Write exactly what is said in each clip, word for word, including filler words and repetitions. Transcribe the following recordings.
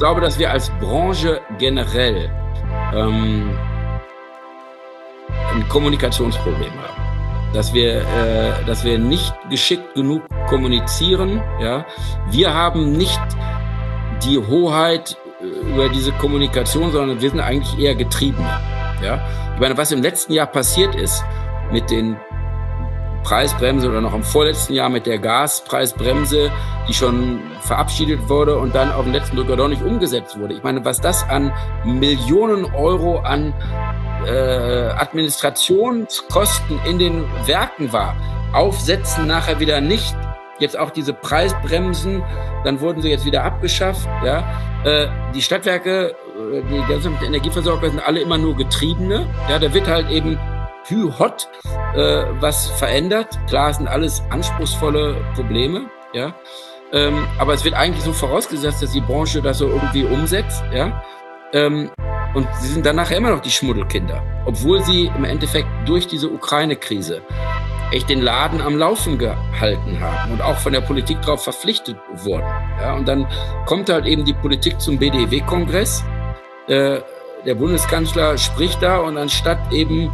glaube, dass wir als Branche generell ähm, ein Kommunikationsproblem haben. Dass wir, äh, dass wir nicht geschickt genug kommunizieren. Ja? Wir haben nicht die Hoheit über diese Kommunikation, sondern wir sind eigentlich eher Getriebene. Ja? Ich meine, was im letzten Jahr passiert ist mit den Preisbremse oder noch im vorletzten Jahr mit der Gaspreisbremse, die schon verabschiedet wurde und dann auf den letzten Drücker doch nicht umgesetzt wurde. Ich meine, was das an Millionen Euro an äh, Administrationskosten in den Werken war, aufsetzen nachher wieder nicht. Jetzt auch diese Preisbremsen, dann wurden sie jetzt wieder abgeschafft. Ja, äh, die Stadtwerke, die ganzen Energieversorger sind alle immer nur Getriebene. Ja, da wird halt eben hü hot äh, was verändert. Klar, es sind alles anspruchsvolle Probleme. Ja, ähm, aber es wird eigentlich so vorausgesetzt, dass die Branche das so irgendwie umsetzt. Ja, ähm, und sie sind dann nachher immer noch die Schmuddelkinder, obwohl sie im Endeffekt durch diese Ukraine-Krise echt den Laden am Laufen gehalten haben und auch von der Politik darauf verpflichtet wurden. Ja, und dann kommt halt eben die Politik zum B D E W-Kongress. Äh, der Bundeskanzler spricht da und anstatt eben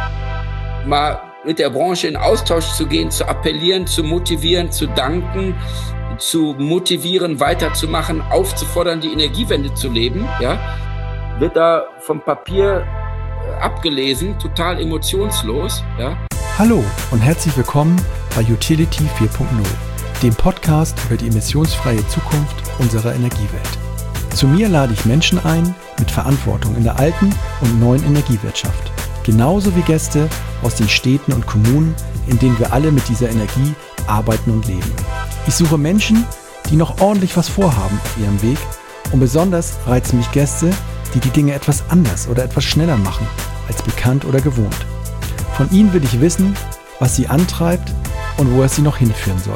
mal mit der Branche in Austausch zu gehen, zu appellieren, zu motivieren, zu danken, zu motivieren, weiterzumachen, aufzufordern, die Energiewende zu leben, ja, wird da vom Papier abgelesen, total emotionslos, ja. Hallo und herzlich willkommen bei Utility vier Punkt null, dem Podcast über die emissionsfreie Zukunft unserer Energiewelt. Zu mir lade ich Menschen ein mit Verantwortung in der alten und neuen Energiewirtschaft, genauso wie Gäste aus den Städten und Kommunen, in denen wir alle mit dieser Energie arbeiten und leben. Ich suche Menschen, die noch ordentlich was vorhaben auf ihrem Weg, und besonders reizen mich Gäste, die die Dinge etwas anders oder etwas schneller machen als bekannt oder gewohnt. Von ihnen will ich wissen, was sie antreibt und wo es sie noch hinführen soll.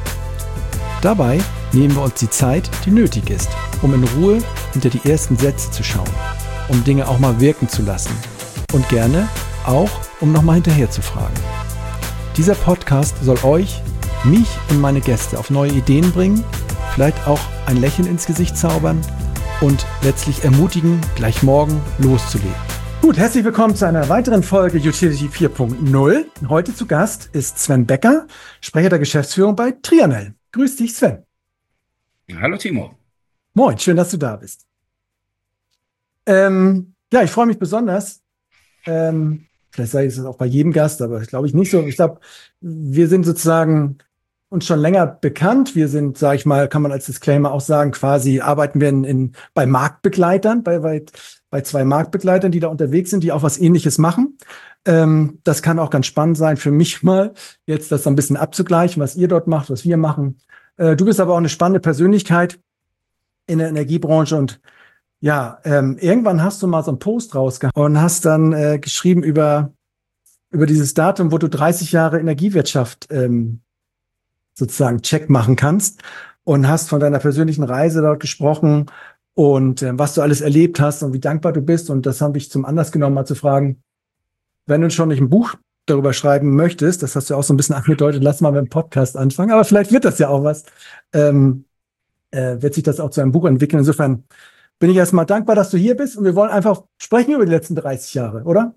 Dabei nehmen wir uns die Zeit, die nötig ist, um in Ruhe hinter die ersten Sätze zu schauen, um Dinge auch mal wirken zu lassen und gerne auch, um nochmal hinterher zu fragen. Dieser Podcast soll euch, mich und meine Gäste auf neue Ideen bringen, vielleicht auch ein Lächeln ins Gesicht zaubern und letztlich ermutigen, gleich morgen loszulegen. Gut, herzlich willkommen zu einer weiteren Folge Utility vier Punkt null. Heute zu Gast ist Sven Becker, Sprecher der Geschäftsführung bei Trianel. Grüß dich, Sven. Hallo, Timo. Moin, schön, dass du da bist. Ähm, ja, ich freue mich besonders. Ähm, vielleicht sage ich es auch bei jedem Gast, aber glaube ich nicht so. Ich glaube, wir sind sozusagen uns schon länger bekannt. Wir sind, sage ich mal, kann man als Disclaimer auch sagen, quasi arbeiten wir in, in, bei Marktbegleitern, bei, bei bei zwei Marktbegleitern, die da unterwegs sind, die auch was Ähnliches machen. Ähm, das kann auch ganz spannend sein für mich mal, jetzt das ein bisschen abzugleichen, was ihr dort macht, was wir machen. Äh, du bist aber auch eine spannende Persönlichkeit in der Energiebranche und ja, ähm, irgendwann hast du mal so einen Post rausgehauen und hast dann äh, geschrieben über, über dieses Datum, wo du dreißig Jahre Energiewirtschaft ähm, sozusagen Check machen kannst und hast von deiner persönlichen Reise dort gesprochen, und äh, was du alles erlebt hast und wie dankbar du bist. Und das habe ich zum Anlass genommen, mal zu fragen, wenn du schon nicht ein Buch darüber schreiben möchtest, das hast du auch so ein bisschen angedeutet, lass mal mit dem Podcast anfangen, aber vielleicht wird das ja auch was, ähm, äh, wird sich das auch zu einem Buch entwickeln. Insofern bin ich erstmal dankbar, dass du hier bist und wir wollen einfach sprechen über die letzten dreißig Jahre, oder?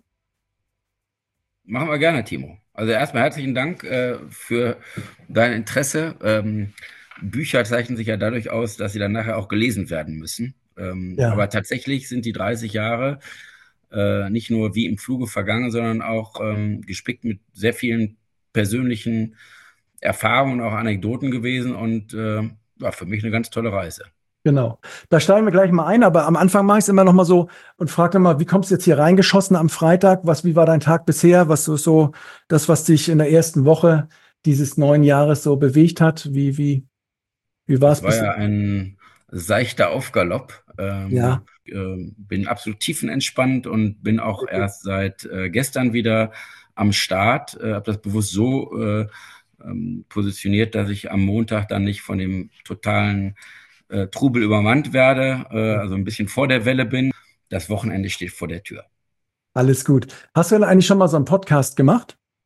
Machen wir gerne, Timo. Also erstmal herzlichen Dank äh, für dein Interesse. Ähm, Bücher zeichnen sich ja dadurch aus, dass sie dann nachher auch gelesen werden müssen. Ähm, ja. Aber tatsächlich sind die dreißig Jahre äh, nicht nur wie im Fluge vergangen, sondern auch ähm, gespickt mit sehr vielen persönlichen Erfahrungen, auch Anekdoten gewesen und äh, war für mich eine ganz tolle Reise. Genau, da steigen wir gleich mal ein, aber am Anfang mache ich es immer noch mal so und frage mal, wie kommst du jetzt hier reingeschossen am Freitag? Was, wie war dein Tag bisher? Was so, so das, was dich in der ersten Woche dieses neuen Jahres so bewegt hat? Wie, wie Wie war es? Das war ja ein seichter Aufgalopp. Ähm, ja. äh, bin absolut tiefenentspannt und bin auch okay. erst seit äh, gestern wieder am Start. Äh, habe das bewusst so äh, ähm, positioniert, dass ich am Montag dann nicht von dem totalen äh, Trubel übermannt werde, äh, also ein bisschen vor der Welle bin. Das Wochenende steht vor der Tür. Alles gut. Hast du denn eigentlich schon mal so einen Podcast gemacht?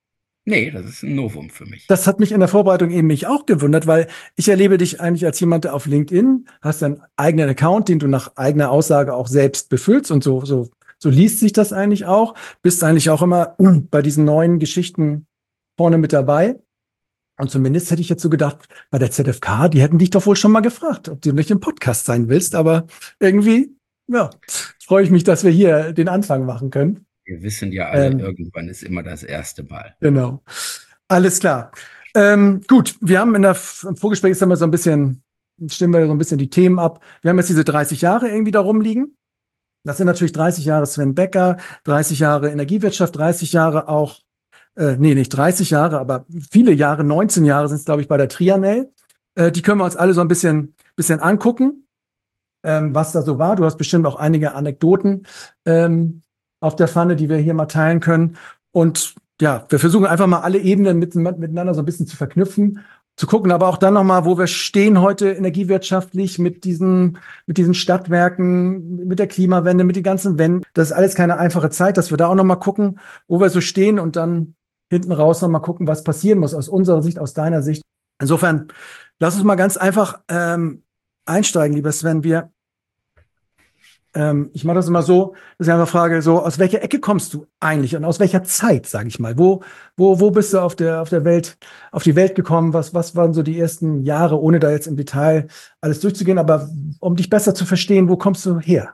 Nee, das ist ein Novum für mich. Das hat mich in der Vorbereitung eben mich auch gewundert, weil ich erlebe dich eigentlich als jemand, der auf LinkedIn hast einen eigenen Account, den du nach eigener Aussage auch selbst befüllst und so, so, so liest sich das eigentlich auch. Bist eigentlich auch immer bei diesen neuen Geschichten vorne mit dabei. Und zumindest hätte ich jetzt so gedacht, bei der Z F K, die hätten dich doch wohl schon mal gefragt, ob du nicht im Podcast sein willst. Aber irgendwie, ja, freue ich mich, dass wir hier den Anfang machen können. Wir wissen ja alle, Ähm, irgendwann ist immer das erste Mal. genau. Alles klar. Ähm, gut, wir haben in der, im Vorgespräch ist immer so ein bisschen, stimmen wir so ein bisschen die Themen ab. Wir haben jetzt diese dreißig Jahre irgendwie da rumliegen. Das sind natürlich dreißig Jahre Sven Becker, dreißig Jahre Energiewirtschaft, dreißig Jahre auch, äh, nee, nicht dreißig Jahre, aber viele Jahre, neunzehn Jahre sind es, glaube ich, bei der Trianel. Äh, die können wir uns alle so ein bisschen, bisschen angucken, ähm, was da so war. Du hast bestimmt auch einige Anekdoten ähm, auf der Pfanne, die wir hier mal teilen können. Und ja, wir versuchen einfach mal alle Ebenen mit, miteinander so ein bisschen zu verknüpfen, zu gucken, aber auch dann nochmal, wo wir stehen heute energiewirtschaftlich mit diesen, mit diesen Stadtwerken, mit der Klimawende, mit den ganzen Wenden. Das ist alles keine einfache Zeit, dass wir da auch nochmal gucken, wo wir so stehen und dann hinten raus nochmal gucken, was passieren muss aus unserer Sicht, aus deiner Sicht. Insofern, lass uns mal ganz einfach ähm, einsteigen, lieber Sven. Wir Ähm, ich mache das immer so, dass ich einfach frage, so, aus welcher Ecke kommst du eigentlich und aus welcher Zeit, sage ich mal? Wo, wo, wo bist du auf der, auf der Welt, auf die Welt gekommen? Was, was waren so die ersten Jahre, ohne da jetzt im Detail alles durchzugehen, aber um dich besser zu verstehen, wo kommst du her?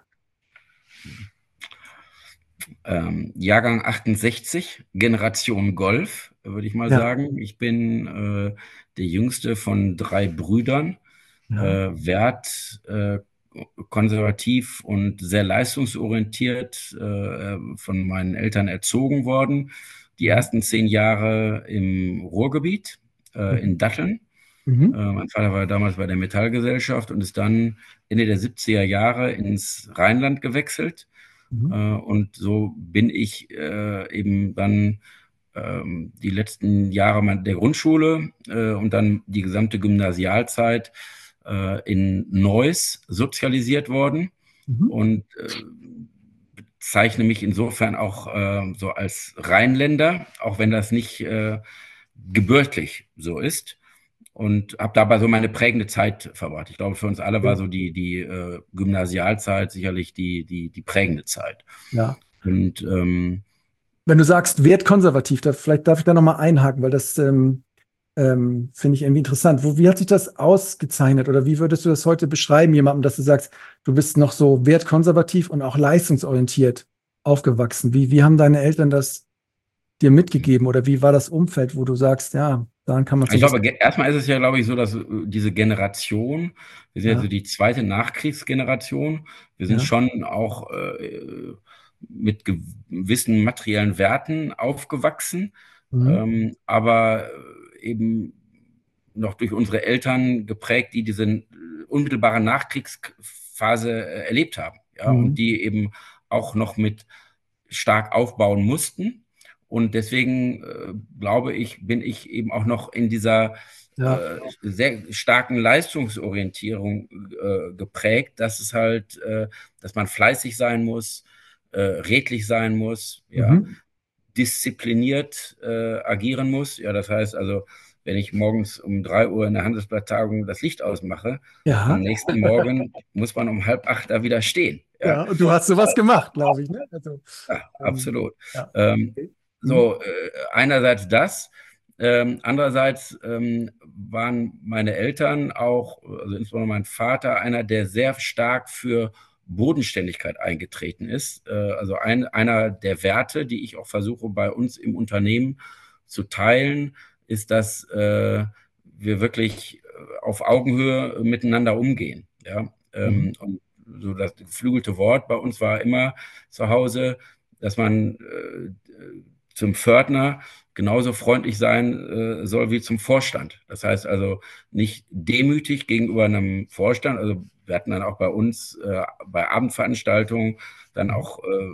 Ähm, Jahrgang achtundsechzig, Generation Golf, würde ich mal Ja, sagen. Ich bin äh, der jüngste von drei Brüdern, äh, ja. wert, äh, konservativ und sehr leistungsorientiert äh, von meinen Eltern erzogen worden. Die ersten zehn Jahre im Ruhrgebiet, äh, in Mhm. Datteln. Äh, Mhm. mein Vater war damals bei der Metallgesellschaft und ist dann Ende der siebziger Jahre ins Rheinland gewechselt. Äh, Mhm. und so bin ich äh, eben dann ähm, die letzten Jahre mein- der Grundschule äh, und dann die gesamte Gymnasialzeit äh, in Neuss sozialisiert worden Mhm. und äh, bezeichne mich insofern auch äh, so als Rheinländer, auch wenn das nicht äh, gebürtig so ist. Und habe dabei so meine prägende Zeit verbracht. Ich glaube, für uns alle war Okay. so die, die äh, Gymnasialzeit sicherlich die, die, die prägende Zeit. Ja. Und ähm, Wenn du sagst, wertkonservativ, da, vielleicht darf ich da nochmal einhaken, weil das ähm, ähm, finde ich irgendwie interessant. Wo, wie hat sich das ausgezeichnet oder wie würdest du das heute beschreiben, jemandem, dass du sagst, du bist noch so wertkonservativ und auch leistungsorientiert aufgewachsen? Wie, wie haben deine Eltern das dir mitgegeben oder wie war das Umfeld, wo du sagst, ja, daran kann man so ich ein bisschen, glaube, ge- erstmal ist es ja, glaube ich, so, dass äh, diese Generation, wir sind ja so ja, die zweite Nachkriegsgeneration, wir sind ja, schon auch äh, mit gewissen materiellen Werten aufgewachsen, mhm, ähm, aber äh, eben noch durch unsere Eltern geprägt, die diese äh, unmittelbare Nachkriegsphase äh, erlebt haben, ja, und mhm, die eben auch noch mit stark aufbauen mussten. Und deswegen äh, glaube ich, bin ich eben auch noch in dieser ja, äh, sehr starken Leistungsorientierung äh, geprägt, dass es halt, äh, dass man fleißig sein muss, äh, redlich sein muss, ja, mhm, diszipliniert äh, agieren muss. Ja, das heißt also, wenn ich morgens um drei Uhr in der Handelsblatttagung das Licht ausmache, am ja, nächsten Morgen muss man um halb acht da wieder stehen. Ja, ja, und du hast sowas gemacht, glaube ich, ne? Also, ja, ähm, absolut. ja, Ähm, okay. Mhm, so, äh, einerseits das, ähm, andererseits ähm, waren meine Eltern auch, also insbesondere mein Vater, einer, der sehr stark für Bodenständigkeit eingetreten ist. Äh, also ein, einer der Werte, die ich auch versuche bei uns im Unternehmen zu teilen, ist, dass äh, wir wirklich äh, auf Augenhöhe miteinander umgehen. Ja? mhm, Ähm, und so das geflügelte Wort bei uns war immer zu Hause, dass man äh, zum Pförtner genauso freundlich sein äh, soll wie zum Vorstand. Das heißt also nicht demütig gegenüber einem Vorstand. Also wir hatten dann auch bei uns äh, bei Abendveranstaltungen dann mhm, auch äh,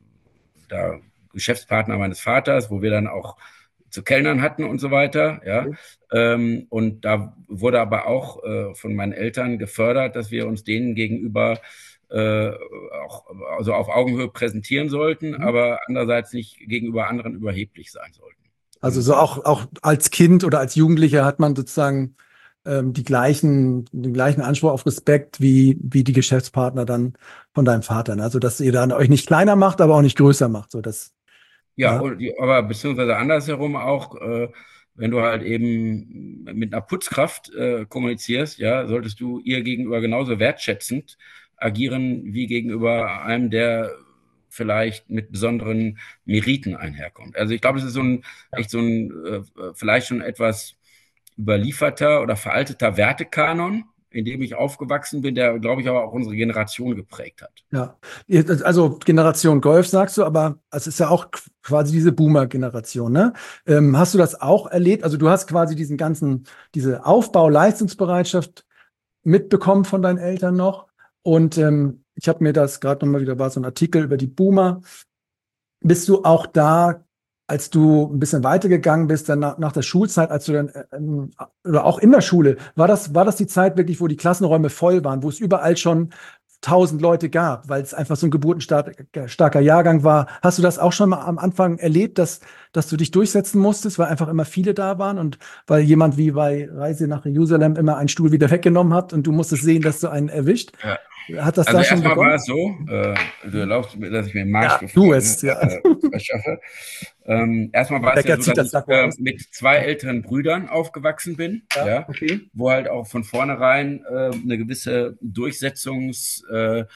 da Geschäftspartner meines Vaters, wo wir dann auch zu Kellnern hatten und so weiter, ja. okay. Ähm, und da wurde aber auch äh, von meinen Eltern gefördert, dass wir uns denen gegenüber äh, auch also auf Augenhöhe präsentieren sollten, Mhm. aber andererseits nicht gegenüber anderen überheblich sein sollten. Also so auch, auch als Kind oder als Jugendlicher hat man sozusagen ähm, die gleichen, den gleichen Anspruch auf Respekt wie, wie die Geschäftspartner dann von deinem Vater. Ne? Also dass ihr dann euch nicht kleiner macht, aber auch nicht größer macht. So das, Ja, ja, und, die- aber beziehungsweise andersherum auch, äh, wenn du halt eben mit einer Putzkraft äh, kommunizierst, ja, solltest du ihr gegenüber genauso wertschätzend agieren wie gegenüber einem, der vielleicht mit besonderen Meriten einherkommt. Also ich glaube, es ist so ein ja, echt so ein äh, vielleicht schon etwas überlieferter oder veralteter Wertekanon, in dem ich aufgewachsen bin, der, glaube ich, aber auch unsere Generation geprägt hat. ja. Ihr- Also Generation Golf sagst du, aber es ist ja auch quasi diese Boomer-Generation, ne? Ähm, hast du das auch erlebt? Also du hast quasi diesen ganzen, diese Aufbau, Leistungsbereitschaft mitbekommen von deinen Eltern noch. Und ähm, ich habe mir das gerade nochmal wieder, war so ein Artikel über die Boomer. Bist du auch da, als du ein bisschen weitergegangen bist, dann nach, nach der Schulzeit, als du dann, äh, ähm, oder auch in der Schule, war das, war das die Zeit wirklich, wo die Klassenräume voll waren, wo es überall schon tausend Leute gab, weil es einfach so ein geburtenstarker Jahrgang war? Hast du das auch schon mal am Anfang erlebt, dass, dass du dich durchsetzen musstest, weil einfach immer viele da waren und weil jemand wie bei Reise nach Jerusalem immer einen Stuhl wieder weggenommen hat und du musstest sehen, dass du einen erwischt? Ja. Hat das Also da schon erstmal war begonnen? es so, äh, du erlaubst mir, dass ich mir Ja, du Marschbefreiung es, ja. äh, verschaffe. Ähm, erstmal war es ja Becker so, zieht dass das ich Sakko äh, aus. mit zwei älteren Brüdern aufgewachsen bin, Ja, ja, okay. wo halt auch von vornherein äh, eine gewisse Durchsetzungs äh,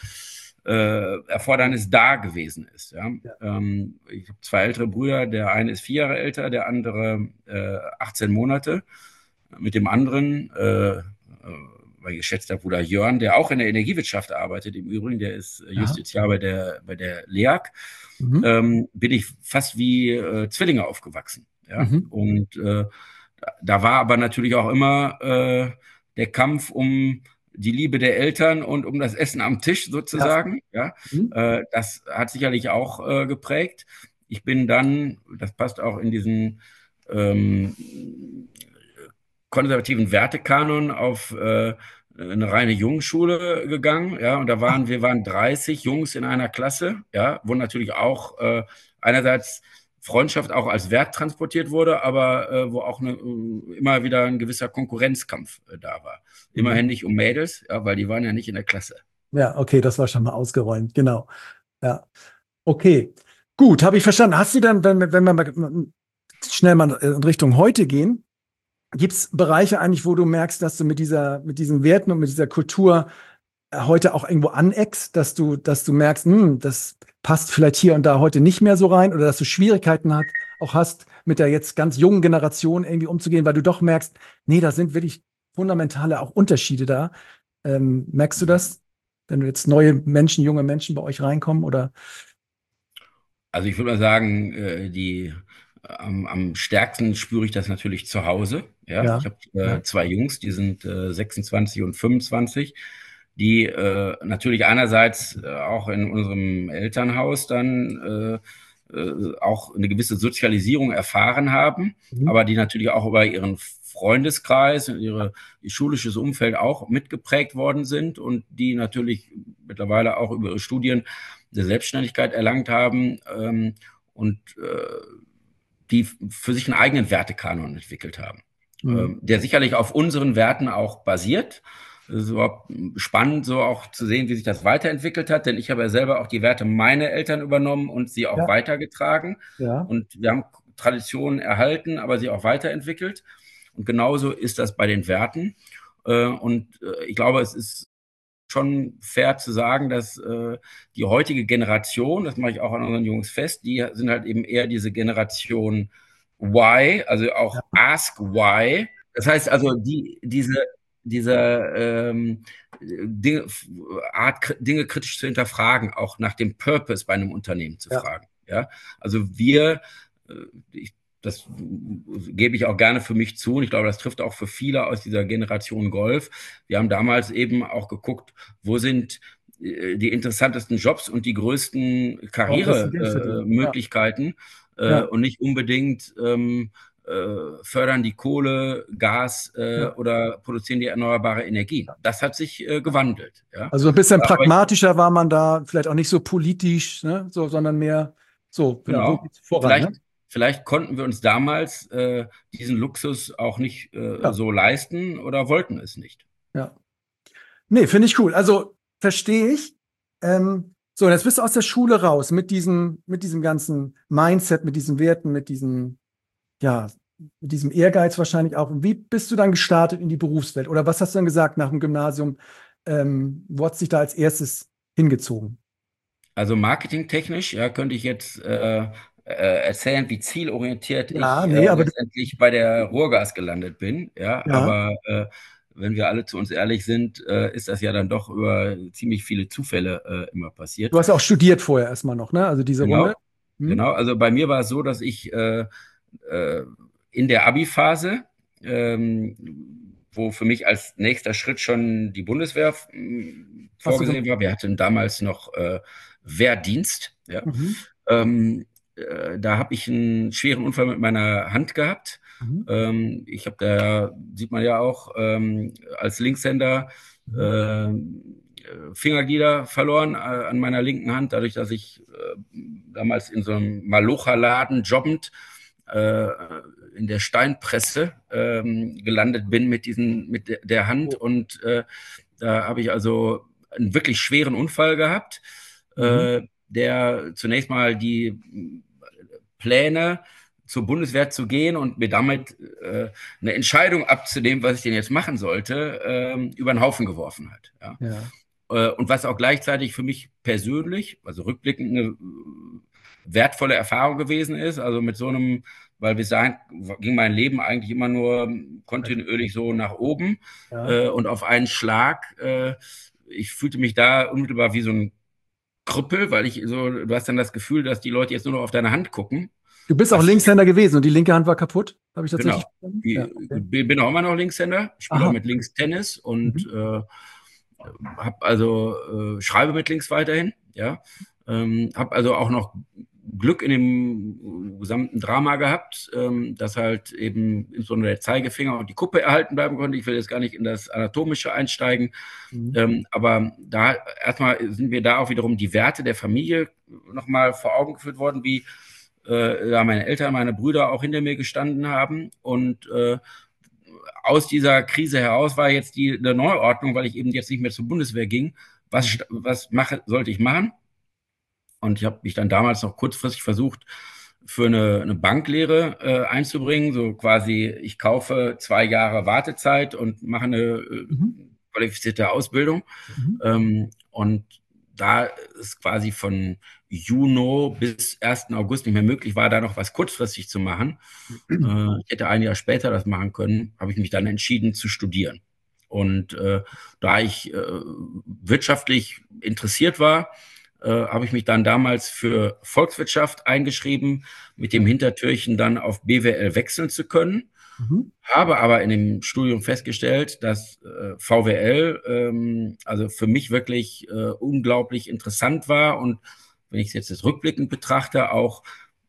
äh, Erfordernis da gewesen ist. Ja. Ja. Ähm, ich habe zwei ältere Brüder, der eine ist vier Jahre älter, der andere äh, achtzehn Monate. Mit dem anderen, äh, äh, mein geschätzter Bruder Jörn, der auch in der Energiewirtschaft arbeitet, im Übrigen, der ist Aha. Justiziar bei der, bei der L E A G, Mhm. ähm, bin ich fast wie äh, Zwillinge aufgewachsen. Ja? Mhm. Und äh, da war aber natürlich auch immer äh, der Kampf um die Liebe der Eltern und um das Essen am Tisch Ja. sozusagen. Ja? Mhm. Äh, das hat sicherlich auch äh, geprägt. Ich bin dann, das passt auch in diesen ähm, konservativen Wertekanon auf äh, eine reine Jungenschule gegangen, ja, und da waren, wir waren dreißig Jungs in einer Klasse, ja, wo natürlich auch äh, einerseits Freundschaft auch als Wert transportiert wurde, aber äh, wo auch eine, äh, immer wieder ein gewisser Konkurrenzkampf äh, da war. Mhm. Immerhin nicht um Mädels, ja, weil die waren ja nicht in der Klasse. Ja, okay, das war schon mal ausgeräumt, genau. Ja, okay. Gut, habe ich verstanden. Hast du dann, wenn, wir- wenn wir mal schnell mal in Richtung heute gehen, gibt es Bereiche eigentlich, wo du merkst, dass du mit dieser, mit diesen Werten und mit dieser Kultur äh, heute auch irgendwo aneckst, dass du, dass du merkst, hm, das passt vielleicht hier und da heute nicht mehr so rein oder dass du Schwierigkeiten hat, auch hast, mit der jetzt ganz jungen Generation irgendwie umzugehen, weil du doch merkst, nee, da sind wirklich fundamentale auch Unterschiede da. Ähm, merkst du das, wenn du jetzt neue Menschen, junge Menschen bei euch reinkommen oder? Also ich würde mal sagen, äh, die am, am stärksten spüre ich das natürlich zu Hause. Ja, Ja, ich habe äh, ja. zwei Jungs, die sind äh, sechsundzwanzig und fünfundzwanzig, die äh, natürlich einerseits äh, auch in unserem Elternhaus dann äh, äh, auch eine gewisse Sozialisierung erfahren haben, Mhm. aber die natürlich auch über ihren Freundeskreis und ihre, ihr schulisches Umfeld auch mitgeprägt worden sind und die natürlich mittlerweile auch über ihre Studien eine Selbstständigkeit erlangt haben ähm, und äh, die für sich einen eigenen Wertekanon entwickelt haben, Mhm. ähm, der sicherlich auf unseren Werten auch basiert. Es ist überhaupt spannend, so auch zu sehen, wie sich das weiterentwickelt hat, denn ich habe ja selber auch die Werte meiner Eltern übernommen und sie auch Ja, weitergetragen. ja. Und wir haben Traditionen erhalten, aber sie auch weiterentwickelt. Und genauso ist das bei den Werten. Äh, und äh, ich glaube, es ist schon fair zu sagen, dass äh, die heutige Generation, das mache ich auch an unseren Jungs fest, die sind halt eben eher diese Generation Why, also Ja. auch Ask Why. Das heißt also, die, diese, diese ähm, Dinge, Art, Dinge kritisch zu hinterfragen, auch nach dem Purpose bei einem Unternehmen zu Ja. fragen. Ja? Also wir, äh, ich das gebe ich auch gerne für mich zu und ich glaube, das trifft auch für viele aus dieser Generation Golf. Wir haben damals eben auch geguckt, wo sind äh, die interessantesten Jobs und die größten Warum wirst du Geld verdienen? Ja. Karrieremöglichkeiten äh, Ja. und nicht unbedingt ähm, äh, fördern die Kohle, Gas äh, Ja. oder produzieren die erneuerbare Energie. Das hat sich äh, gewandelt. Ja? Also ein bisschen Aber ich, pragmatischer war man da, vielleicht auch nicht so politisch, ne, so, sondern mehr so, ja, wo genau, geht's voran, vielleicht ne? vielleicht konnten wir uns damals äh, diesen Luxus auch nicht äh, Ja. so leisten oder wollten es nicht. Ja. Nee, finde ich cool. Also verstehe ich. Ähm, so, und jetzt bist du aus der Schule raus mit diesem, mit diesem ganzen Mindset, mit diesen Werten, mit diesem, ja, mit diesem Ehrgeiz wahrscheinlich auch. Und wie bist du dann gestartet in die Berufswelt? Oder was hast du dann gesagt nach dem Gymnasium? Ähm, wo hat sich da als erstes hingezogen? Also marketingtechnisch, ja, könnte ich jetzt äh, äh, erzählen, wie zielorientiert Ja, ich nee, äh, aber du, letztendlich bei der Ruhrgas gelandet bin. Ja, ja, aber äh, wenn wir alle zu uns ehrlich sind, äh, ist das ja dann doch über ziemlich viele Zufälle äh, immer passiert. du hast ja auch studiert vorher erstmal noch, ne? Also diese Runde. Genau, Hm? genau. Also bei mir war es so, dass ich äh, äh, in der Abi-Phase, ähm, wo für mich als nächster Schritt schon die Bundeswehr m, Hast du vorgesehen gemacht? war. Wir hatten damals noch äh, Wehrdienst. Ja. Mhm. Ähm, äh, da habe ich einen schweren Unfall mit meiner Hand gehabt. Mhm. Ähm, ich habe da, sieht man ja auch, ähm, als Linkshänder Mhm. äh, Fingerglieder verloren äh, an meiner linken Hand, dadurch, dass ich äh, damals in so einem Malocha-Laden jobbend äh, in der Steinpresse ähm, gelandet bin mit diesen, mit der, der Hand. Oh. Und äh, da habe ich also einen wirklich schweren Unfall gehabt, Mhm. äh, der zunächst mal die Pläne zur Bundeswehr zu gehen und mir damit äh, eine Entscheidung abzunehmen, was ich denn jetzt machen sollte, äh, über den Haufen geworfen hat. Ja. Ja. Äh, und was auch gleichzeitig für mich persönlich, also rückblickend, eine wertvolle Erfahrung gewesen ist. Also mit so einem, weil bis dahin ging mein Leben eigentlich immer nur kontinuierlich so nach oben Ja. äh, und auf einen Schlag. Äh, ich fühlte mich da unmittelbar wie so ein Krüppel, weil ich so, du hast dann das Gefühl, dass die Leute jetzt nur noch auf deine Hand gucken. Du bist auch Was, Linkshänder gewesen und die linke Hand war kaputt. Habe ich das richtig genau. verstanden? Ja, Ich okay. bin auch immer noch Linkshänder, spiele auch Aha. mit links Tennis und Mhm. äh, habe also äh, schreibe mit links weiterhin, ja. Ähm, habe also auch noch Glück in dem gesamten Drama gehabt, ähm, dass halt eben insbesondere der Zeigefinger und die Kuppe erhalten bleiben konnte. Ich will jetzt gar nicht in das Anatomische einsteigen, Mhm. ähm, aber da erstmal sind mir da auch wiederum die Werte der Familie nochmal vor Augen geführt worden, wie äh, ja, meine Eltern, meine Brüder auch hinter mir gestanden haben. Und äh, aus dieser Krise heraus war jetzt die eine Neuordnung, weil ich eben jetzt nicht mehr zur Bundeswehr ging. Mhm. Was, was mache, sollte ich machen? Und ich habe mich dann damals noch kurzfristig versucht, für eine, eine Banklehre äh, einzubringen. So quasi, ich kaufe zwei Jahre Wartezeit und mache eine äh, Mhm. qualifizierte Ausbildung. Mhm. Ähm, und da ist quasi von Juni bis ersten August nicht mehr möglich war, da noch was kurzfristig zu machen. Äh, ich hätte ein Jahr später das machen können, habe ich mich dann entschieden zu studieren. Und äh, da ich äh, wirtschaftlich interessiert war, äh, habe ich mich dann damals für Volkswirtschaft eingeschrieben, mit dem Hintertürchen dann auf B W L wechseln zu können. Mhm. Habe aber in dem Studium festgestellt, dass äh, V W L ähm, also für mich wirklich äh, unglaublich interessant war und wenn ich es jetzt rückblickend betrachte, auch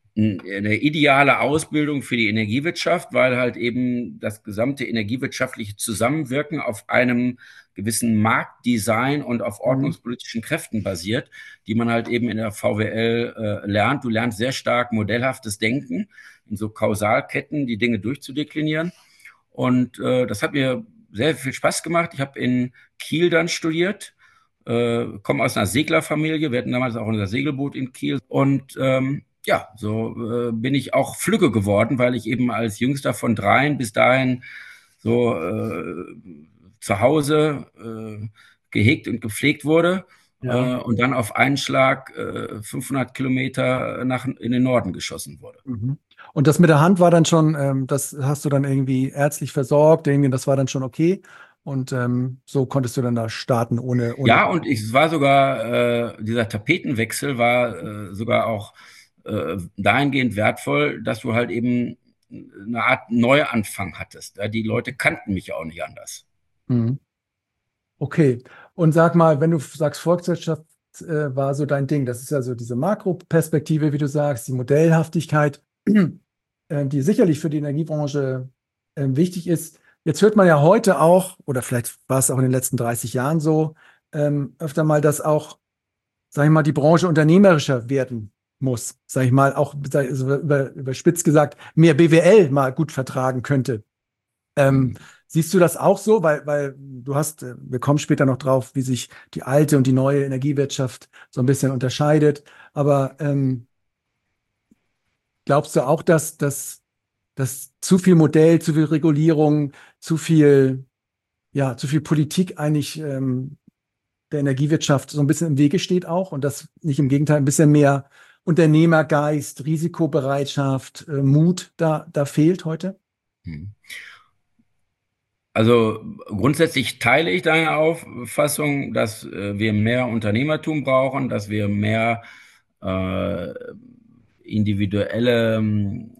eine ideale Ausbildung für die Energiewirtschaft, weil halt eben das gesamte energiewirtschaftliche Zusammenwirken auf einem gewissen Marktdesign und auf Mhm. ordnungspolitischen Kräften basiert, die man halt eben in der V W L äh, lernt. Du lernst sehr stark modellhaftes Denken in so Kausalketten, die Dinge durchzudeklinieren. Und äh, das hat mir sehr viel Spaß gemacht. Ich habe in Kiel dann studiert, äh, komme aus einer Seglerfamilie. Wir hatten damals auch unser Segelboot in Kiel. Und ähm, ja, so äh, bin ich auch flügge geworden, weil ich eben als jüngster von dreien bis dahin so äh, zu Hause äh, gehegt und gepflegt wurde äh, Ja. und dann auf einen Schlag äh, fünfhundert Kilometer nach, in den Norden geschossen wurde. Mhm. Und das mit der Hand war dann schon, ähm, das hast du dann irgendwie ärztlich versorgt, irgendwie, das war dann schon okay. Und ähm, so konntest du dann da starten ohne, ohne. Ja, und ich, es war sogar, äh, dieser Tapetenwechsel war äh, sogar auch äh, dahingehend wertvoll, dass du halt eben eine Art Neuanfang hattest. Ja, die Leute kannten mich ja auch nicht anders. Mhm. Okay. Und sag mal, wenn du sagst, Volkswirtschaft äh, war so dein Ding, das ist ja so diese Makroperspektive, wie du sagst, die Modellhaftigkeit, äh, die sicherlich für die Energiebranche äh, wichtig ist. Jetzt hört man ja heute auch, oder vielleicht war es auch in den letzten dreißig Jahren so, ähm, öfter mal, dass auch, sag ich mal, die Branche unternehmerischer werden muss, sage ich mal, auch also über, überspitzt gesagt, mehr B W L mal gut vertragen könnte. Ähm, siehst du das auch so? Weil, weil du hast, äh, wir kommen später noch drauf, wie sich die alte und die neue Energiewirtschaft so ein bisschen unterscheidet. Aber ähm, glaubst du auch, dass, dass, dass zu viel Modell, zu viel Regulierung, zu viel, ja, zu viel Politik eigentlich ähm, der Energiewirtschaft so ein bisschen im Wege steht auch und dass nicht im Gegenteil ein bisschen mehr Unternehmergeist, Risikobereitschaft, äh, Mut da, da fehlt heute? Hm. Also grundsätzlich teile ich deine Auffassung, dass äh, wir mehr Unternehmertum brauchen, dass wir mehr äh, individuelle ähm,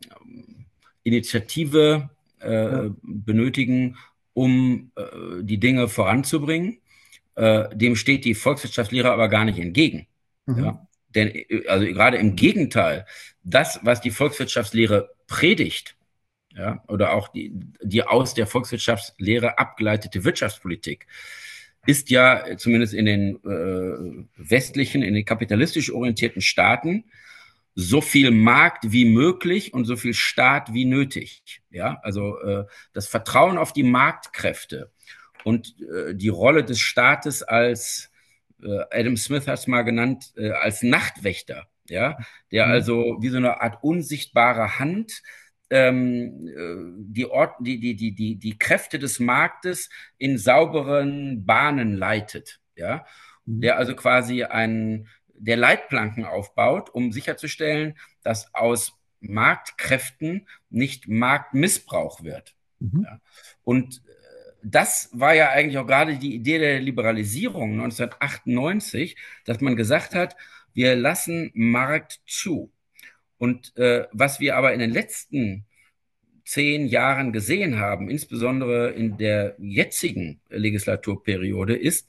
Initiative Ja. äh, benötigen, um äh, die Dinge voranzubringen. Äh, dem steht die Volkswirtschaftslehre aber gar nicht entgegen. Mhm. Ja? Denn äh, also gerade im Gegenteil, das, was die Volkswirtschaftslehre predigt, ja, oder auch die, die aus der Volkswirtschaftslehre abgeleitete Wirtschaftspolitik, ist ja zumindest in den äh, westlichen, in den kapitalistisch orientierten Staaten so viel Markt wie möglich und so viel Staat wie nötig. Ja, also äh, das Vertrauen auf die Marktkräfte und äh, die Rolle des Staates als, äh, Adam Smith hat es mal genannt, äh, als Nachtwächter, ja, der Mhm. also wie so eine Art unsichtbare Hand ähm, äh, die, Ort, die, die, die, die, die Kräfte des Marktes in sauberen Bahnen leitet, ja, Mhm. der also quasi ein, der Leitplanken aufbaut, um sicherzustellen, dass aus Marktkräften nicht Marktmissbrauch wird. Mhm. Ja. Und das war ja eigentlich auch gerade die Idee der Liberalisierung neunzehnhundertachtundneunzig, dass man gesagt hat, wir lassen Markt zu. Und äh, was wir aber in den letzten zehn Jahren gesehen haben, insbesondere in der jetzigen Legislaturperiode, ist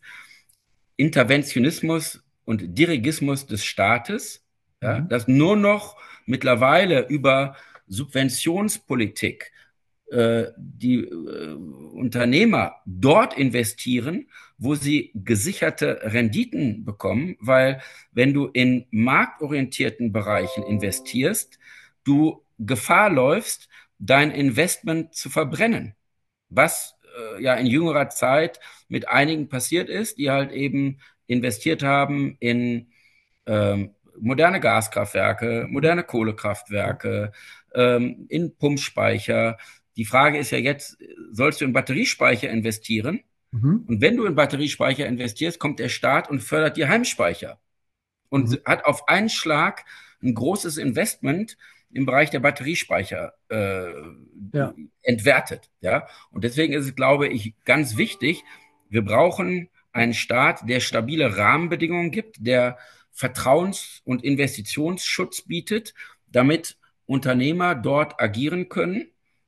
Interventionismus und Dirigismus des Staates, ja, Mhm. dass nur noch mittlerweile über Subventionspolitik äh, die äh, Unternehmer dort investieren, wo sie gesicherte Renditen bekommen, weil wenn du in marktorientierten Bereichen investierst, du Gefahr läufst, dein Investment zu verbrennen, was äh, ja in jüngerer Zeit mit einigen passiert ist, die halt eben investiert haben in ähm, moderne Gaskraftwerke, Mhm. moderne Kohlekraftwerke, ähm, in Pumpspeicher. Die Frage ist ja jetzt, sollst du in Batteriespeicher investieren? Mhm. Und wenn du in Batteriespeicher investierst, kommt der Staat und fördert die Heimspeicher Mhm. und hat auf einen Schlag ein großes Investment im Bereich der Batteriespeicher äh, Ja. entwertet. Ja? Und deswegen ist es, glaube ich, ganz wichtig, wir brauchen einen Staat, der stabile Rahmenbedingungen gibt, der Vertrauens- und Investitionsschutz bietet, damit Unternehmer dort agieren können,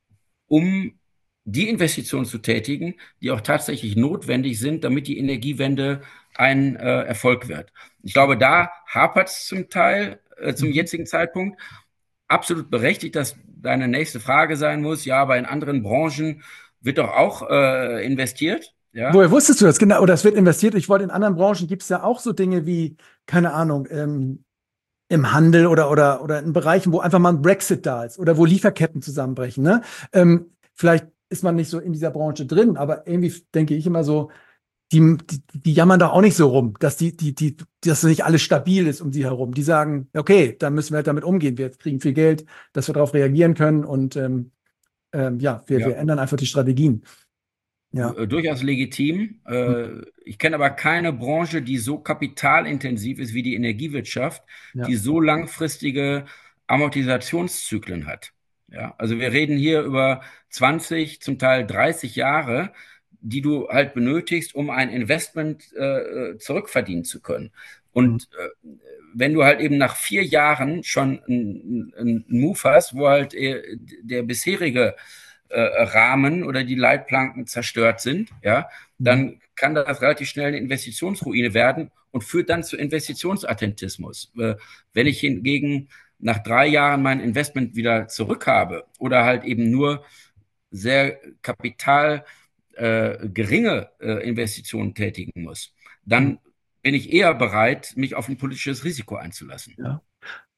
um die Investitionen zu tätigen, die auch tatsächlich notwendig sind, damit die Energiewende ein äh, Erfolg wird. Ich glaube, da hapert es zum Teil, äh, zum Mhm. jetzigen Zeitpunkt. Absolut berechtigt, dass deine nächste Frage sein muss. Ja, aber in anderen Branchen wird doch auch äh, investiert. Ja, Woher wusstest du das? Genau, oder es wird investiert. Ich wollte, in anderen Branchen gibt es ja auch so Dinge wie, keine Ahnung, ähm, im Handel oder, oder, oder in Bereichen, wo einfach mal ein Brexit da ist oder wo Lieferketten zusammenbrechen. Ne? Ähm, vielleicht ist man nicht so in dieser Branche drin, aber irgendwie denke ich immer so, die, die, die jammern da auch nicht so rum, dass die, die, die, dass nicht alles stabil ist um sie herum. Die sagen, okay, dann müssen wir halt damit umgehen. Wir kriegen viel Geld, dass wir darauf reagieren können und ähm, ähm, ja, wir, wir ja. ändern einfach die Strategien. Ja, Äh, durchaus legitim. Äh, ich kenne aber keine Branche, die so kapitalintensiv ist wie die Energiewirtschaft, ja. die so langfristige Amortisationszyklen hat. Ja, also wir reden hier über zwanzig, zum Teil dreißig Jahre, die du halt benötigst, um ein Investment äh, zurückverdienen zu können. Mhm. Und äh, wenn du halt eben nach vier Jahren schon einen, einen Move hast, wo halt äh, der bisherige äh, Rahmen oder die Leitplanken zerstört sind, ja, Mhm. dann kann das relativ schnell eine Investitionsruine werden und führt dann zu Investitionsattentismus. Äh, wenn ich hingegen nach drei Jahren mein Investment wieder zurückhabe oder halt eben nur sehr kapital äh, geringe äh, Investitionen tätigen muss, Mhm. dann bin ich eher bereit, mich auf ein politisches Risiko einzulassen. Ja.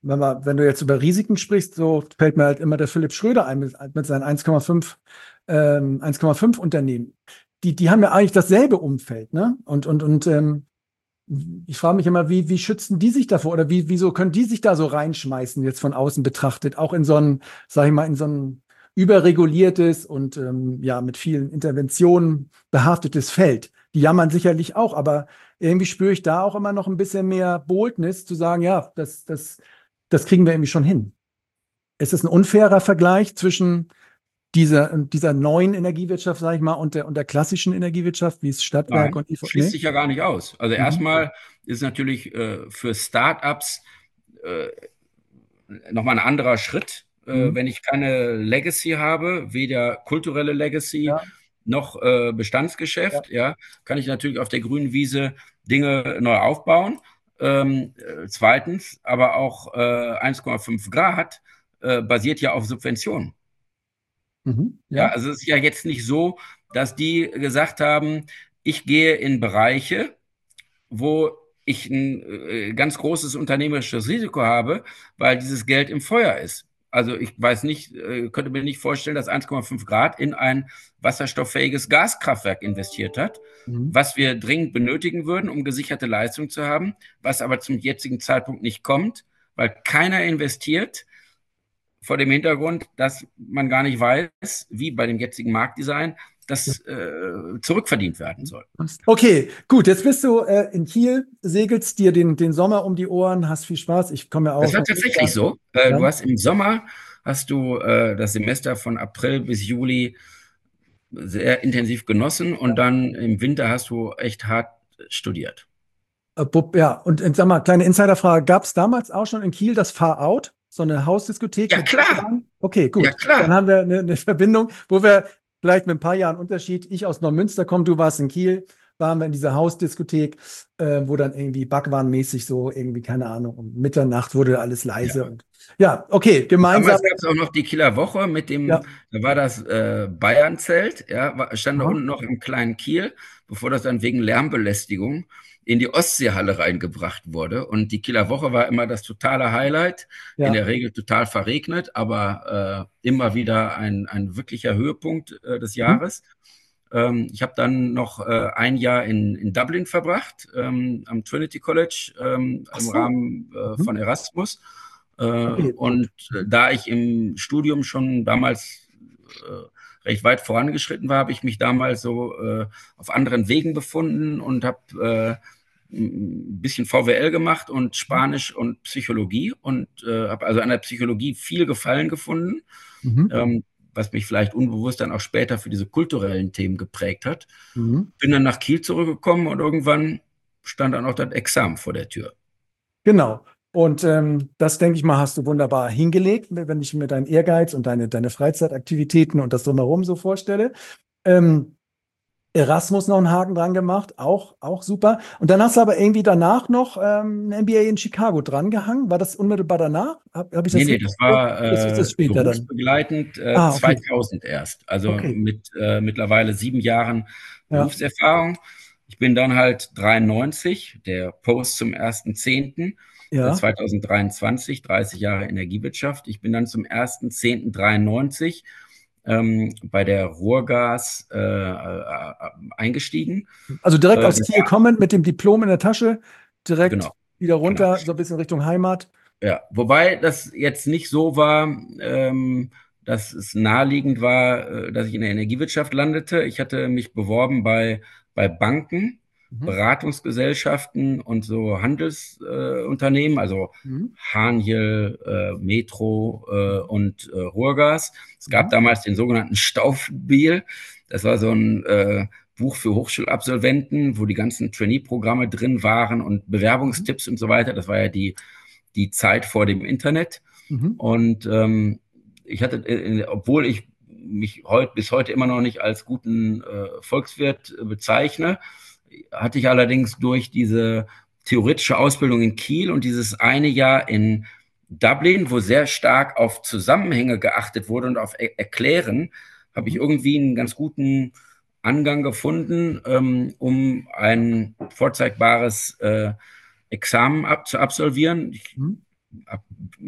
wenn, man, wenn du jetzt über Risiken sprichst, so fällt mir halt immer der Philipp Schröder ein mit, mit seinen eins Komma fünf ähm, eins Komma fünf Unternehmen. Die, die haben ja eigentlich dasselbe Umfeld, ne? Und, und, und ähm, ich frage mich immer, wie, wie schützen die sich davor oder wie, wieso können die sich da so reinschmeißen, jetzt von außen betrachtet, auch in so ein, sag ich mal, in so ein überreguliertes und ähm, ja, mit vielen Interventionen behaftetes Feld. Die jammern sicherlich auch, aber irgendwie spüre ich da auch immer noch ein bisschen mehr Boldness zu sagen, ja, das, das, das kriegen wir irgendwie schon hin. Ist es ein unfairer Vergleich zwischen dieser, dieser neuen Energiewirtschaft, sage ich mal, und der, und der klassischen Energiewirtschaft, wie es Stadtwerke Nein, und I V? schließt Nee? sich ja gar nicht aus. Also Mhm. erstmal ist natürlich äh, für Startups äh, nochmal ein anderer Schritt, äh, Mhm. wenn ich keine Legacy habe, weder kulturelle Legacy Ja, noch äh, ja. Bestandsgeschäft, ja, kann ich natürlich auf der grünen Wiese Dinge neu aufbauen. Ähm, äh, zweitens, aber auch äh, eins Komma fünf Grad äh, basiert ja auf Subventionen. Mhm. Ja, Ja. also es ist ja jetzt nicht so, dass die gesagt haben, ich gehe in Bereiche, wo ich ein äh, ganz großes unternehmerisches Risiko habe, weil dieses Geld im Feuer ist. Also ich weiß nicht, äh, könnte mir nicht vorstellen, dass eins Komma fünf Grad in ein wasserstofffähiges Gaskraftwerk investiert hat, Mhm. was wir dringend benötigen würden, um gesicherte Leistung zu haben, was aber zum jetzigen Zeitpunkt nicht kommt, weil keiner investiert vor dem Hintergrund, dass man gar nicht weiß, wie bei dem jetzigen Marktdesign das äh, zurückverdient werden soll. Okay, gut, jetzt bist du äh, in Kiel, segelst dir den, den Sommer um die Ohren, hast viel Spaß. Ich komme ja Das aus war tatsächlich Hannover. so. Äh, Ja, du hast im Sommer hast du äh, das Semester von April bis Juli sehr intensiv genossen und ja. dann im Winter hast du echt hart studiert. Äh, Bub, ja. Und äh, sag mal, kleine Insiderfrage, gab es damals auch schon in Kiel das Far Out? So eine Hausdiskothek Ja, mit klar. Backwaren? Okay, Ja, gut. Dann klar. haben wir eine, eine Verbindung, wo wir vielleicht mit ein paar Jahren Unterschied, ich aus Neumünster komme, du warst in Kiel, waren wir in dieser Hausdiskothek, äh, wo dann irgendwie backwarenmäßig so irgendwie, keine Ahnung, um Mitternacht wurde alles leise. Ja. Und ja, okay, gemeinsam. Damals gab es auch noch die Kieler Woche mit dem, Ja, da war das äh, Bayernzelt, ja, war, stand da aha, unten noch im kleinen Kiel, bevor das dann wegen Lärmbelästigung in die Ostseehalle reingebracht wurde. Und die Kieler Woche war immer das totale Highlight, in ja. der Regel total verregnet, aber äh, immer wieder ein, ein wirklicher Höhepunkt äh, des Mhm. Jahres. Ähm, ich habe dann noch äh, ein Jahr in, in Dublin verbracht, ähm, am Trinity College, ähm, Ach im so. Rahmen äh, Mhm. von Erasmus. Äh, Okay, gut. und äh, da ich im Studium schon damals äh, recht weit vorangeschritten war, habe ich mich damals so äh, auf anderen Wegen befunden und habe äh, ein bisschen V W L gemacht und Spanisch und Psychologie und äh, habe also an der Psychologie viel Gefallen gefunden, Mhm. ähm, was mich vielleicht unbewusst dann auch später für diese kulturellen Themen geprägt hat. Mhm. Bin dann nach Kiel zurückgekommen und irgendwann stand dann auch das Examen vor der Tür. Genau. Und ähm, das, denke ich mal, hast du wunderbar hingelegt, wenn ich mir deinen Ehrgeiz und deine, deine Freizeitaktivitäten und das drumherum so vorstelle. Ähm, Erasmus noch einen Haken dran gemacht, auch, auch super. Und dann hast du aber irgendwie danach noch ähm, ein M B A in Chicago drangehangen. War das unmittelbar danach? Habe hab ich Nee, das nee, richtig? das war Das ist das äh, später dann. berufsbegleitend äh, Ah, okay. zweitausend erst. Also Okay. mit äh, mittlerweile sieben Jahren Ja, Berufserfahrung. Ich bin dann halt dreiundneunzig, der Post zum ersten zehnten äh, ja. zweitausenddreiundzwanzig, dreißig Jahre Energiewirtschaft. Ich bin dann zum ersten zehnten dreiundneunzig ähm, bei der Ruhrgas äh, äh, eingestiegen. Also direkt Äh, aus das Kiel war, kommend mit dem Diplom in der Tasche, direkt genau, wieder genau. runter, so ein bisschen Richtung Heimat. Ja, wobei das jetzt nicht so war, ähm, dass es naheliegend war, äh, dass ich in der Energiewirtschaft landete. Ich hatte mich beworben bei, bei Banken, Mhm. Beratungsgesellschaften und so Handelsunternehmen, äh, Unternehmen, also Mhm. Haniel, äh, Metro äh, und äh, Ruhrgas. Es gab Mhm. damals den sogenannten Staufbiel. Das war so ein äh, Buch für Hochschulabsolventen, wo die ganzen Trainee-Programme drin waren und Mhm. Bewerbungstipps und so weiter. Das war ja die die Zeit vor dem Internet. Mhm. Und ähm, ich hatte, äh, obwohl ich mich heut, bis heute immer noch nicht als guten äh, Volkswirt äh, bezeichne, hatte ich allerdings durch diese theoretische Ausbildung in Kiel und dieses eine Jahr in Dublin, wo sehr stark auf Zusammenhänge geachtet wurde und auf er Erklären, habe ich Mhm. irgendwie einen ganz guten Angang gefunden, ähm, um ein vorzeigbares äh, Examen ab, zu absolvieren. Ich Mhm. ab,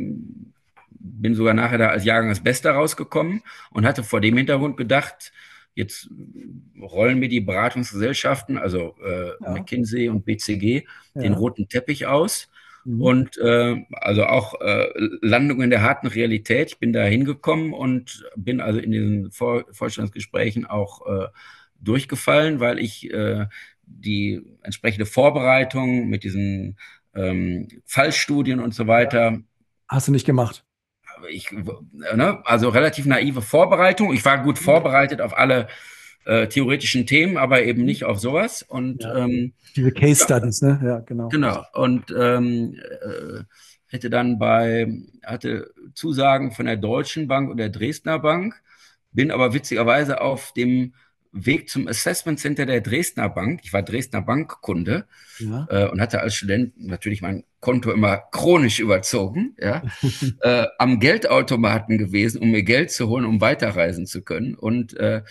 bin sogar nachher da als Jahrgang als Bester rausgekommen und hatte vor dem Hintergrund gedacht, jetzt rollen mir die Beratungsgesellschaften, also äh, Ja, McKinsey und B C G, den ja. roten Teppich aus. Mhm. Und äh, also auch äh, Landung in der harten Realität. Ich bin da hingekommen und bin also in diesen Vor Vorstellungsgesprächen auch äh, durchgefallen, weil ich äh, die entsprechende Vorbereitung mit diesen ähm, Fallstudien und so Ja. weiter, Hast du nicht gemacht. ich, ne, also relativ naive Vorbereitung. Ich war gut Mhm. vorbereitet auf alle äh, theoretischen Themen, aber eben nicht auf sowas. Und Ja. ähm, Diese Case ja, Studies, ne? Ja, genau. genau. Und ähm, äh, hätte dann bei, hatte Zusagen von der Deutschen Bank und der Dresdner Bank, bin aber witzigerweise auf dem Weg zum Assessment Center der Dresdner Bank, ich war Dresdner Bankkunde Ja. äh, und hatte als Student natürlich mein Konto immer chronisch überzogen, ja, äh, am Geldautomaten gewesen, um mir Geld zu holen, um weiterreisen zu können. Und äh,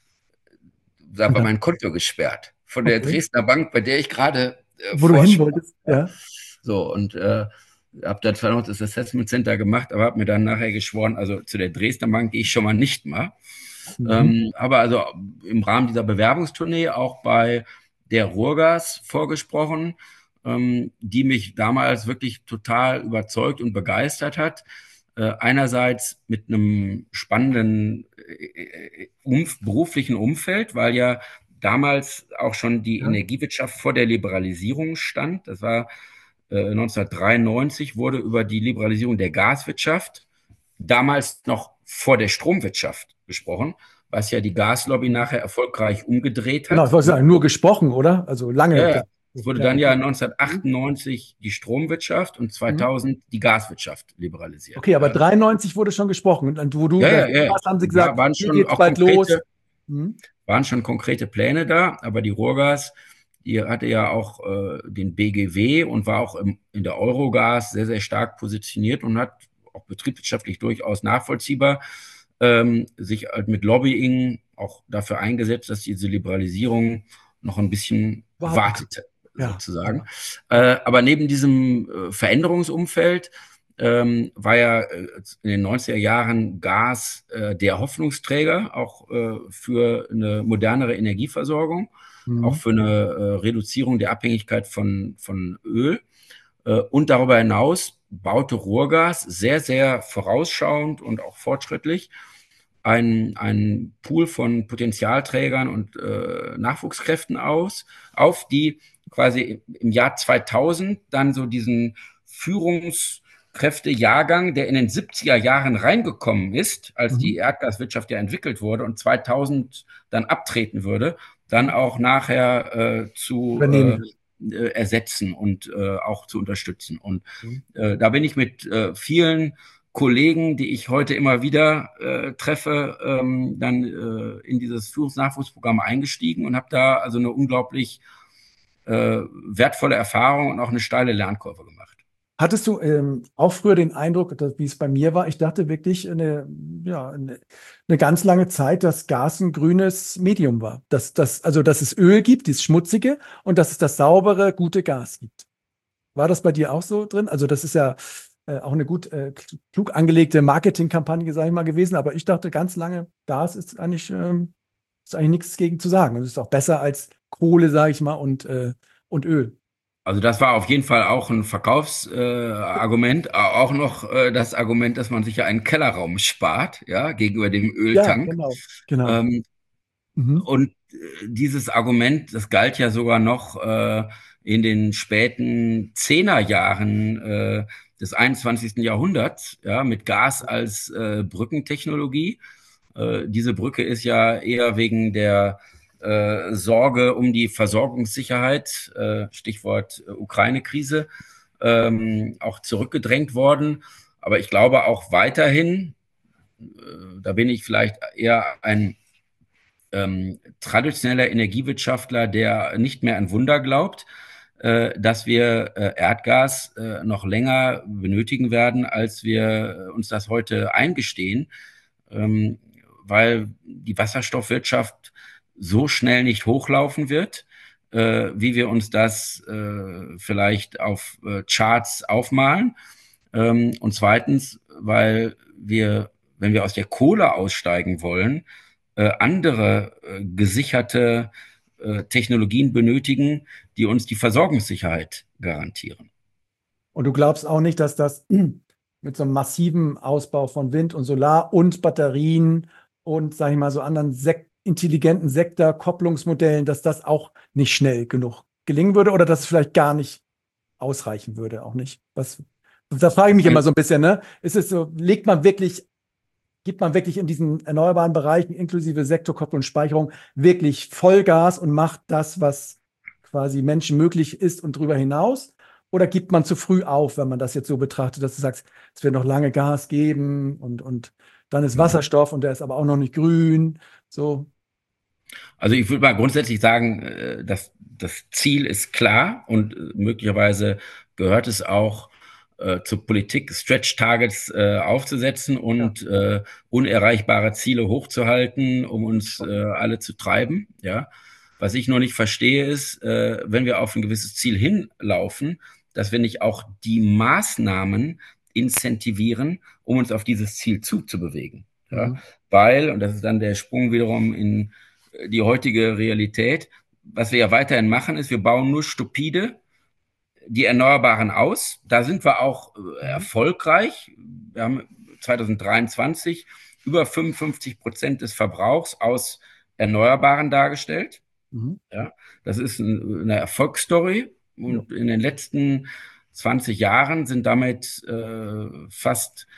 da Und war dann, mein Konto gesperrt von der okay. Dresdner Bank, bei der ich gerade äh, Wo du hin Vorsprung. wolltest, Ja. ja. So, und äh, habe dann zwar noch das Assessment Center gemacht, aber habe mir dann nachher geschworen, also zu der Dresdner Bank gehe ich schon mal nicht mal. Mhm. Ähm, habe also im Rahmen dieser Bewerbungstournee auch bei der Ruhrgas vorgesprochen, ähm, die mich damals wirklich total überzeugt und begeistert hat. Äh, einerseits mit einem spannenden äh, umf beruflichen Umfeld, weil ja damals auch schon die Ja. Energiewirtschaft vor der Liberalisierung stand. Das war äh, neunzehnhundertdreiundneunzig wurde über die Liberalisierung der Gaswirtschaft, damals noch vor der Stromwirtschaft gesprochen, was ja die Gaslobby nachher erfolgreich umgedreht Genau, ich hat. wollte sagen, nur gesprochen, oder? Also lange. Ja, ja. Plan- Es wurde Ja, dann ja okay. Mhm. neunzehnhundertachtundneunzig die Stromwirtschaft und Mhm. zweitausend die Gaswirtschaft liberalisiert. Okay, aber Ja, dreiundneunzig wurde schon gesprochen. Und wo du ja, da ja, ja. Ja. warst, haben sie War, gesagt, waren hier schon geht's auch bald los. konkrete, Mhm. waren schon konkrete Pläne da, aber die Ruhrgas, die hatte ja auch äh, den B G W und war auch im, in der Eurogas sehr, sehr stark positioniert und hat auch betriebswirtschaftlich durchaus nachvollziehbar ähm, sich halt mit Lobbying auch dafür eingesetzt, dass diese Liberalisierung noch ein bisschen Warten. wartete, Ja, sozusagen. ja. Ja. Äh, aber neben diesem äh, Veränderungsumfeld ähm, war ja äh, in den neunziger Jahren Gas äh, der Hoffnungsträger, auch äh, für eine modernere Energieversorgung, auch Mhm. für eine äh, Reduzierung der Abhängigkeit von, von Öl. Äh, und darüber hinaus baute Ruhrgas sehr, sehr vorausschauend und auch fortschrittlich ein, ein Pool von Potenzialträgern und äh, Nachwuchskräften aus, auf, die quasi im Jahr zweitausend dann so diesen Führungskräftejahrgang, der in den siebziger Jahren reingekommen ist, als die Mhm. Erdgaswirtschaft ja entwickelt wurde und zweitausend dann abtreten würde, dann Mhm. auch nachher äh, zu äh, Übernehmen. äh, ersetzen und äh, auch zu unterstützen. Und Mhm. äh, da bin ich mit äh, vielen Kollegen, die ich heute immer wieder äh, treffe, ähm, dann äh, in dieses Führungsnachwuchsprogramm eingestiegen und habe da also eine unglaublich äh, wertvolle Erfahrung und auch eine steile Lernkurve gemacht. Hattest du ähm, auch früher den Eindruck, dass, wie es bei mir war, ich dachte wirklich eine, ja, eine, eine ganz lange Zeit, dass Gas ein grünes Medium war. Dass, dass, also, dass es Öl gibt, dieses schmutzige, und dass es das saubere, gute Gas gibt. War das bei dir auch so drin? Also, das ist ja äh, auch eine gut äh, klug angelegte Marketingkampagne, sage ich mal, gewesen. Aber ich dachte ganz lange, Gas ist eigentlich, ähm, ist eigentlich nichts gegen zu sagen. Und es ist auch besser als Kohle, sage ich mal, und, äh, und Öl. Also das war auf jeden Fall auch ein Verkaufsargument, äh, auch noch äh, das Argument, dass man sich ja einen Kellerraum spart, ja, gegenüber dem Ja, Öltank. genau. Genau. Ähm, Mhm. Und äh, dieses Argument, das galt ja sogar noch äh, in den späten Zehnerjahren äh, des einundzwanzigsten Jahrhunderts, ja, mit Gas als äh, Brückentechnologie. Äh, diese Brücke ist ja eher wegen der äh, Sorge um die Versorgungssicherheit, äh, Stichwort äh, Ukraine-Krise, ähm, auch zurückgedrängt worden. Aber ich glaube auch weiterhin, äh, da bin ich vielleicht eher ein ähm, traditioneller Energiewirtschaftler, der nicht mehr an Wunder glaubt, äh, dass wir äh, Erdgas äh, noch länger benötigen werden, als wir uns das heute eingestehen, ähm, weil die Wasserstoffwirtschaft so schnell nicht hochlaufen wird, äh, wie wir uns das äh, vielleicht auf äh, Charts aufmalen. Ähm, und zweitens, weil wir, wenn wir aus der Kohle aussteigen wollen, äh, andere äh, gesicherte äh, Technologien benötigen, die uns die Versorgungssicherheit garantieren. Und du glaubst auch nicht, dass das mit so einem massiven Ausbau von Wind und Solar und Batterien und, sage ich mal, so anderen Sek intelligenten Sektorkopplungsmodellen, dass das auch nicht schnell genug gelingen würde oder dass es vielleicht gar nicht ausreichen würde, auch nicht. Was, da frage ich mich immer so ein bisschen, ne? Ist es so, legt man wirklich, gibt man wirklich in diesen erneuerbaren Bereichen inklusive Sektorkopplung und Speicherung wirklich Vollgas und macht das, was quasi Menschen möglich ist und darüber hinaus? Oder gibt man zu früh auf, wenn man das jetzt so betrachtet, dass du sagst, es wird noch lange Gas geben und, und dann ist Wasserstoff und der ist aber auch noch nicht grün. So. Also ich würde mal grundsätzlich sagen, äh, dass das Ziel ist klar und äh, möglicherweise gehört es auch äh, zur Politik, Stretch Targets äh, aufzusetzen und ja. äh, unerreichbare Ziele hochzuhalten, um uns äh, alle zu treiben. Ja, was ich noch nicht verstehe ist, äh, wenn wir auf ein gewisses Ziel hinlaufen, dass wir nicht auch die Maßnahmen incentivieren, um uns auf dieses Ziel zuzubewegen. Ja? Mhm. Weil, und das ist dann der Sprung wiederum in die heutige Realität, was wir ja weiterhin machen, ist, wir bauen nur stupide die Erneuerbaren aus. Da sind wir auch äh, erfolgreich. Wir haben zwanzig dreiundzwanzig über fünfundfünfzig Prozent des Verbrauchs aus Erneuerbaren dargestellt. Mhm. Ja, das ist ein, eine Erfolgsstory. Und ja. in den letzten zwanzig Jahren sind damit äh, fast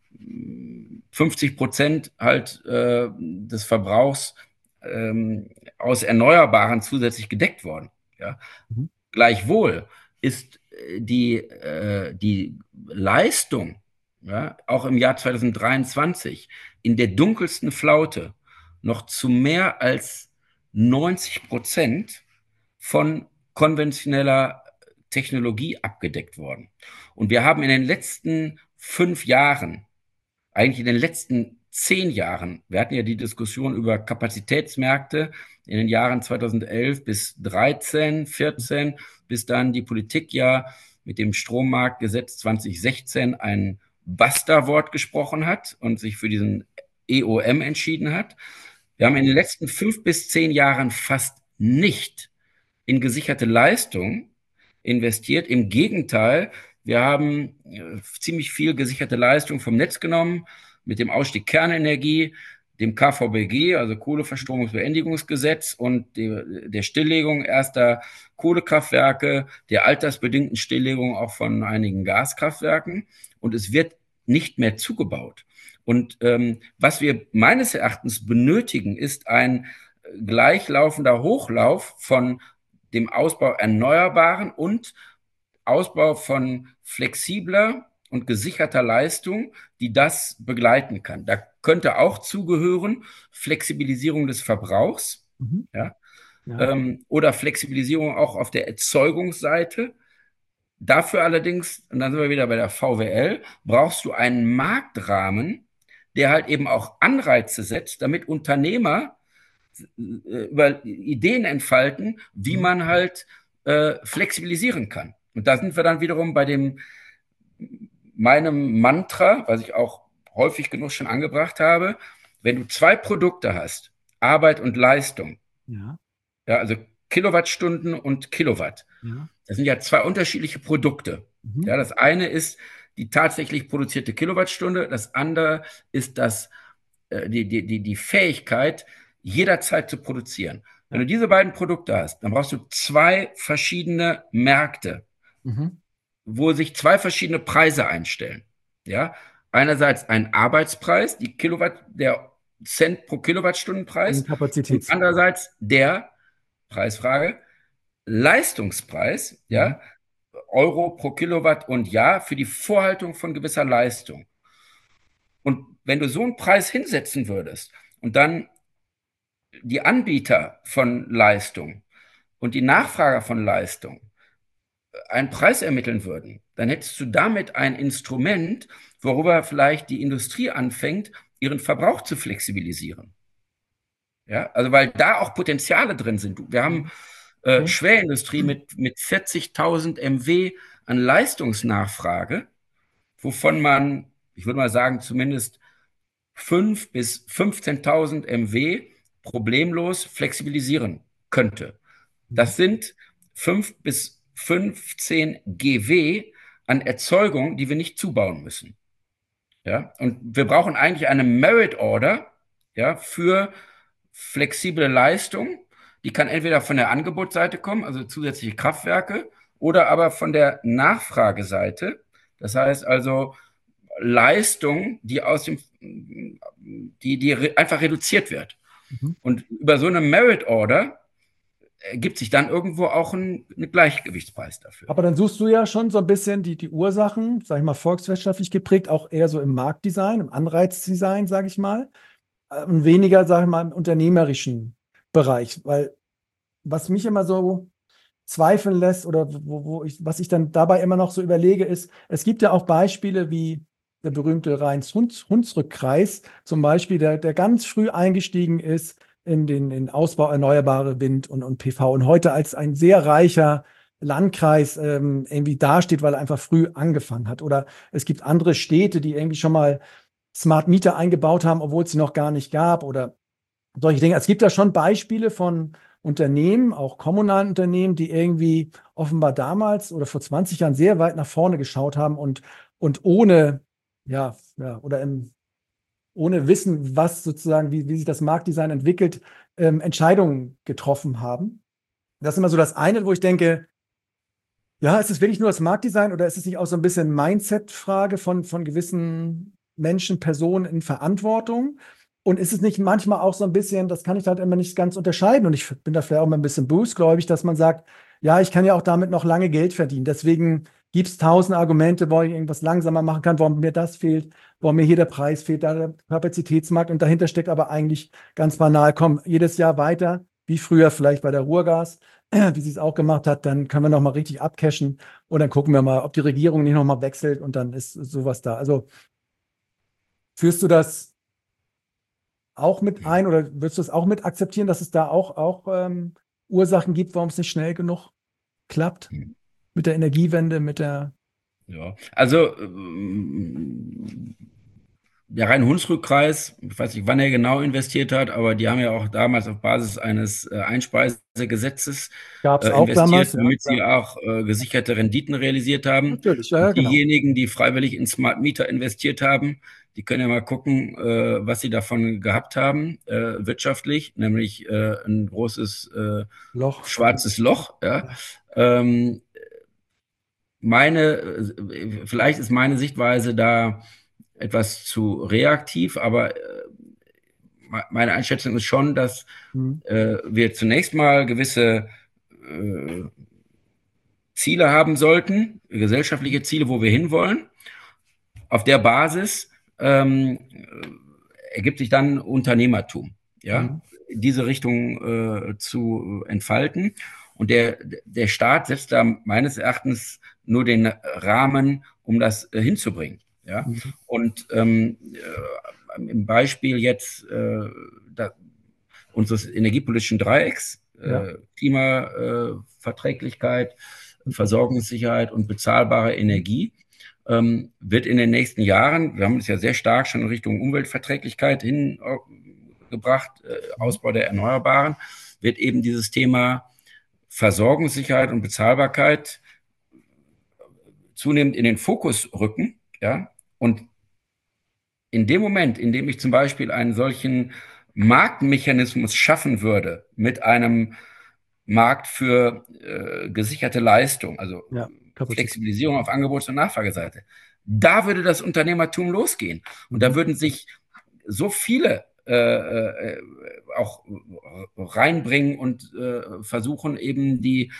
fünfzig Prozent halt äh, des Verbrauchs ähm, aus Erneuerbaren zusätzlich gedeckt worden. Ja. Mhm. Gleichwohl ist die, äh, die Leistung, ja, auch im Jahr zwanzig dreiundzwanzig in der dunkelsten Flaute noch zu mehr als neunzig Prozent von konventioneller Technologie abgedeckt worden. Und wir haben in den letzten fünf Jahren, eigentlich in den letzten zehn Jahren, wir hatten ja die Diskussion über Kapazitätsmärkte in den Jahren zweitausendelf bis dreizehn, vierzehn, bis dann die Politik ja mit dem Strommarktgesetz zwanzig sechzehn ein Basta-Wort gesprochen hat und sich für diesen E O M entschieden hat. Wir haben in den letzten fünf bis zehn Jahren fast nicht in gesicherte Leistung investiert. Im Gegenteil, wir haben äh, ziemlich viel gesicherte Leistung vom Netz genommen mit dem Ausstieg Kernenergie, dem K V B G, also Kohleverstromungsbeendigungsgesetz und die, der Stilllegung erster Kohlekraftwerke, der altersbedingten Stilllegung auch von einigen Gaskraftwerken. Und es wird nicht mehr zugebaut. Und ähm, was wir meines Erachtens benötigen, ist ein gleichlaufender Hochlauf von dem Ausbau Erneuerbaren und Ausbau von flexibler und gesicherter Leistung, die das begleiten kann. Da könnte auch zugehören Flexibilisierung des Verbrauchs, mhm. ja, ja. Ähm, oder Flexibilisierung auch auf der Erzeugungsseite. Dafür allerdings, und dann sind wir wieder bei der V W L, brauchst du einen Marktrahmen, der halt eben auch Anreize setzt, damit Unternehmer über Ideen entfalten, wie man halt äh, flexibilisieren kann. Und da sind wir dann wiederum bei dem meinem Mantra, was ich auch häufig genug schon angebracht habe, wenn du zwei Produkte hast, Arbeit und Leistung, ja, ja also Kilowattstunden und Kilowatt, ja. Das sind ja zwei unterschiedliche Produkte. Mhm. Ja, das eine ist die tatsächlich produzierte Kilowattstunde, das andere ist das, äh, die, die, die, die Fähigkeit, jederzeit zu produzieren. Wenn du diese beiden Produkte hast, dann brauchst du zwei verschiedene Märkte, mhm. wo sich zwei verschiedene Preise einstellen. Ja, einerseits ein Arbeitspreis, die Kilowatt, der Cent pro Kilowattstundenpreis, und andererseits der Preisfrage Leistungspreis, mhm. ja, Euro pro Kilowatt und Jahr für die Vorhaltung von gewisser Leistung. Und wenn du so einen Preis hinsetzen würdest und dann die Anbieter von Leistung und die Nachfrager von Leistung einen Preis ermitteln würden, dann hättest du damit ein Instrument, worüber vielleicht die Industrie anfängt, ihren Verbrauch zu flexibilisieren. Ja, also weil da auch Potenziale drin sind. Wir haben äh, Schwerindustrie mit, mit vierzigtausend Megawatt an Leistungsnachfrage, wovon man, ich würde mal sagen, zumindest fünf bis fünfzehntausend Megawatt problemlos flexibilisieren könnte. Mhm. Das sind fünf bis fünfzehn Gigawatt an Erzeugung, die wir nicht zubauen müssen. Ja? Und wir brauchen eigentlich eine Merit Order, ja, für flexible Leistung. Die kann entweder von der Angebotsseite kommen, also zusätzliche Kraftwerke, oder aber von der Nachfrageseite. Das heißt also Leistung, die aus dem, die, die einfach reduziert wird. Mhm. Und über so eine Merit Order ergibt sich dann irgendwo auch ein, ein Gleichgewichtspreis dafür. Aber dann suchst du ja schon so ein bisschen die, die Ursachen, sag ich mal, volkswirtschaftlich geprägt, auch eher so im Marktdesign, im Anreizdesign, sage ich mal, äh, und weniger, sage ich mal, im unternehmerischen Bereich. Weil was mich immer so zweifeln lässt oder wo, wo ich, was ich dann dabei immer noch so überlege, ist, es gibt ja auch Beispiele wie der berühmte Rhein-Hunsrück-Kreis zum Beispiel, der, der ganz früh eingestiegen ist in den in Ausbau erneuerbare Wind und, und P V und heute als ein sehr reicher Landkreis ähm, irgendwie dasteht, weil er einfach früh angefangen hat. Oder es gibt andere Städte, die irgendwie schon mal Smart Meter eingebaut haben, obwohl es sie noch gar nicht gab oder solche Dinge. Es gibt da schon Beispiele von Unternehmen, auch kommunalen Unternehmen, die irgendwie offenbar damals oder vor zwanzig Jahren sehr weit nach vorne geschaut haben und, und ohne, ja, ja, oder im, ohne Wissen, was sozusagen, wie, wie sich das Marktdesign entwickelt, ähm, Entscheidungen getroffen haben. Das ist immer so das eine, wo ich denke, ja, ist es wirklich nur das Marktdesign oder ist es nicht auch so ein bisschen Mindset-Frage von, von gewissen Menschen, Personen in Verantwortung? Und ist es nicht manchmal auch so ein bisschen, das kann ich halt immer nicht ganz unterscheiden und ich bin da vielleicht auch mal ein bisschen bösgläubig, dass man sagt, ja, ich kann ja auch damit noch lange Geld verdienen. Deswegen gibt es tausend Argumente, wo ich irgendwas langsamer machen kann, warum mir das fehlt, warum mir hier der Preis fehlt, da der Kapazitätsmarkt und dahinter steckt aber eigentlich ganz banal, komm, jedes Jahr weiter, wie früher vielleicht bei der Ruhrgas, wie sie es auch gemacht hat, dann können wir noch mal richtig abcashen und dann gucken wir mal, ob die Regierung nicht noch mal wechselt und dann ist sowas da. Also führst du das auch mit ein oder würdest du es auch mit akzeptieren, dass es da auch, auch ähm, Ursachen gibt, warum es nicht schnell genug klappt mit der Energiewende, mit der. Ja, also ähm, der Rhein-Hunsrück-Kreis, ich weiß nicht, wann er genau investiert hat, aber die haben ja auch damals auf Basis eines äh, Einspeisegesetzes Gab es äh, auch investiert, damals, ja. damit sie Ja. auch äh, gesicherte Renditen realisiert haben. Natürlich, ja, ja, Und genau. diejenigen, die freiwillig in Smart Meter investiert haben, die können ja mal gucken, äh, was sie davon gehabt haben, äh, wirtschaftlich, nämlich äh, ein großes äh, Loch. schwarzes Loch. Ja. Ja. Ähm, meine, äh, vielleicht ist meine Sichtweise da etwas zu reaktiv, aber äh, meine Einschätzung ist schon, dass Hm. äh, wir zunächst mal gewisse äh, Ziele haben sollten, gesellschaftliche Ziele, wo wir hinwollen. Auf der Basis ähm, ergibt sich dann Unternehmertum, ja, Hm. in diese Richtung äh, zu entfalten. Und der, der Staat setzt da meines Erachtens nur den Rahmen, um das äh, hinzubringen. Ja? Hm. Und ähm, äh, im Beispiel jetzt äh, da, unseres energiepolitischen Dreiecks, Ja. äh, Klimaverträglichkeit, äh, Versorgungssicherheit und bezahlbare Energie, ähm, wird in den nächsten Jahren, wir haben es ja sehr stark schon in Richtung Umweltverträglichkeit hingebracht, äh, Ausbau der Erneuerbaren, wird eben dieses Thema Versorgungssicherheit und Bezahlbarkeit zunehmend in den Fokus rücken, ja, und in dem Moment, in dem ich zum Beispiel einen solchen Marktmechanismus schaffen würde, mit einem Markt für äh, gesicherte Leistung, also Ja, Kapazität. Flexibilisierung auf Angebots- und Nachfrageseite, da würde das Unternehmertum losgehen. Und da Mhm. würden sich so viele äh, äh, auch reinbringen und äh, versuchen, eben die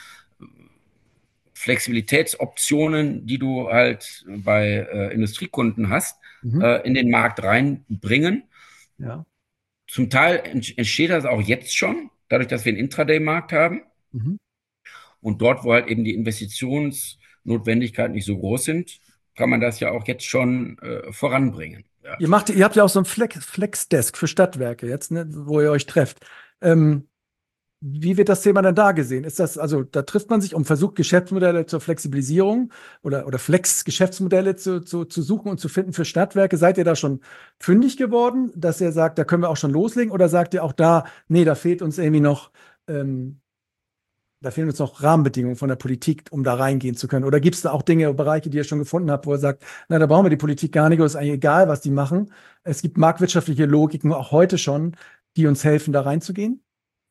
Flexibilitätsoptionen, die du halt bei äh, Industriekunden hast, Mhm. äh, in den Markt reinbringen. Ja. Zum Teil entsteht das auch jetzt schon, dadurch, dass wir einen Intraday-Markt haben. Mhm. Und dort, wo halt eben die Investitionsnotwendigkeiten nicht so groß sind, kann man das ja auch jetzt schon äh, voranbringen. Ja. Ihr macht, ihr habt ja auch so ein Flex, Flexdesk für Stadtwerke jetzt, ne, wo ihr euch trefft. Ähm, wie wird das Thema denn da gesehen? Ist das, also da trifft man sich und versucht Geschäftsmodelle zur Flexibilisierung oder, oder Flex-Geschäftsmodelle zu, zu, zu suchen und zu finden für Stadtwerke. Seid ihr da schon fündig geworden, dass ihr sagt, da können wir auch schon loslegen? Oder sagt ihr auch da, nee, da fehlt uns irgendwie noch, ähm, da fehlen uns noch Rahmenbedingungen von der Politik, um da reingehen zu können? Oder gibt es da auch Dinge, Bereiche, die ihr schon gefunden habt, wo ihr sagt, na, da brauchen wir die Politik gar nicht, oder ist eigentlich egal, was die machen. Es gibt marktwirtschaftliche Logiken, auch heute schon, die uns helfen, da reinzugehen?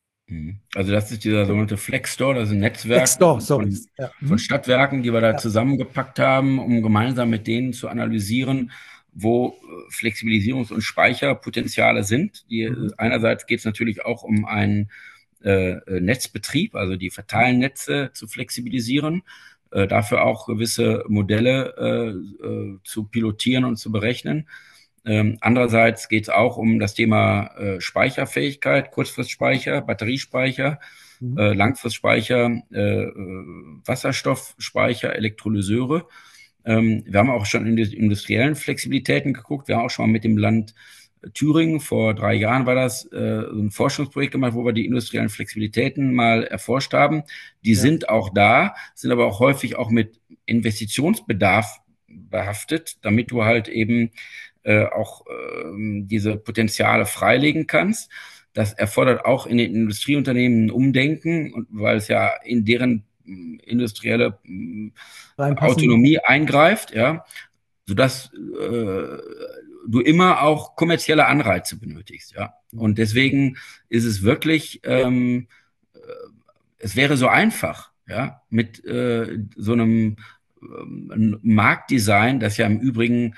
Also das ist dieser sogenannte Flex Store, das ist ein Netzwerk Flex Store, sorry. von, Ja. von Stadtwerken, die wir da Ja. zusammengepackt haben, um gemeinsam mit denen zu analysieren, wo Flexibilisierungs- und Speicherpotenziale sind. Die, Mhm. einerseits geht es natürlich auch um einen äh, Netzbetrieb, also die Verteilnetze zu flexibilisieren, äh, dafür auch gewisse Modelle äh, äh, zu pilotieren und zu berechnen. Ähm, andererseits geht es auch um das Thema äh, Speicherfähigkeit, Kurzfristspeicher, Batteriespeicher, Mhm. äh, Langfristspeicher, äh, Wasserstoffspeicher, Elektrolyseure. Ähm, wir haben auch schon in die industriellen Flexibilitäten geguckt. Wir haben auch schon mal mit dem Land Thüringen, vor drei Jahren war das, äh, ein Forschungsprojekt gemacht, wo wir die industriellen Flexibilitäten mal erforscht haben. Die Ja. sind auch da, sind aber auch häufig auch mit Investitionsbedarf behaftet, damit du halt eben äh, auch äh, diese Potenziale freilegen kannst. Das erfordert auch in den Industrieunternehmen ein Umdenken, und weil es ja in deren mh, industrielle mh, Autonomie eingreift, ja, sodass äh, du immer auch kommerzielle Anreize benötigst, ja. Und deswegen ist es wirklich, ähm, äh, es wäre so einfach, ja, mit äh, so einem ähm, Marktdesign, das ja im Übrigen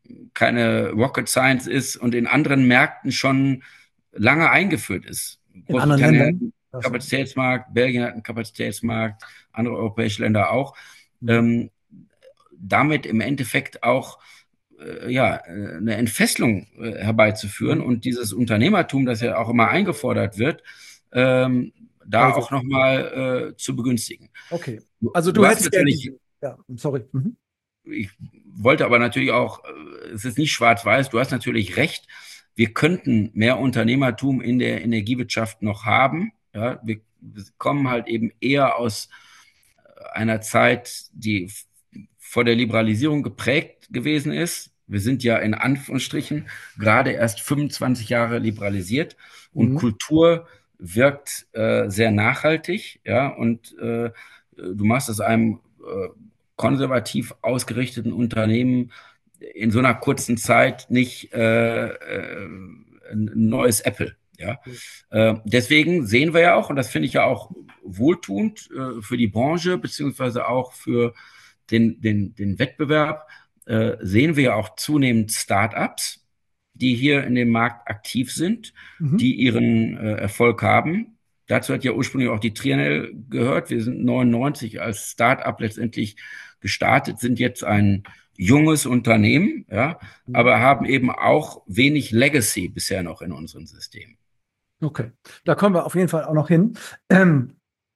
keine Rocket Science ist und in anderen Märkten schon lange eingeführt ist. In anderen Ländern? Kapazitätsmarkt, Belgien hat einen Kapazitätsmarkt, andere europäische Länder auch. Mhm. Ähm, damit im Endeffekt auch äh, ja, eine Entfesselung äh, herbeizuführen, mhm, und dieses Unternehmertum, das ja auch immer eingefordert wird, ähm, da also auch nochmal äh, zu begünstigen. Okay, also du, du hättest natürlich, ja, sorry. Mhm. Ich wollte aber natürlich auch, es ist nicht schwarz-weiß, du hast natürlich recht, wir könnten mehr Unternehmertum in der Energiewirtschaft noch haben. Ja, wir kommen halt eben eher aus einer Zeit, die vor der Liberalisierung geprägt gewesen ist. Wir sind ja in Anführungsstrichen gerade erst fünfundzwanzig Jahre liberalisiert, und mhm, Kultur wirkt äh, sehr nachhaltig, ja, und äh, du machst aus einem äh, konservativ ausgerichteten Unternehmen in so einer kurzen Zeit nicht äh, äh, ein neues Apple. Ja, äh, deswegen sehen wir ja auch, und das finde ich ja auch wohltuend äh, für die Branche, beziehungsweise auch für den, den, den Wettbewerb, äh, sehen wir ja auch zunehmend Start-ups, die hier in dem Markt aktiv sind, mhm, die ihren äh, Erfolg haben. Dazu hat ja ursprünglich auch die Trienel gehört. Wir sind neunundneunzig als Start-up letztendlich gestartet, sind jetzt ein junges Unternehmen, ja, mhm, aber haben eben auch wenig Legacy bisher noch in unserem System. Okay, da kommen wir auf jeden Fall auch noch hin. Ähm,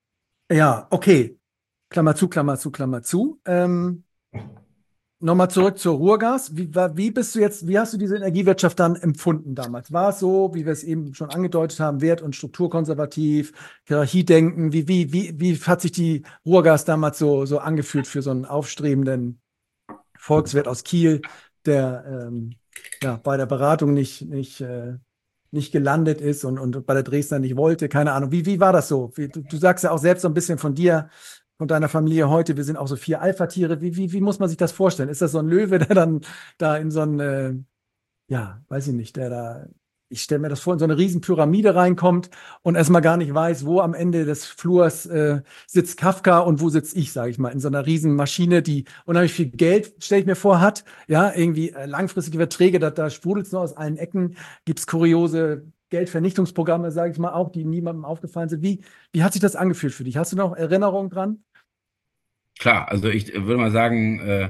ja, okay. Klammer zu, Klammer zu, Klammer zu. Ähm, Nochmal zurück zur Ruhrgas. Wie, wie bist du jetzt, wie hast du diese Energiewirtschaft dann empfunden damals? War es so, wie wir es eben schon angedeutet haben, wert- und strukturkonservativ, Hierarchiedenken? Wie, wie, wie, wie hat sich die Ruhrgas damals so, so angefühlt für so einen aufstrebenden Volkswirt aus Kiel, der ähm, ja, bei der Beratung nicht, nicht, äh, nicht gelandet ist und, und bei der Dresdner nicht wollte? Keine Ahnung. Wie, wie war das so? Wie, du, du sagst ja auch selbst so ein bisschen von dir, von deiner Familie heute, wir sind auch so vier Alpha-Tiere. Wie, wie, wie muss man sich das vorstellen? Ist das so ein Löwe, der dann da in so ein, äh, ja, weiß ich nicht, der da, ich stelle mir das vor, in so eine riesen Pyramide reinkommt und erstmal gar nicht weiß, wo am Ende des Flurs äh, sitzt Kafka und wo sitze ich, sage ich mal, in so einer riesen Maschine, die unheimlich viel Geld, stelle ich mir vor, hat, ja, irgendwie äh, langfristige Verträge, da, da sprudelt es nur aus allen Ecken, gibt es kuriose Geldvernichtungsprogramme, sage ich mal, auch, die niemandem aufgefallen sind. Wie, wie hat sich das angefühlt für dich? Hast du noch Erinnerungen dran? Klar, also ich würde mal sagen, äh,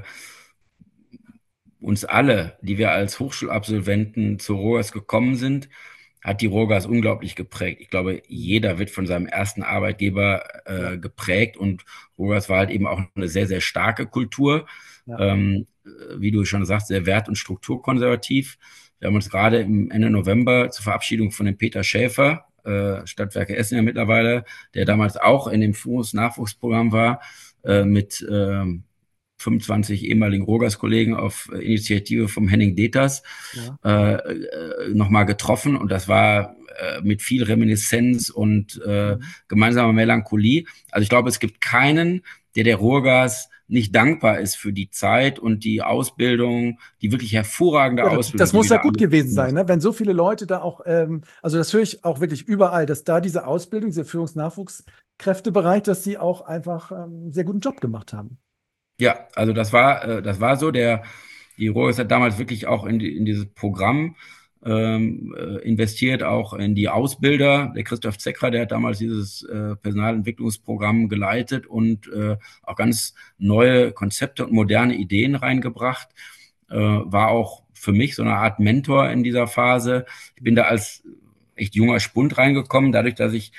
uns alle, die wir als Hochschulabsolventen zur Ruhrgas gekommen sind, hat die Ruhrgas unglaublich geprägt. Ich glaube, jeder wird von seinem ersten Arbeitgeber äh, geprägt, und Ruhrgas war halt eben auch eine sehr, sehr starke Kultur. Ja. Ähm, wie du schon sagst, sehr wert- und strukturkonservativ. Wir haben uns gerade im Ende November zur Verabschiedung von dem Peter Schäfer, äh, Stadtwerke Essen ja mittlerweile, der damals auch in dem Führungsnachwuchsprogramm war, äh, mit äh, fünfundzwanzig ehemaligen Rogas-Kollegen auf Initiative vom Henning Deters Ja. äh, äh, nochmal getroffen. Und das war äh, mit viel Reminiszenz und äh, Mhm. gemeinsamer Melancholie. Also ich glaube, es gibt keinen, der der Ruhrgas nicht dankbar ist für die Zeit und die Ausbildung, die wirklich hervorragende Ja, das, Ausbildung, das die muss wir ja da gut gewesen angeboten haben. sein, ne? Wenn so viele Leute da auch, ähm, also das höre ich auch wirklich überall, dass da diese Ausbildung, dieser Führungsnachwuchskräftebereich, dass die auch einfach ähm, einen sehr guten Job gemacht haben. Ja, also das war, äh, das war so. Der, die Rohres hat damals wirklich auch in, die, in dieses Programm ähm, äh, investiert, auch in die Ausbilder. Der Christoph Zeckrer, der hat damals dieses äh, Personalentwicklungsprogramm geleitet und äh, auch ganz neue Konzepte und moderne Ideen reingebracht. Äh, war auch für mich so eine Art Mentor in dieser Phase. Ich bin da als echt junger Spund reingekommen, dadurch, dass ich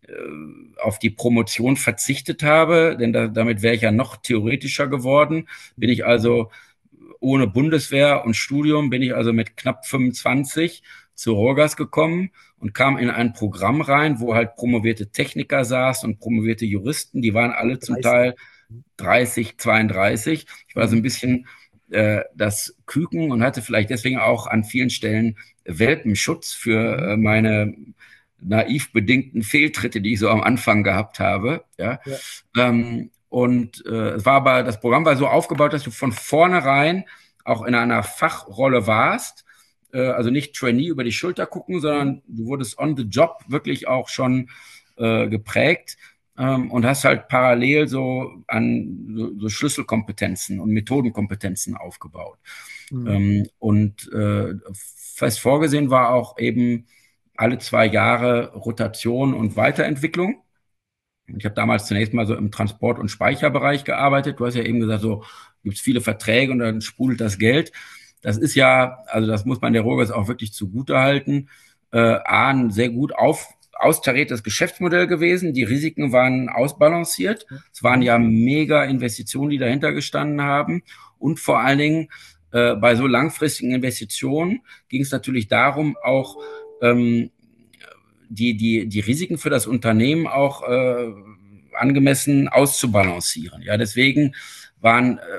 auf die Promotion verzichtet habe, denn da, damit wäre ich ja noch theoretischer geworden. Bin ich also ohne Bundeswehr und Studium, bin ich also mit knapp fünfundzwanzig zu Rogas gekommen und kam in ein Programm rein, wo halt promovierte Techniker saßen und promovierte Juristen, die waren alle zum Teil dreißig, zweiunddreißig. Ich war so ein bisschen äh, das Küken und hatte vielleicht deswegen auch an vielen Stellen Welpenschutz für äh, meine naiv bedingten Fehltritte, die ich so am Anfang gehabt habe. Ja. Ja. Ähm, und äh, es war aber, das Programm war so aufgebaut, dass du von vornherein auch in einer Fachrolle warst. Äh, also nicht Trainee über die Schulter gucken, sondern du wurdest on the job wirklich auch schon äh, geprägt ähm, und hast halt parallel so an so, so Schlüsselkompetenzen und Methodenkompetenzen aufgebaut. Mhm. Ähm, und äh, fest vorgesehen war auch eben alle zwei Jahre Rotation und Weiterentwicklung. Ich habe damals zunächst mal so im Transport- und Speicherbereich gearbeitet. Du hast ja eben gesagt, so gibt es viele Verträge und dann sprudelt das Geld. Das ist ja, also das muss man der Rogas auch wirklich zugutehalten, äh, A, ein sehr gut auf, austariertes Geschäftsmodell gewesen. Die Risiken waren ausbalanciert. Es waren ja mega Investitionen, die dahinter gestanden haben. Und vor allen Dingen äh, bei so langfristigen Investitionen ging es natürlich darum, auch ähm, die, die, die Risiken für das Unternehmen auch äh, angemessen auszubalancieren. Ja, deswegen waren, äh,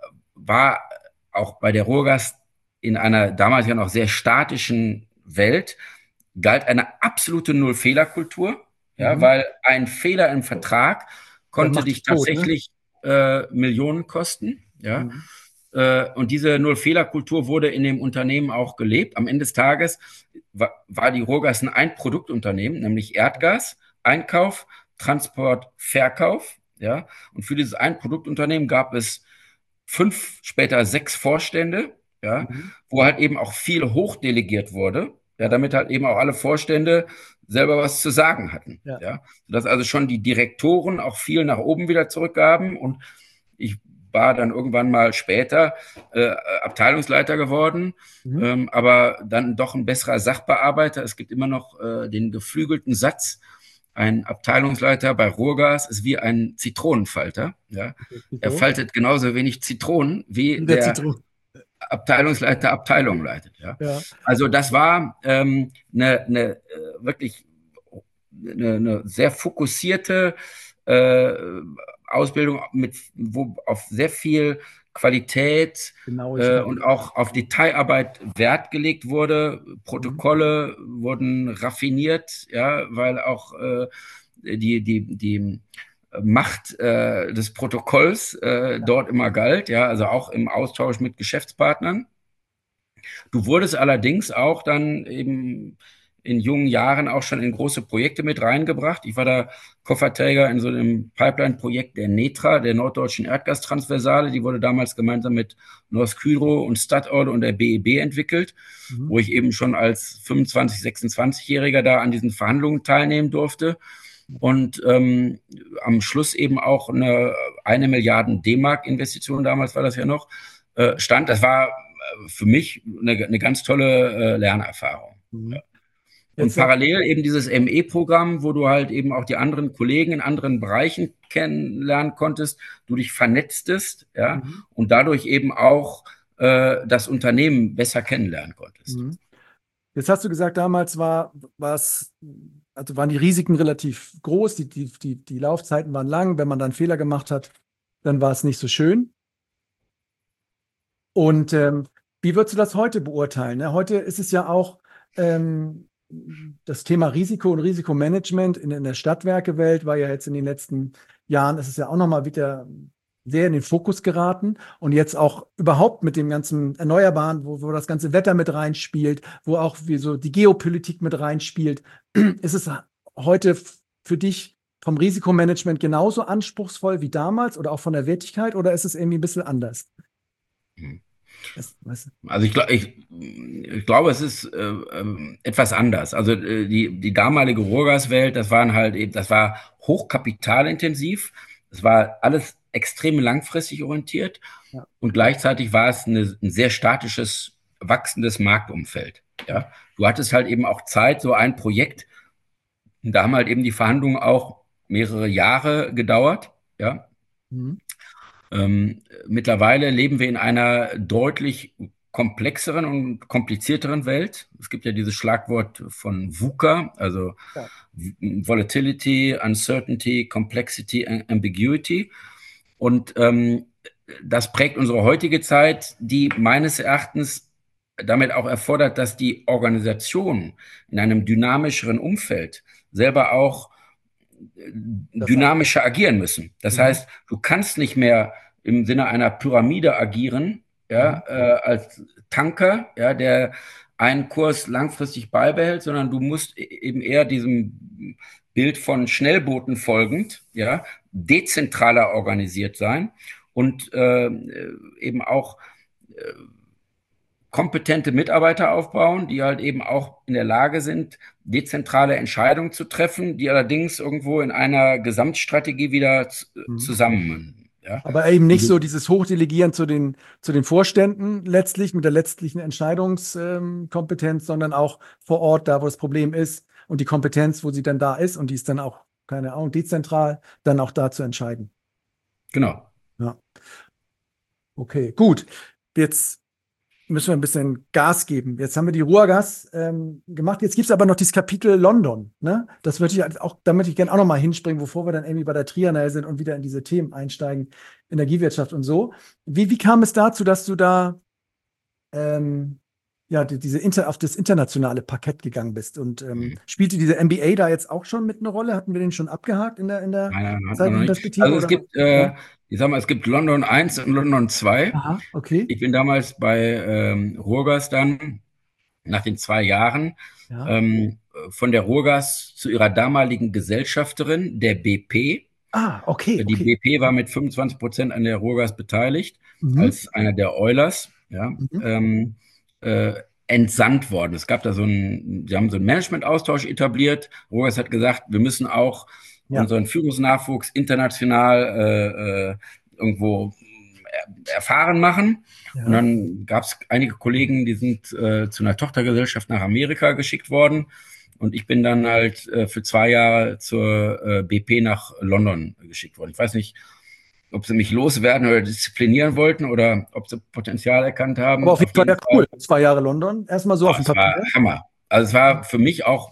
war auch bei der Ruhrgas in einer damals ja noch sehr statischen Welt galt eine absolute Null-Fehler-Kultur, ja, Mhm. weil ein Fehler im Vertrag konnte dich tot, ne? tatsächlich äh, Millionen kosten, ja. Mhm. Und diese Null-Fehler-Kultur wurde in dem Unternehmen auch gelebt. Am Ende des Tages war, war die Ruhrgas ein Ein-Produkt-Unternehmen, nämlich Erdgas, Einkauf, Transport, Verkauf. Ja? Und für dieses Ein-Produkt-Unternehmen gab es fünf, später sechs Vorstände, ja? Mhm. Wo halt eben auch viel hochdelegiert wurde, ja? Damit halt eben auch alle Vorstände selber was zu sagen hatten. Ja. Ja? Sodass also schon die Direktoren auch viel nach oben wieder zurückgaben. Und ich war dann irgendwann mal später äh, Abteilungsleiter geworden, Mhm. ähm, aber dann doch ein besserer Sachbearbeiter. Es gibt immer noch äh, den geflügelten Satz, ein Abteilungsleiter bei Ruhrgas ist wie ein Zitronenfalter. Ja? Er faltet genauso wenig Zitronen, wie Der der Zitronen. Abteilungsleiter Abteilung leitet. Ja? Ja. Also das war ähm, eine, eine äh, wirklich eine, eine sehr fokussierte äh, Ausbildung mit, wo auf sehr viel Qualität äh, und auch auf Detailarbeit Wert gelegt wurde. Protokolle mhm. wurden raffiniert, ja, weil auch äh, die, die, die Macht äh, des Protokolls äh, ja. dort immer galt, ja, also auch im Austausch mit Geschäftspartnern. Du wurdest allerdings auch dann eben in jungen Jahren auch schon in große Projekte mit reingebracht. Ich war da Kofferträger in so einem Pipeline-Projekt der NETRA, der Norddeutschen Erdgastransversale. Die wurde damals gemeinsam mit Norsk Hydro und Statoil und der B E B entwickelt, mhm. wo ich eben schon als fünfundzwanzig-, sechsundzwanzigjähriger da an diesen Verhandlungen teilnehmen durfte. Und ähm, am Schluss eben auch eine, eine Milliarden D-Mark-Investition, damals war das ja noch, äh, stand. Das war für mich eine, eine ganz tolle äh, Lernerfahrung. Mhm. Ja. Und parallel eben dieses M E-Programm, wo du halt eben auch die anderen Kollegen in anderen Bereichen kennenlernen konntest, du dich vernetztest, ja, mhm. und dadurch eben auch äh, das Unternehmen besser kennenlernen konntest. Mhm. Jetzt hast du gesagt, damals war was, also waren die Risiken relativ groß, die, die, die, die Laufzeiten waren lang. Wenn man dann Fehler gemacht hat, dann war es nicht so schön. Und ähm, wie würdest du das heute beurteilen? Ne? Heute ist es ja auch ähm, das Thema Risiko und Risikomanagement in, in der Stadtwerkewelt war ja jetzt in den letzten Jahren, ist es ja auch nochmal wieder sehr in den Fokus geraten. Und jetzt auch überhaupt mit dem ganzen Erneuerbaren, wo, wo das ganze Wetter mit reinspielt, wo auch wie so die Geopolitik mit reinspielt. Ist es heute für dich vom Risikomanagement genauso anspruchsvoll wie damals oder auch von der Wertigkeit oder ist es irgendwie ein bisschen anders? Das, also ich, glaub, ich, ich glaube, es ist äh, äh, etwas anders. Also äh, die, die damalige Ruhrgaswelt, das waren halt eben, das war hochkapitalintensiv, es war alles extrem langfristig orientiert ja. Und gleichzeitig war es eine, ein sehr statisches, wachsendes Marktumfeld. Ja? Du hattest halt eben auch Zeit, so ein Projekt, da haben halt eben die Verhandlungen auch mehrere Jahre gedauert. Ja. Mhm. Ähm, mittlerweile leben wir in einer deutlich komplexeren und komplizierteren Welt. Es gibt ja dieses Schlagwort von VUCA, also ja. Volatility, Uncertainty, Complexity, Ambiguity. Und ähm, das prägt unsere heutige Zeit, die meines Erachtens damit auch erfordert, dass die Organisation in einem dynamischeren Umfeld selber auch dynamischer agieren müssen. Das mhm. heißt, du kannst nicht mehr im Sinne einer Pyramide agieren, ja, mhm. äh, als Tanker, ja, der einen Kurs langfristig beibehält, sondern du musst eben eher diesem Bild von Schnellbooten folgend, ja, dezentraler organisiert sein und äh, eben auch äh, kompetente Mitarbeiter aufbauen, die halt eben auch in der Lage sind, dezentrale Entscheidungen zu treffen, die allerdings irgendwo in einer Gesamtstrategie wieder mhm. zusammenmünden. Ja? Aber eben nicht so dieses Hochdelegieren zu den, zu den Vorständen letztlich mit der letztlichen Entscheidungskompetenz, ähm, sondern auch vor Ort, da wo das Problem ist und die Kompetenz, wo sie dann da ist und die ist dann auch, keine Ahnung, dezentral, dann auch da zu entscheiden. Genau. Ja. Okay, gut. Jetzt müssen wir ein bisschen Gas geben. Jetzt haben wir die Ruhrgas ähm, gemacht. Jetzt gibt es aber noch dieses Kapitel London. Ne? Das würde ich auch, da möchte ich gerne auch noch mal hinspringen, bevor wir dann irgendwie bei der Triennale sind und wieder in diese Themen einsteigen, Energiewirtschaft und so. Wie, wie kam es dazu, dass du da ähm, ja, die, diese Inter, auf das internationale Parkett gegangen bist? Und ähm, mhm. spielte diese M B A da jetzt auch schon mit eine Rolle? Hatten wir den schon abgehakt in der, in der nein, nein, zeitlichen Perspektive? Also es oder? gibt, äh, ja? ich sag mal, es gibt London eins und London zwei. Aha, okay. Ich bin damals bei ähm, Ruhrgas dann nach den zwei Jahren ja. ähm, von der Ruhrgas zu ihrer damaligen Gesellschafterin, der B P. Ah, okay. Die okay. B P war mit fünfundzwanzig Prozent an der Ruhrgas beteiligt, mhm. als einer der Oilers, ja, mhm. ähm, äh, entsandt worden. Es gab da so einen, sie haben so einen Management-Austausch etabliert. Ruhrgas hat gesagt, wir müssen auch ja. unseren Führungsnachwuchs international äh, äh, irgendwo erfahren machen. Ja. Und dann gab es einige Kollegen, die sind äh, zu einer Tochtergesellschaft nach Amerika geschickt worden. Und ich bin dann halt äh, für zwei Jahre zur äh, B P nach London geschickt worden. Ich weiß nicht, ob sie mich loswerden oder disziplinieren wollten oder ob sie Potenzial erkannt haben. Aber auf jeden Fall ja cool. Zwei Jahre London. Erstmal so oh, auf dem Papier. War Hammer. Also es war für mich auch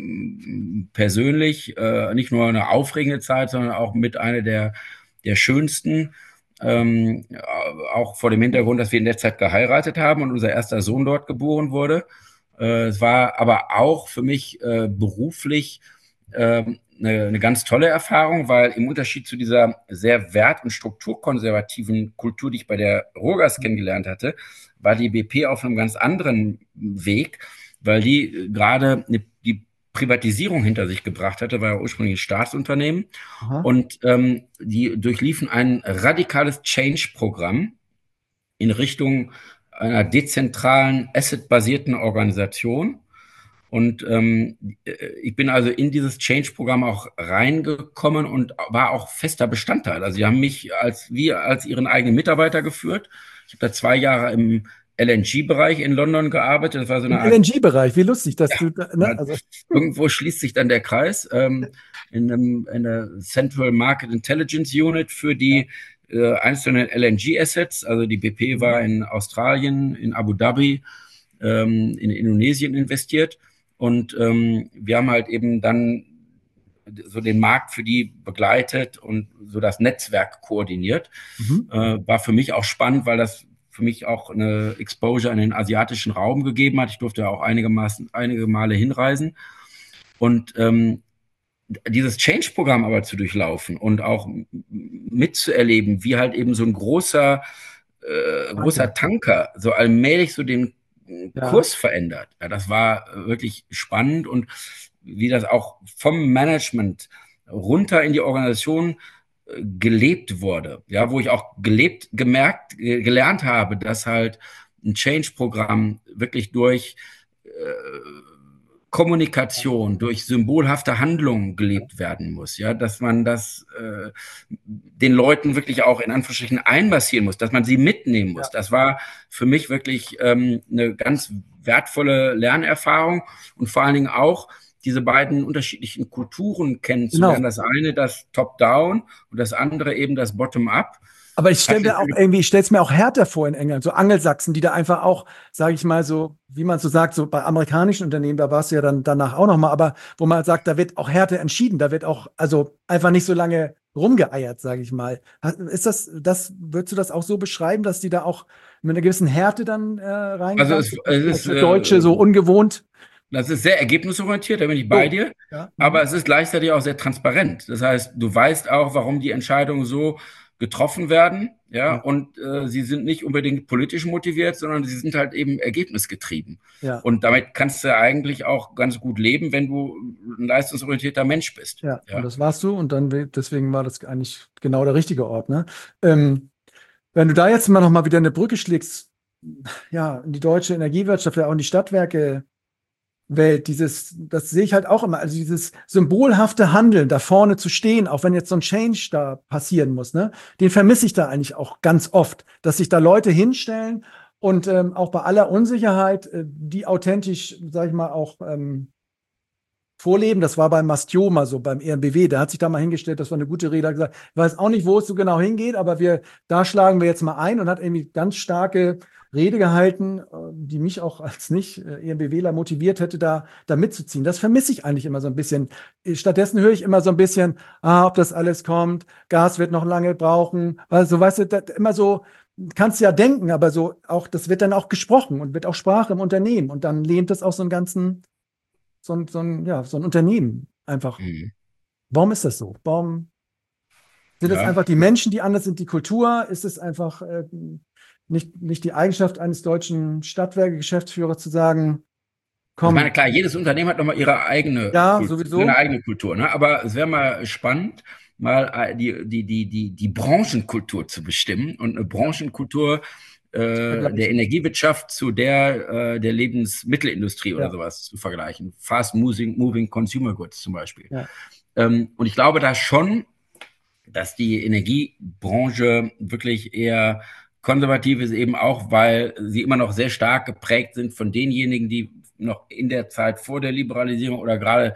mh, persönlich äh, nicht nur eine aufregende Zeit, sondern auch mit einer der, der schönsten. Ähm, auch vor dem Hintergrund, dass wir in der Zeit geheiratet haben und unser erster Sohn dort geboren wurde. Äh, es war aber auch für mich äh, beruflich äh, eine, eine ganz tolle Erfahrung, weil im Unterschied zu dieser sehr wert- und strukturkonservativen Kultur, die ich bei der Ruhrgas kennengelernt hatte, war die B P auf einem ganz anderen Weg, weil die gerade eine, die Privatisierung hinter sich gebracht hatte, war ja ursprünglich ein Staatsunternehmen. Aha. Und ähm, die durchliefen ein radikales Change-Programm in Richtung einer dezentralen, asset-basierten Organisation. Und ähm, ich bin also in dieses Change-Programm auch reingekommen und war auch fester Bestandteil. Also sie haben mich als wie als ihren eigenen Mitarbeiter geführt. Ich habe da zwei Jahre im L N G-Bereich in London gearbeitet. Das war so eine Im Art, L N G-Bereich, wie lustig, dass ja, du... Ne? Also. Irgendwo schließt sich dann der Kreis. Ähm, in, einem, in der Central Market Intelligence Unit für die ja. äh, einzelnen L N G-Assets. Also die B P war in Australien, in Abu Dhabi, ähm, in Indonesien investiert. Und ähm, wir haben halt eben dann so den Markt für die begleitet und so das Netzwerk koordiniert. Mhm. Äh, war für mich auch spannend, weil das für mich auch eine Exposure in den asiatischen Raum gegeben hat. Ich durfte ja auch einigermaßen, einige Male hinreisen. Und ähm, dieses Change-Programm aber zu durchlaufen und auch mitzuerleben, wie halt eben so ein großer, äh, großer Tanker so allmählich so den Ja. Kurs verändert. Ja, das war wirklich spannend und wie das auch vom Management runter in die Organisation äh, gelebt wurde. Ja, wo ich auch gelebt, gemerkt, äh, gelernt habe, dass halt ein Change-Programm wirklich durch äh, Kommunikation, durch symbolhafte Handlungen gelebt werden muss, ja, dass man das äh, den Leuten wirklich auch in Anführungsstrichen einmassieren muss, dass man sie mitnehmen muss. Ja. Das war für mich wirklich ähm, eine ganz wertvolle Lernerfahrung und vor allen Dingen auch diese beiden unterschiedlichen Kulturen kennenzulernen. Genau. Das eine das Top-Down und das andere eben das Bottom-up. Aber ich stelle mir auch irgendwie, ich stelle es mir auch härter vor in England, so Angelsachsen, die da einfach auch, sage ich mal so, wie man so sagt, so bei amerikanischen Unternehmen, da warst du ja dann danach auch nochmal, aber wo man sagt, da wird auch härter entschieden, da wird auch, also einfach nicht so lange rumgeeiert, sage ich mal. Ist das, das, würdest du das auch so beschreiben, dass die da auch mit einer gewissen Härte dann äh, reingehen? Also es, es ist für Deutsche äh, so ungewohnt. Das ist sehr ergebnisorientiert, da bin ich bei oh, dir. Ja. Aber es ist gleichzeitig auch sehr transparent. Das heißt, du weißt auch, warum die Entscheidungen so getroffen werden, ja, ja. und äh, sie sind nicht unbedingt politisch motiviert, sondern sie sind halt eben ergebnisgetrieben. Ja. Und damit kannst du eigentlich auch ganz gut leben, wenn du ein leistungsorientierter Mensch bist. Ja, ja. Und das warst du und dann deswegen war das eigentlich genau der richtige Ort. Ne? Ähm, wenn du da jetzt mal noch mal wieder eine Brücke schlägst, ja, in die deutsche Energiewirtschaft, ja auch in die Stadtwerke Welt, dieses, das sehe ich halt auch immer, also dieses symbolhafte Handeln, da vorne zu stehen, auch wenn jetzt so ein Change da passieren muss, ne, den vermisse ich da eigentlich auch ganz oft, dass sich da Leute hinstellen und ähm, auch bei aller Unsicherheit, äh, die authentisch, sag ich mal, auch ähm, vorleben. Das war beim Mastio mal so, beim E M B W, der hat sich da mal hingestellt, das war eine gute Rede, hat gesagt, ich weiß auch nicht, wo es so genau hingeht, aber wir, da schlagen wir jetzt mal ein und hat irgendwie ganz starke Rede gehalten, die mich auch als Nicht-E M B Wler motiviert hätte, da, da mitzuziehen. Das vermisse ich eigentlich immer so ein bisschen. Stattdessen höre ich immer so ein bisschen, ah, ob das alles kommt, Gas wird noch lange brauchen. Also, weißt du, das, immer so, kannst du ja denken, aber so auch, das wird dann auch gesprochen und wird auch Sprache im Unternehmen. Und dann lehnt das auch so einen ganzen, so ein, so ein, ja, so ein Unternehmen einfach. Mhm. Warum ist das so? Warum sind ja. das einfach die Menschen, die anders sind, die Kultur? Ist es einfach äh, Nicht, nicht die Eigenschaft eines deutschen Stadtwerke-Geschäftsführers zu sagen, komm. Ich meine, klar, jedes Unternehmen hat nochmal ihre eigene, ja, Kultur, sowieso. Seine eigene Kultur. Ne? Aber es wäre mal spannend, mal die, die, die, die, die Branchenkultur zu bestimmen und eine Branchenkultur äh, der Energiewirtschaft zu der äh, der Lebensmittelindustrie oder ja. sowas zu vergleichen. Fast moving, moving Consumer Goods zum Beispiel. Ja. Ähm, und ich glaube da schon, dass die Energiebranche wirklich eher konservativ ist, eben auch, weil sie immer noch sehr stark geprägt sind von denjenigen, die noch in der Zeit vor der Liberalisierung oder gerade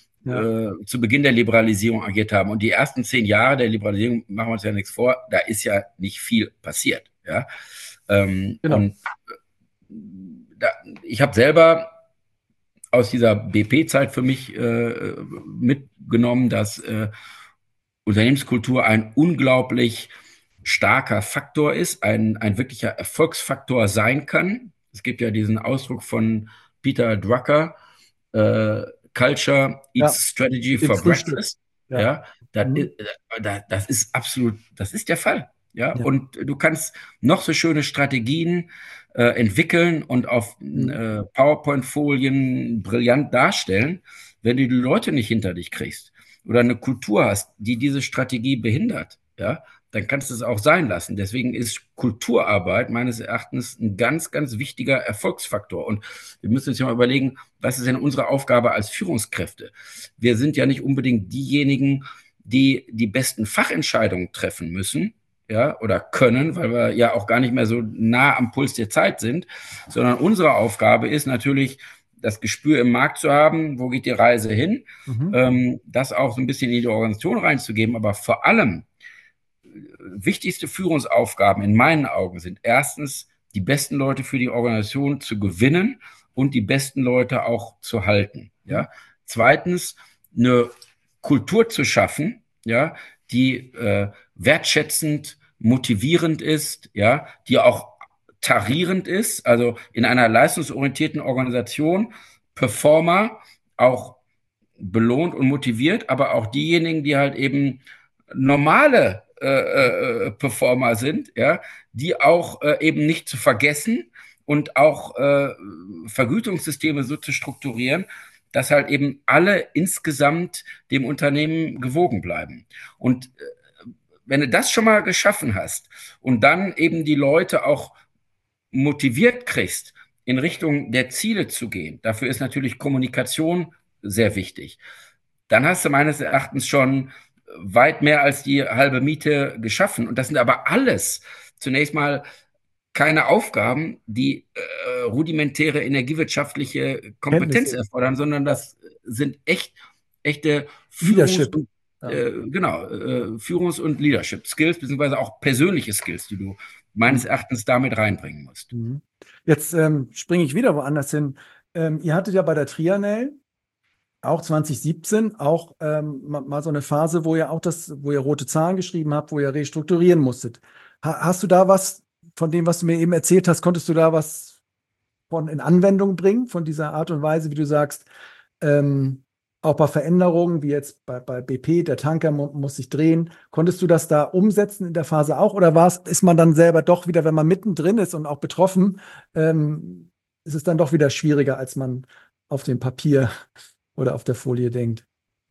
ja. äh, zu Beginn der Liberalisierung agiert haben. Und die ersten zehn Jahre der Liberalisierung, machen wir uns ja nichts vor, da ist ja nicht viel passiert. Ja? Ähm, genau. Und da, ich habe selber aus dieser B P-Zeit für mich äh, mitgenommen, dass äh, Unternehmenskultur ein unglaublich starker Faktor ist, ein, ein wirklicher Erfolgsfaktor sein kann. Es gibt ja diesen Ausdruck von Peter Drucker, äh, Culture eats ja. Strategy for It's breakfast. Ja, ja das, mhm. ist, das ist absolut, das ist der Fall. Ja, ja. Und du kannst noch so schöne Strategien äh, entwickeln und auf mhm. äh, PowerPoint-Folien brillant darstellen, wenn du die Leute nicht hinter dich kriegst oder eine Kultur hast, die diese Strategie behindert, ja, dann kannst du es auch sein lassen. Deswegen ist Kulturarbeit meines Erachtens ein ganz, ganz wichtiger Erfolgsfaktor. Und wir müssen uns ja mal überlegen, was ist denn unsere Aufgabe als Führungskräfte? Wir sind ja nicht unbedingt diejenigen, die die besten Fachentscheidungen treffen müssen, ja, oder können, weil wir ja auch gar nicht mehr so nah am Puls der Zeit sind, sondern unsere Aufgabe ist natürlich, das Gespür im Markt zu haben, wo geht die Reise hin, mhm. ähm, das auch so ein bisschen in die Organisation reinzugeben, aber vor allem wichtigste Führungsaufgaben in meinen Augen sind erstens die besten Leute für die Organisation zu gewinnen und die besten Leute auch zu halten. Ja. Zweitens, eine Kultur zu schaffen, ja, die äh, wertschätzend, motivierend ist, ja, die auch tarierend ist, also in einer leistungsorientierten Organisation Performer auch belohnt und motiviert, aber auch diejenigen, die halt eben normale äh, äh, Performer sind, ja, die auch äh, eben nicht zu vergessen und auch äh, Vergütungssysteme so zu strukturieren, dass halt eben alle insgesamt dem Unternehmen gewogen bleiben. Und äh, wenn du das schon mal geschaffen hast und dann eben die Leute auch motiviert kriegst, in Richtung der Ziele zu gehen, dafür ist natürlich Kommunikation sehr wichtig. Dann hast du meines Erachtens schon weit mehr als die halbe Miete geschaffen. Und das sind aber alles zunächst mal keine Aufgaben, die äh, rudimentäre energiewirtschaftliche Kompetenz erfordern, sondern das sind echt echte Führungs- und, äh, genau, äh, Führungs- und Leadership-Skills, beziehungsweise auch persönliche Skills, die du meines Erachtens damit reinbringen musst. Jetzt ähm, springe ich wieder woanders hin. Ähm, ihr hattet ja bei der Trianel auch zwanzig siebzehn auch ähm, mal so eine Phase, wo ihr auch das, wo ihr rote Zahlen geschrieben habt, wo ihr restrukturieren musstet. Ha hast du da was von dem, was du mir eben erzählt hast, konntest du da was von in Anwendung bringen, von dieser Art und Weise, wie du sagst, ähm, auch bei Veränderungen, wie jetzt bei, bei B P, der Tanker mu muss sich drehen. Konntest du das da umsetzen in der Phase auch? Oder war's, ist man dann selber doch wieder, wenn man mittendrin ist und auch betroffen, ähm, ist es dann doch wieder schwieriger, als man auf dem Papier oder auf der Folie denkt?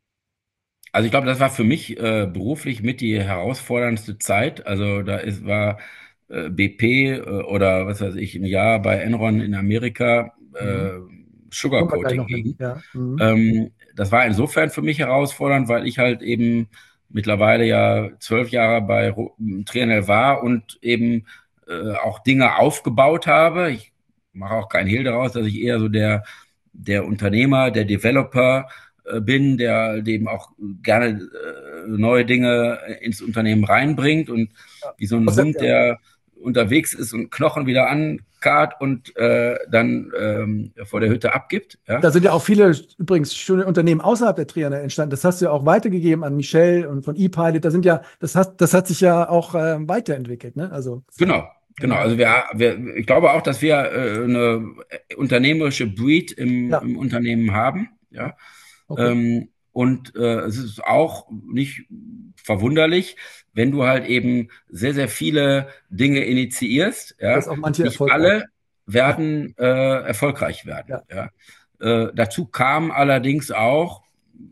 Also ich glaube, das war für mich äh, beruflich mit die herausforderndste Zeit. Also da ist, war äh, B P äh, oder was weiß ich, ein Jahr bei Enron in Amerika äh, Mhm. Sugarcoating gegen. Ja. Mhm. Ähm, das war insofern für mich herausfordernd, weil ich halt eben mittlerweile ja zwölf Jahre bei Trianel war und eben äh, auch Dinge aufgebaut habe. Ich mache auch keinen Hehl daraus, dass ich eher so der, der Unternehmer, der Developer äh, bin, der dem auch gerne äh, neue Dinge ins Unternehmen reinbringt und Ja. wie so ein Hund, der unterwegs ist und Knochen wieder ankarrt und äh, dann ähm, vor der Hütte abgibt. Ja? Da sind ja auch viele übrigens schöne Unternehmen außerhalb der Trianel entstanden. Das hast du ja auch weitergegeben an Michelle und von ePilot. Da sind ja, das hat, das hat sich ja auch äh, weiterentwickelt, ne? Also genau. Genau, also wir, wir, ich glaube auch, dass wir äh, eine unternehmerische Breed im, ja. im Unternehmen haben. Ja. Okay. Ähm, und äh, es ist auch nicht verwunderlich, wenn du halt eben sehr, sehr viele Dinge initiierst. Ja. Dass auch manche Nicht erfolgreich alle werden äh, erfolgreich werden. Ja. Ja. Äh, dazu kamen allerdings auch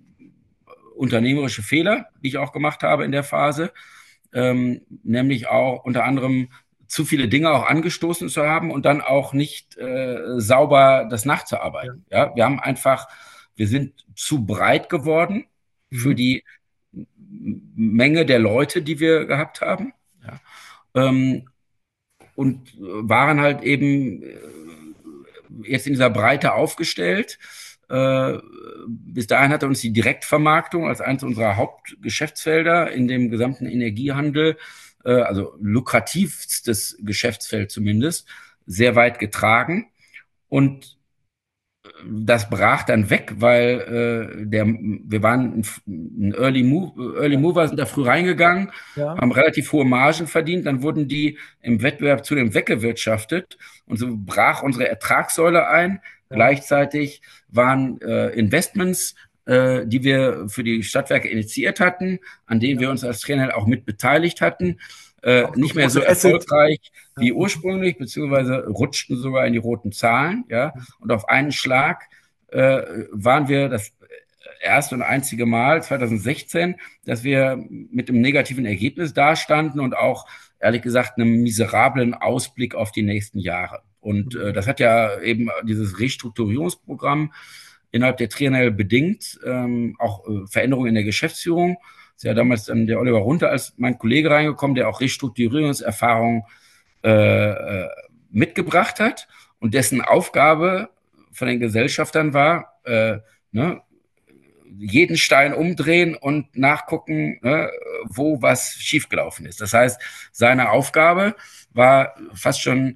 unternehmerische Fehler, die ich auch gemacht habe in der Phase, ähm, nämlich auch unter anderem zu viele Dinge auch angestoßen zu haben und dann auch nicht äh, sauber das nachzuarbeiten. Ja. ja, wir haben einfach, wir sind zu breit geworden mhm. für die Menge der Leute, die wir gehabt haben. Ja. Ähm, und waren halt eben jetzt in dieser Breite aufgestellt. Äh, bis dahin hatte uns die Direktvermarktung als eines unserer Hauptgeschäftsfelder in dem gesamten Energiehandel, äh, also lukrativstes Geschäftsfeld zumindest, sehr weit getragen. Und das brach dann weg, weil äh, der, wir waren ein Early, Move, Early Mover, sind da früh reingegangen, ja. haben relativ hohe Margen verdient, dann wurden die im Wettbewerb zu dem weggewirtschaftet und so brach unsere Ertragssäule ein. Ja. Gleichzeitig waren äh, Investments, äh, die wir für die Stadtwerke initiiert hatten, an denen ja. wir uns als Trainer auch mit beteiligt hatten, äh, nicht mehr so erfolgreich Asset. wie ursprünglich, beziehungsweise rutschten sogar in die roten Zahlen, ja. Und auf einen Schlag äh, waren wir das erste und einzige Mal zwanzig sechzehn, dass wir mit einem negativen Ergebnis dastanden und auch, ehrlich gesagt, einem miserablen Ausblick auf die nächsten Jahre. Und äh, das hat ja eben dieses Restrukturierungsprogramm innerhalb der Trianel bedingt, ähm, auch äh, Veränderungen in der Geschäftsführung. Ist ja damals dann der Oliver Runte als mein Kollege reingekommen, der auch Restrukturierungserfahrung äh, mitgebracht hat und dessen Aufgabe von den Gesellschaftern war, äh, ne, jeden Stein umdrehen und nachgucken, ne, wo was schiefgelaufen ist. Das heißt, seine Aufgabe war fast schon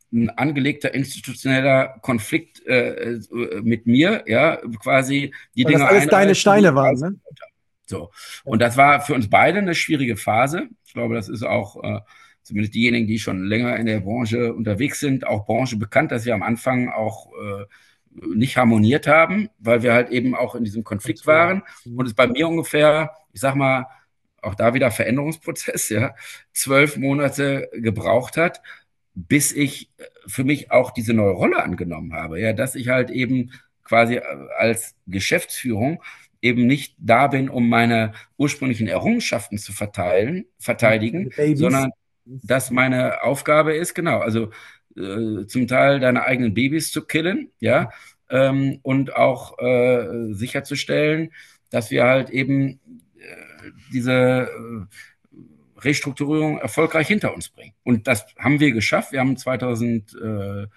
ein angelegter institutioneller Konflikt äh, mit mir, ja, quasi die Weil das Dinge alles deine einreißen, die Steine ich waren, ne? so. Und das war für uns beide eine schwierige Phase. Ich glaube, das ist auch äh, zumindest diejenigen, die schon länger in der Branche unterwegs sind, auch Branche bekannt, dass wir am Anfang auch äh, nicht harmoniert haben, weil wir halt eben auch in diesem Konflikt waren. Und es bei mir ungefähr, ich sag mal, auch da wieder Veränderungsprozess, ja, zwölf Monate gebraucht hat, bis ich für mich auch diese neue Rolle angenommen habe, ja, dass ich halt eben quasi als Geschäftsführung eben nicht da bin, um meine ursprünglichen Errungenschaften zu verteilen, verteidigen, sondern dass meine Aufgabe ist, genau, also äh, zum Teil deine eigenen Babys zu killen, ja, ähm, und auch äh, sicherzustellen, dass wir halt eben äh, diese äh, Restrukturierung erfolgreich hinter uns bringen. Und das haben wir geschafft. Wir haben zweitausendachtzehn,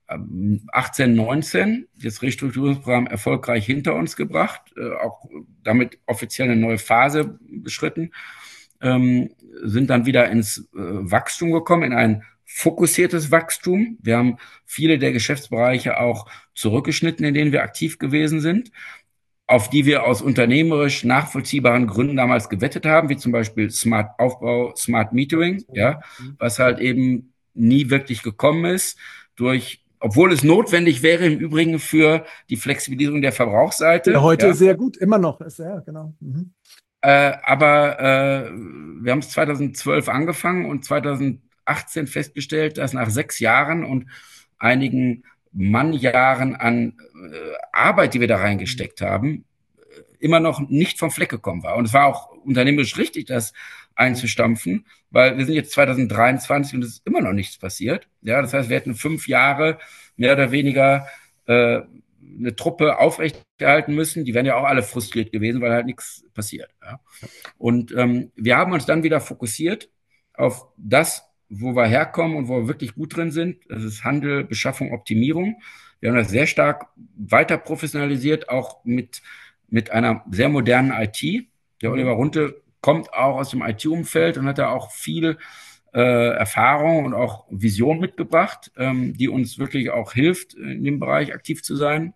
neunzehn das Restrukturierungsprogramm erfolgreich hinter uns gebracht, äh, auch damit offiziell eine neue Phase beschritten, ähm, sind dann wieder ins äh, Wachstum gekommen, in ein fokussiertes Wachstum. Wir haben viele der Geschäftsbereiche auch zurückgeschnitten, in denen wir aktiv gewesen sind, auf die wir aus unternehmerisch nachvollziehbaren Gründen damals gewettet haben, wie zum Beispiel Smart Aufbau, Smart Metering, ja, was halt eben nie wirklich gekommen ist, durch, obwohl es notwendig wäre im Übrigen für die Flexibilisierung der Verbrauchsseite. Ja, heute ja. sehr gut, immer noch ist, ja, genau. Mhm. Äh, aber äh, wir haben es zweitausendzwölf angefangen und zweitausendachtzehn festgestellt, dass nach sechs Jahren und einigen Mannjahren an äh, Arbeit, die wir da reingesteckt haben, immer noch nicht vom Fleck gekommen war. Und es war auch unternehmerisch richtig, das einzustampfen, weil wir sind jetzt zweitausenddreiundzwanzig und es ist immer noch nichts passiert. Ja, das heißt, wir hätten fünf Jahre mehr oder weniger äh, eine Truppe aufrechterhalten müssen. Die wären ja auch alle frustriert gewesen, weil halt nichts passiert. Ja. Und ähm, wir haben uns dann wieder fokussiert auf das, wo wir herkommen und wo wir wirklich gut drin sind. Das ist Handel, Beschaffung, Optimierung. Wir haben das sehr stark weiter professionalisiert, auch mit, mit einer sehr modernen I T. Der Oliver Runte kommt auch aus dem I T-Umfeld und hat da auch viel äh, Erfahrung und auch Vision mitgebracht, ähm, die uns wirklich auch hilft, in dem Bereich aktiv zu sein.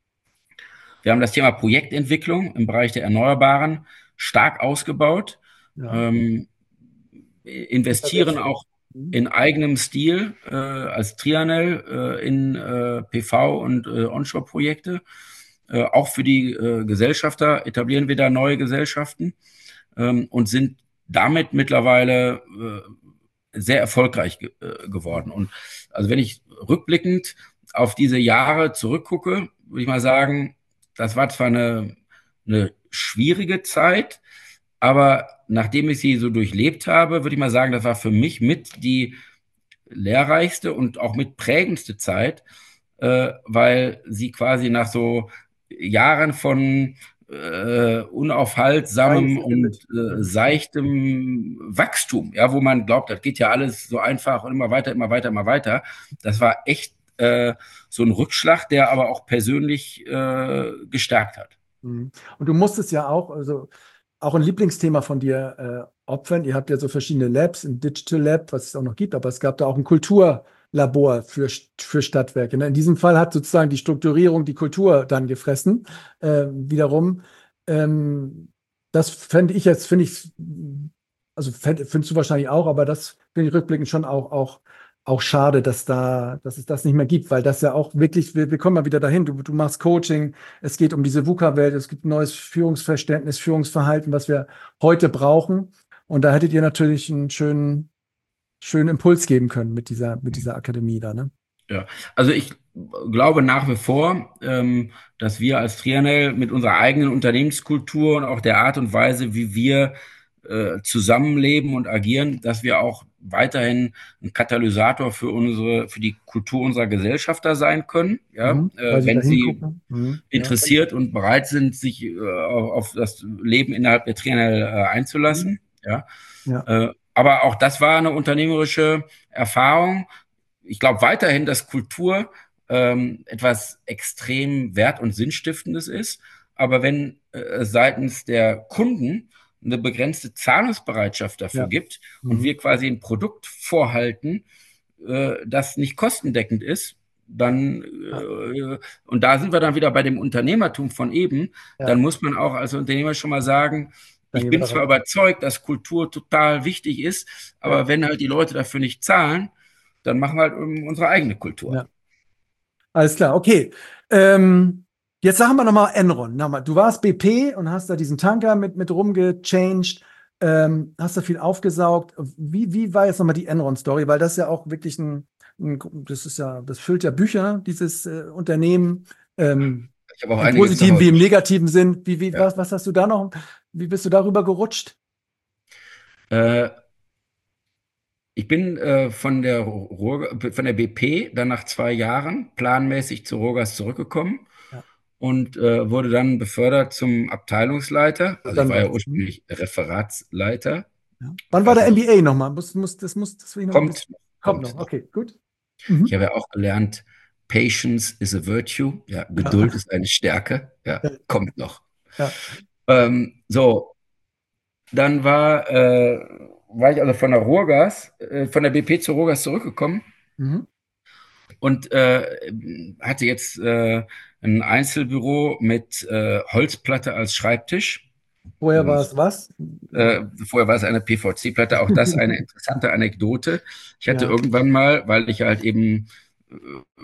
Wir haben das Thema Projektentwicklung im Bereich der Erneuerbaren stark ausgebaut, ja. ähm, investieren auch in eigenem Stil äh, als Trianel äh, in äh, P V und äh, Onshore-Projekte. Äh, auch für die äh, Gesellschafter etablieren wir da neue Gesellschaften ähm, und sind damit mittlerweile äh, sehr erfolgreich ge äh, geworden. Und also wenn ich rückblickend auf diese Jahre zurückgucke, würde ich mal sagen, das war zwar eine, eine schwierige Zeit, aber nachdem ich sie so durchlebt habe, würde ich mal sagen, das war für mich mit die lehrreichste und auch mit prägendste Zeit, äh, weil sie quasi nach so Jahren von äh, unaufhaltsamem und äh, seichtem Wachstum, ja, wo man glaubt, das geht ja alles so einfach und immer weiter, immer weiter, immer weiter. Das war echt äh, so ein Rückschlag, der aber auch persönlich äh, gestärkt hat. Und du musstest ja auch, also auch ein Lieblingsthema von dir äh, opfern. Ihr habt ja so verschiedene Labs, ein Digital Lab, was es auch noch gibt, aber es gab da auch ein Kulturlabor für, für Stadtwerke. Ne? In diesem Fall hat sozusagen die Strukturierung die Kultur dann gefressen. Äh, wiederum, ähm, das fände ich jetzt, finde ich, also fänd, findest du wahrscheinlich auch, aber das finde ich rückblickend schon auch, auch, auch schade, dass, da, dass es das nicht mehr gibt, weil das ja auch wirklich, wir, wir kommen mal wieder dahin, du, du machst Coaching, es geht um diese VUCA-Welt, es gibt neues Führungsverständnis, Führungsverhalten, was wir heute brauchen. Und da hättet ihr natürlich einen schönen, schönen Impuls geben können mit dieser, mit dieser Akademie da, ne? Ja, also ich glaube nach wie vor, ähm, dass wir als Trianel mit unserer eigenen Unternehmenskultur und auch der Art und Weise, wie wir äh, zusammenleben und agieren, dass wir auch weiterhin ein Katalysator für unsere, für die Kultur unserer Gesellschafter sein können, ja, mhm, äh, wenn sie mhm, interessiert ja. und bereit sind, sich äh, auf, auf das Leben innerhalb der Trianel äh, einzulassen, mhm. ja. ja. Äh, aber auch das war eine unternehmerische Erfahrung. Ich glaube weiterhin, dass Kultur ähm, etwas extrem wert- und sinnstiftendes ist. Aber wenn äh, seitens der Kunden eine begrenzte Zahlungsbereitschaft dafür ja. gibt und mhm. wir quasi ein Produkt vorhalten, äh, das nicht kostendeckend ist, dann, äh, und da sind wir dann wieder bei dem Unternehmertum von eben, Ja. dann muss man auch als Unternehmer schon mal sagen, Dann ich gehen wir bin da zwar rein. überzeugt, dass Kultur total wichtig ist, aber Ja. wenn halt die Leute dafür nicht zahlen, dann machen wir halt unsere eigene Kultur. Ja. Alles klar, okay. Ähm, jetzt sagen wir nochmal Enron. Nochmal, du warst B P und hast da diesen Tanker mit, mit rumgechanged, ähm, hast da viel aufgesaugt. Wie, wie war jetzt nochmal die Enron-Story? Weil das ist ja auch wirklich ein, ein, das ist ja, das füllt ja Bücher, dieses äh, Unternehmen, ähm, Ich habe auch im einiges zu positiven wie Hause. im negativen Sinn. Wie, wie, Ja. was, was hast du da noch? Wie bist du darüber gerutscht? Äh, ich bin äh, von der Ruhr, von der B P dann nach zwei Jahren planmäßig zu Ruhrgas zurückgekommen Ja. und äh, wurde dann befördert zum Abteilungsleiter. Also ich Dann war ja war das. Hm? ursprünglich Referatsleiter. Ja. Ich Wann war weiß der nicht, M B A nochmal? Muss, muss, das muss, das will ich noch ein kommt, bisschen. Kommt kommt noch, noch. okay, gut. Ich Mhm. habe ja auch gelernt, Patience is a virtue. Ja, Geduld Ja. ist eine Stärke. Ja, Ja. kommt noch. Ja. Ähm, so, dann war, äh, war ich also von der Ruhrgas, äh, von der B P zu Ruhrgas zurückgekommen Mhm. und äh, hatte jetzt äh, ein Einzelbüro mit äh, Holzplatte als Schreibtisch. Vorher war Und, es was? äh, vorher war es eine P V C-Platte. Auch das eine interessante Anekdote. Ich hatte Ja, irgendwann mal, weil ich halt eben äh,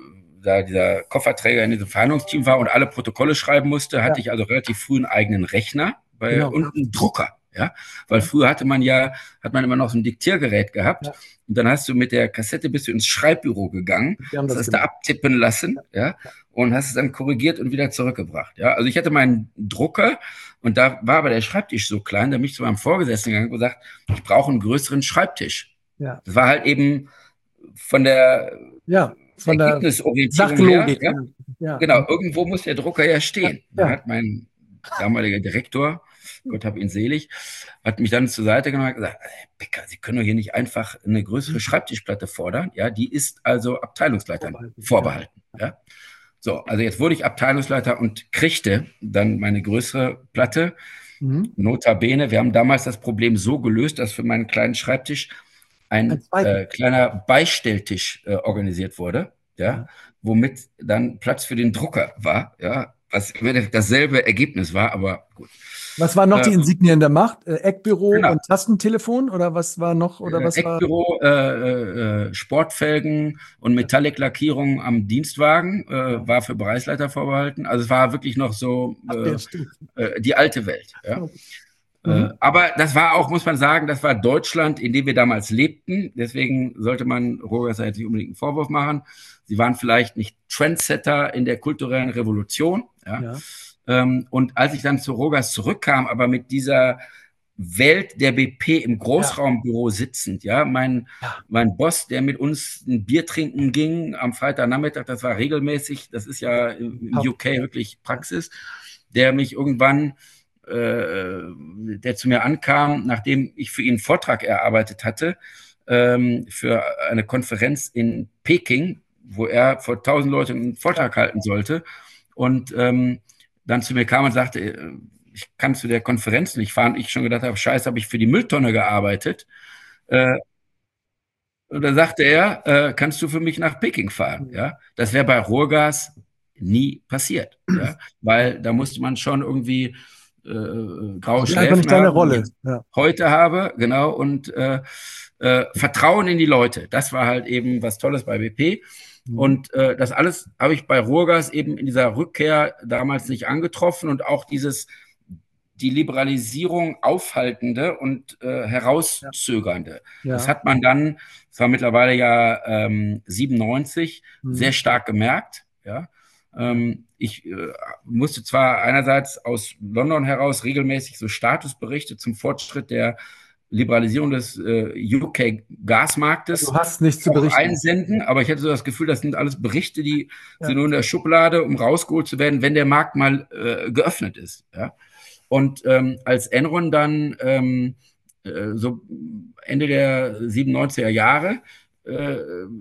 da dieser Kofferträger in diesem Verhandlungsteam war und alle Protokolle schreiben musste, hatte ja, ich also relativ früh einen eigenen Rechner bei, genau. und einen Drucker. Ja, weil Ja, früher hatte man ja, hat man immer noch so ein Diktiergerät gehabt ja, und dann hast du mit der Kassette bist du ins Schreibbüro gegangen, wir haben das das hast du gemacht. abtippen lassen, ja, und hast es dann korrigiert und wieder zurückgebracht. Ja, also ich hatte meinen Drucker und da war aber der Schreibtisch so klein, da bin ich zu meinem Vorgesetzten gegangen und gesagt, ich brauche einen größeren Schreibtisch. Ja, Das war halt eben von der ja, von der Ergebnisorientierung her, Sachlogik. ja, Ja, genau, irgendwo muss der Drucker ja ja, stehen. Dann ja. hat mein damaliger Direktor, Gott hab ihn selig, hat mich dann zur Seite genommen und gesagt, Herr Becker, Sie können doch hier nicht einfach eine größere Schreibtischplatte fordern. Ja, die ist also Abteilungsleitern Vorbehalten. Ja. vorbehalten. Ja. So, also jetzt wurde ich Abteilungsleiter und kriegte dann meine größere Platte. Mhm. Notabene, wir haben damals das Problem so gelöst, dass für meinen kleinen Schreibtisch Ein ein zweiten. äh, kleiner Beistelltisch äh, organisiert wurde, ja, Ja. womit dann Platz für den Drucker war, ja, was im Endeffekt dasselbe Ergebnis war, aber gut. Was waren noch Äh, die Insignien der Macht? Äh, Eckbüro genau. und Tastentelefon oder was war noch? Oder Äh, was war? Eckbüro, äh, äh, Sportfelgen und Ja, Metallic-Lackierung am Dienstwagen ja. äh, war für Bereichsleiter vorbehalten. Also es war wirklich noch so Ach, äh, der stimmt. äh, die alte Welt. Ja. Okay. Äh, Mhm. aber das war auch, muss man sagen, das war Deutschland, in dem wir damals lebten. Deswegen sollte man Roger jetzt nicht unbedingt einen Vorwurf machen. Sie waren vielleicht nicht Trendsetter in der kulturellen Revolution. Ja. Ja, Ähm, und als ich dann zu Rogers zurückkam, aber mit dieser Welt der B P im ja, Großraumbüro sitzend, ja, mein, ja. mein Boss, der mit uns ein Bier trinken ging am Freitagnachmittag, das war regelmäßig, das ist ja im Top. U K wirklich Praxis, der mich irgendwann äh, der zu mir ankam, nachdem ich für ihn einen Vortrag erarbeitet hatte, ähm, für eine Konferenz in Peking, wo er vor tausend Leuten einen Vortrag Ja. halten sollte. Und ähm, dann zu mir kam und sagte, ich kann zu der Konferenz nicht fahren. Ich schon gedacht habe, scheiße, habe ich für die Mülltonne gearbeitet. Äh, und dann sagte er, äh, kannst du für mich nach Peking fahren? Mhm. Ja, das wäre bei Ruhrgas nie passiert, ja, weil da musste man schon irgendwie äh, graue Ja, einfach Schläfen nicht deine haben, die Rolle. ich Ja. heute habe, genau, und äh, äh, Vertrauen in die Leute. Das war halt eben was Tolles bei B P. Mhm. Und äh, das alles habe ich bei Ruhrgas eben in dieser Rückkehr damals nicht angetroffen und auch dieses die Liberalisierung aufhaltende und äh, Ja. herauszögernde. Das Ja. hat man dann, das war mittlerweile ja ähm, siebenundneunzig, Mhm. sehr stark gemerkt. Ja. Ja. Ähm, ich äh, musste zwar einerseits aus London heraus regelmäßig so Statusberichte zum Fortschritt der Liberalisierung des äh, U K-Gasmarktes Du hast nichts zu auch berichten. einsenden, aber ich hatte so das Gefühl, das sind alles Berichte, die sind Ja. nur in der Schublade, um rausgeholt zu werden, wenn der Markt mal äh, geöffnet ist. Ja. Und ähm, als Enron dann ähm, äh, so Ende der siebenundneunziger Jahre, äh,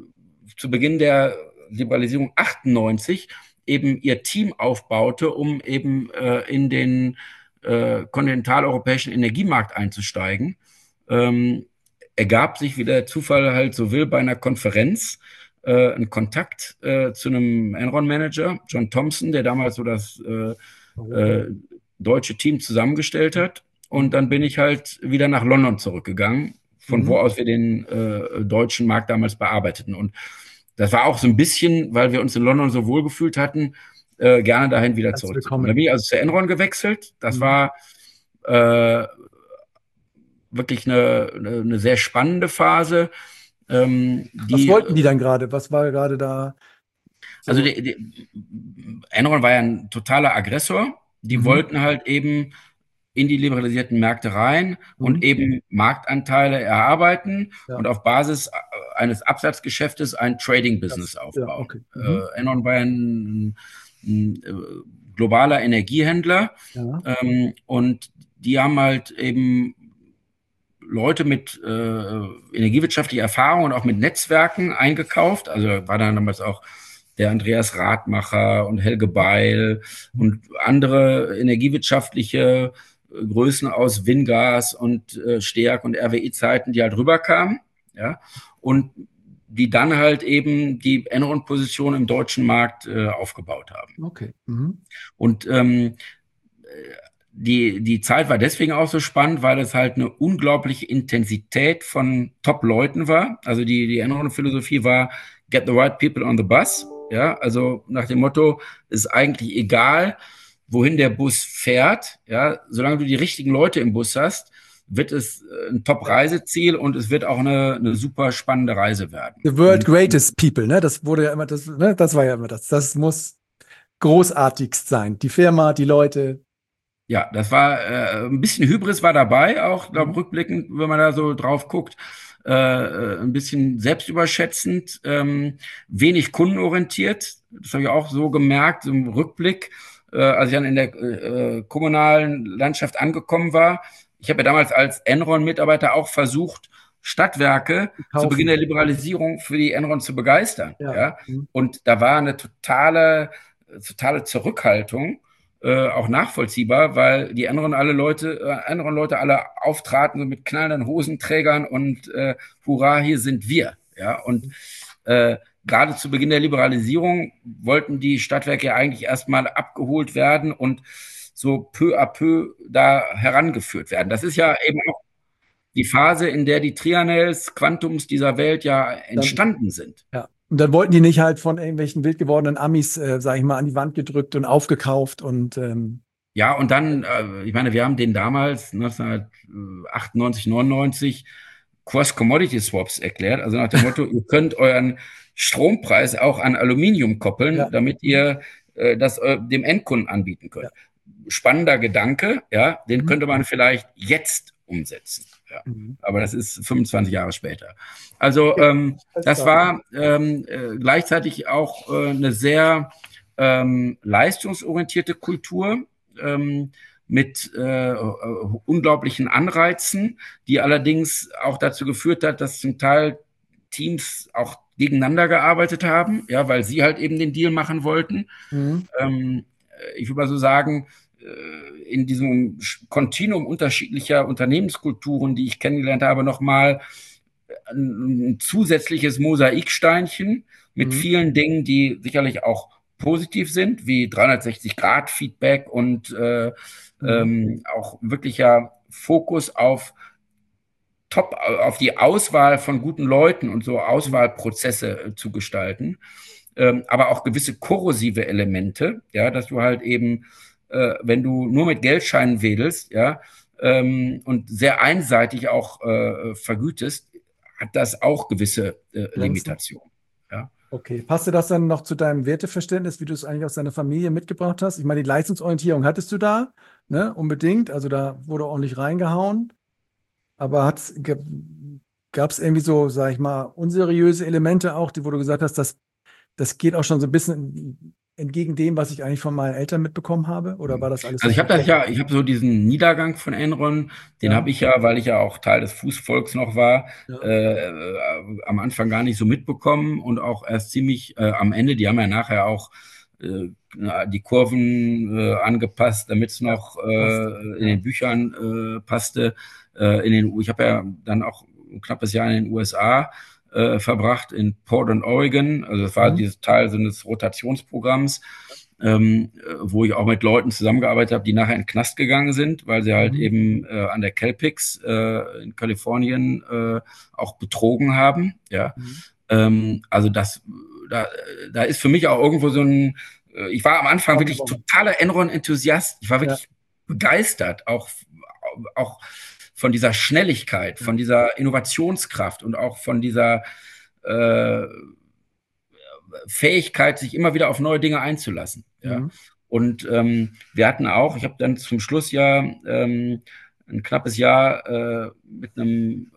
zu Beginn der Liberalisierung achtundneunzig, eben ihr Team aufbaute, um eben äh, in den äh, kontinentaleuropäischen Energiemarkt einzusteigen, ähm, ergab sich, wie der Zufall halt so will, bei einer Konferenz äh, ein Kontakt äh, zu einem Enron-Manager, John Thompson, der damals so das äh, äh, deutsche Team zusammengestellt hat. Und dann bin ich halt wieder nach London zurückgegangen, von mhm. wo aus wir den äh, deutschen Markt damals bearbeiteten. Und das war auch so ein bisschen, weil wir uns in London so wohlgefühlt hatten, äh, gerne dahin wieder zurückzukommen. Da bin ich also zu Enron gewechselt. Das mhm. war äh, wirklich eine, eine, eine sehr spannende Phase. Ähm, die, Was wollten die dann gerade? Was war gerade da? So? Also die, die, Enron war ja ein totaler Aggressor. Die mhm. wollten halt eben in die liberalisierten Märkte rein mhm. und eben Marktanteile erarbeiten ja. und auf Basis eines Absatzgeschäftes ein Trading-Business aufbauen. Ja, okay. mhm. äh, Enron war ein, ein, ein globaler Energiehändler ja. ähm, und die haben halt eben Leute mit äh, energiewirtschaftlicher Erfahrung und auch mit Netzwerken eingekauft. Also war dann damals auch der Andreas Radmacher und Helge Beil und andere energiewirtschaftliche Größen aus Wingas und äh, Steag und R W I-Zeiten, die halt rüberkamen, ja, und die dann halt eben die Enron-Position im deutschen Markt äh, aufgebaut haben. Okay. Mhm. Und ähm, die, die Zeit war deswegen auch so spannend, weil es halt eine unglaubliche Intensität von Top-Leuten war. Also die, die Enron-Philosophie war, get the right people on the bus. Ja, also nach dem Motto, ist eigentlich egal, wohin der Bus fährt, ja, solange du die richtigen Leute im Bus hast, wird es ein Top-Reiseziel und es wird auch eine, eine super spannende Reise werden. The world greatest people, ne? Das wurde ja immer das, ne? Das war ja immer das. Das muss großartigst sein. Die Firma, die Leute. Ja, das war äh, ein bisschen Hybris war dabei, auch glaube rückblickend, wenn man da so drauf guckt. Äh, ein bisschen selbstüberschätzend, ähm, wenig kundenorientiert. Das habe ich auch so gemerkt im Rückblick, äh, als ich dann in der äh, kommunalen Landschaft angekommen war. Ich habe ja damals als Enron-Mitarbeiter auch versucht, Stadtwerke Kaufen. zu Beginn der Liberalisierung für die Enron zu begeistern. Ja. Ja? Und da war eine totale, totale Zurückhaltung. Äh, auch nachvollziehbar, weil die anderen alle Leute, äh, anderen Leute alle auftraten so mit knallenden Hosenträgern und äh, hurra, hier sind wir. Ja, und äh, gerade zu Beginn der Liberalisierung wollten die Stadtwerke ja eigentlich erstmal abgeholt werden und so peu à peu da herangeführt werden. Das ist ja eben auch die Phase, in der die Trianels, Quantums dieser Welt ja entstanden Dann, sind. Ja. Und dann wollten die nicht halt von irgendwelchen wild gewordenen Amis, äh, sag ich mal, an die Wand gedrückt und aufgekauft und ähm ja, und dann, äh, ich meine, wir haben den damals neunzehnhundertachtundneunzig, neunundneunzig Cross-Commodity-Swaps erklärt. Also nach dem Motto, ihr könnt euren Strompreis auch an Aluminium koppeln, ja. damit ihr äh, das äh, dem Endkunden anbieten könnt. Ja. Spannender Gedanke, ja, den mhm. könnte man vielleicht jetzt umsetzen. Ja. Mhm. Aber das ist fünfundzwanzig Jahre später. Also ähm, das war ähm, äh, gleichzeitig auch äh, eine sehr ähm, leistungsorientierte Kultur ähm, mit äh, unglaublichen Anreizen, die allerdings auch dazu geführt hat, dass zum Teil Teams auch gegeneinander gearbeitet haben, ja, weil sie halt eben den Deal machen wollten. Mhm. Ähm, ich würde mal so sagen, in diesem Kontinuum unterschiedlicher Unternehmenskulturen, die ich kennengelernt habe, nochmal ein, ein zusätzliches Mosaiksteinchen mit mhm. vielen Dingen, die sicherlich auch positiv sind, wie dreihundertsechzig Grad Feedback und äh, mhm. ähm, auch wirklicher Fokus auf Top, auf die Auswahl von guten Leuten und so Auswahlprozesse äh, zu gestalten, ähm, aber auch gewisse korrosive Elemente, ja, dass du halt eben Äh, wenn du nur mit Geldscheinen wedelst, ja, ähm, und sehr einseitig auch äh, vergütest, hat das auch gewisse äh, Limitationen. Ja. Okay, passte das dann noch zu deinem Werteverständnis, wie du es eigentlich aus deiner Familie mitgebracht hast? Ich meine, die Leistungsorientierung hattest du da, ne, unbedingt, also da wurde ordentlich reingehauen, aber gab es irgendwie so, sag ich mal, unseriöse Elemente auch, die, wo du gesagt hast, das, das geht auch schon so ein bisschen entgegen dem, was ich eigentlich von meinen Eltern mitbekommen habe? Oder war das alles? Also ich habe das ja, ich habe so diesen Niedergang von Enron, den ja. habe ich ja, weil ich ja auch Teil des Fußvolks noch war, ja. äh, am Anfang gar nicht so mitbekommen und auch erst ziemlich äh, am Ende, die haben ja nachher auch äh, die Kurven äh, angepasst, damit es noch äh, in den Büchern äh, passte. Äh, in den, ich habe ja dann auch ein knappes Jahr in den U S A äh, verbracht, in Portland, Oregon. Also das war mhm. dieses Teil so eines Rotationsprogramms, ähm, wo ich auch mit Leuten zusammengearbeitet habe, die nachher in den Knast gegangen sind, weil sie halt mhm. eben äh, an der Calpix äh, in Kalifornien äh, auch betrogen haben. Ja, mhm. ähm, also das, da, da ist für mich auch irgendwo so ein, äh, ich war am Anfang wirklich totaler Enron-Enthusiast. Ich war wirklich ja. begeistert, auch, auch von dieser Schnelligkeit, von dieser Innovationskraft und auch von dieser äh, Fähigkeit, sich immer wieder auf neue Dinge einzulassen. Ja. Mhm. Und ähm, wir hatten auch, ich habe dann zum Schluss ja ähm, ein knappes Jahr äh, mit einem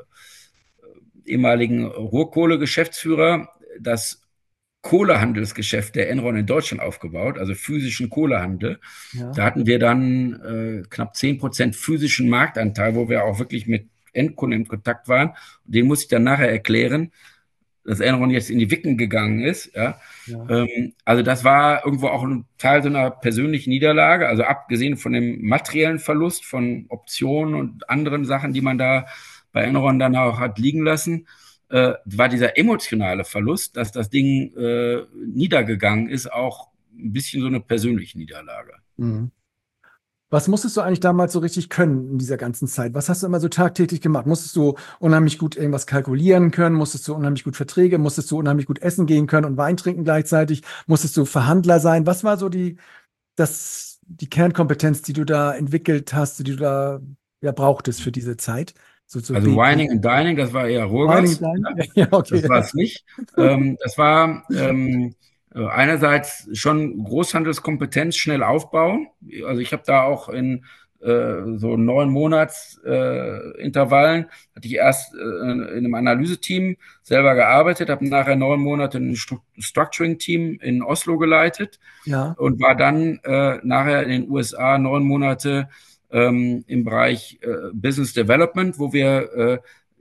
äh, ehemaligen Ruhrkohle-Geschäftsführer das Kohlehandelsgeschäft der Enron in Deutschland aufgebaut, also physischen Kohlehandel. Ja. Da hatten wir dann äh, knapp zehn Prozent physischen Marktanteil, wo wir auch wirklich mit Endkunden in Kontakt waren. Den muss ich dann nachher erklären, dass Enron jetzt in die Wicken gegangen ist. Ja. Ja. Ähm, also das war irgendwo auch ein Teil so einer persönlichen Niederlage, also abgesehen von dem materiellen Verlust von Optionen und anderen Sachen, die man da bei Enron dann auch hat liegen lassen, äh, war dieser emotionale Verlust, dass das Ding äh, niedergegangen ist, auch ein bisschen so eine persönliche Niederlage. Mhm. Was musstest du eigentlich damals so richtig können in dieser ganzen Zeit? Was hast du immer so tagtäglich gemacht? Musstest du unheimlich gut irgendwas kalkulieren können? Musstest du unheimlich gut Verträge? Musstest du unheimlich gut essen gehen können und Wein trinken gleichzeitig? Musstest du Verhandler sein? Was war so die, das, die Kernkompetenz, die du da entwickelt hast, die du da ja, brauchtest für diese Zeit? So, so also Wining and Dining, das war eher Ruhrgas. Ja, ja, okay. Das war es nicht. ähm, das war ähm, einerseits schon Großhandelskompetenz, schnell aufbauen. Also ich habe da auch in äh, so neun Monatsintervallen, äh, hatte ich erst äh, in einem Analyseteam selber gearbeitet, habe nachher neun Monate ein Structuring-Team in Oslo geleitet ja. und war dann äh, nachher in den U S A neun Monate ähm, im Bereich äh, Business Development, wo wir äh,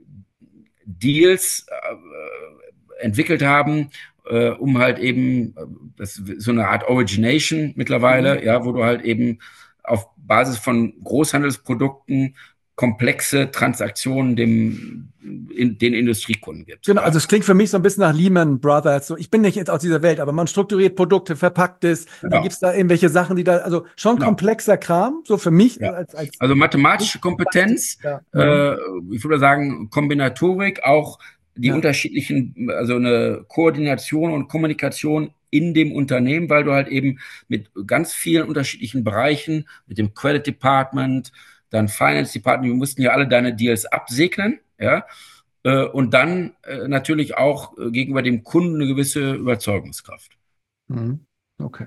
Deals äh, entwickelt haben, äh, um halt eben, das ist so eine Art Origination mittlerweile, mhm. ja, wo du halt eben auf Basis von Großhandelsprodukten komplexe Transaktionen dem, in, den Industriekunden gibt. Genau, also es klingt für mich so ein bisschen nach Lehman Brothers. So, ich bin nicht jetzt aus dieser Welt, aber man strukturiert Produkte, verpackt es, genau. Dann gibt es da irgendwelche Sachen, die da, also schon genau. komplexer Kram, so für mich. Ja. Als, als also mathematische Kompetenz, ja. äh, ich würde sagen Kombinatorik, auch die ja. unterschiedlichen, also eine Koordination und Kommunikation in dem Unternehmen, weil du halt eben mit ganz vielen unterschiedlichen Bereichen, mit dem Credit Department, dann Finance Department, wir mussten ja alle deine Deals absegnen, ja, äh, und dann äh, natürlich auch äh, gegenüber dem Kunden eine gewisse Überzeugungskraft. Mhm. Okay.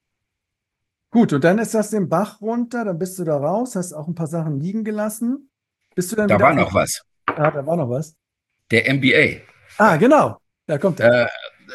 Gut, und dann ist das den Bach runter, dann bist du da raus, hast auch ein paar Sachen liegen gelassen. Bist du dann da war noch was. Ah, da war noch was. Der M B A. Ah, genau. Da kommt er. Äh,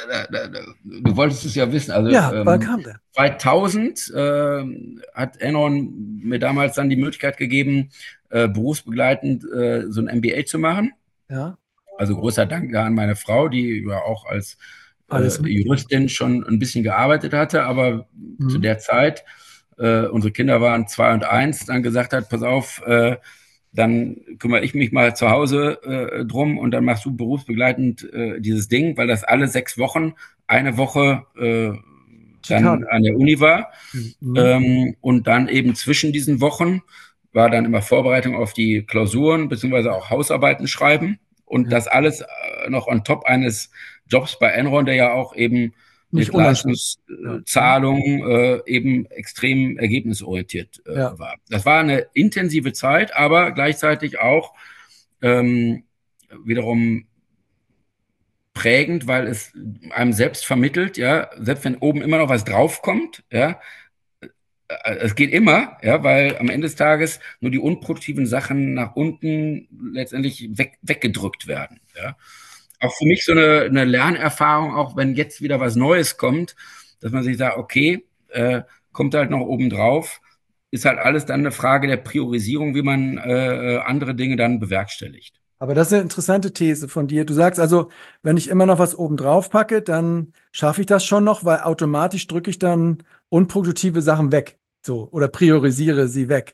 Du wolltest es ja wissen. Also, ja, wann ähm, kam der? zweitausend äh, hat Enron mir damals dann die Möglichkeit gegeben, äh, berufsbegleitend äh, so ein M B A zu machen. Ja. Also großer Dank an meine Frau, die ja auch als äh, Juristin schon ein bisschen gearbeitet hatte, aber mhm. zu der Zeit, äh, unsere Kinder waren zwei und eins, dann gesagt hat, pass auf, äh, dann kümmere ich mich mal zu Hause äh, drum und dann machst du berufsbegleitend äh, dieses Ding, weil das alle sechs Wochen, eine Woche äh, dann an der Uni war. Mhm. Ähm, und dann eben zwischen diesen Wochen war dann immer Vorbereitung auf die Klausuren, beziehungsweise auch Hausarbeiten schreiben. Und ja. das alles äh, noch on top eines Jobs bei Enron, der ja auch eben mit Leistungszahlungen äh, eben extrem ergebnisorientiert äh, ja. war. Das war eine intensive Zeit, aber gleichzeitig auch ähm, wiederum prägend, weil es einem selbst vermittelt, ja, selbst wenn oben immer noch was draufkommt, ja, es geht immer, ja, weil am Ende des Tages nur die unproduktiven Sachen nach unten letztendlich weg, weggedrückt werden, ja. Auch für mich so eine, eine Lernerfahrung, auch wenn jetzt wieder was Neues kommt, dass man sich sagt, okay, äh, kommt halt noch oben drauf, ist halt alles dann eine Frage der Priorisierung, wie man äh, andere Dinge dann bewerkstelligt. Aber das ist eine interessante These von dir. Du sagst also, wenn ich immer noch was oben drauf packe, dann schaffe ich das schon noch, weil automatisch drücke ich dann unproduktive Sachen weg, so, oder priorisiere sie weg.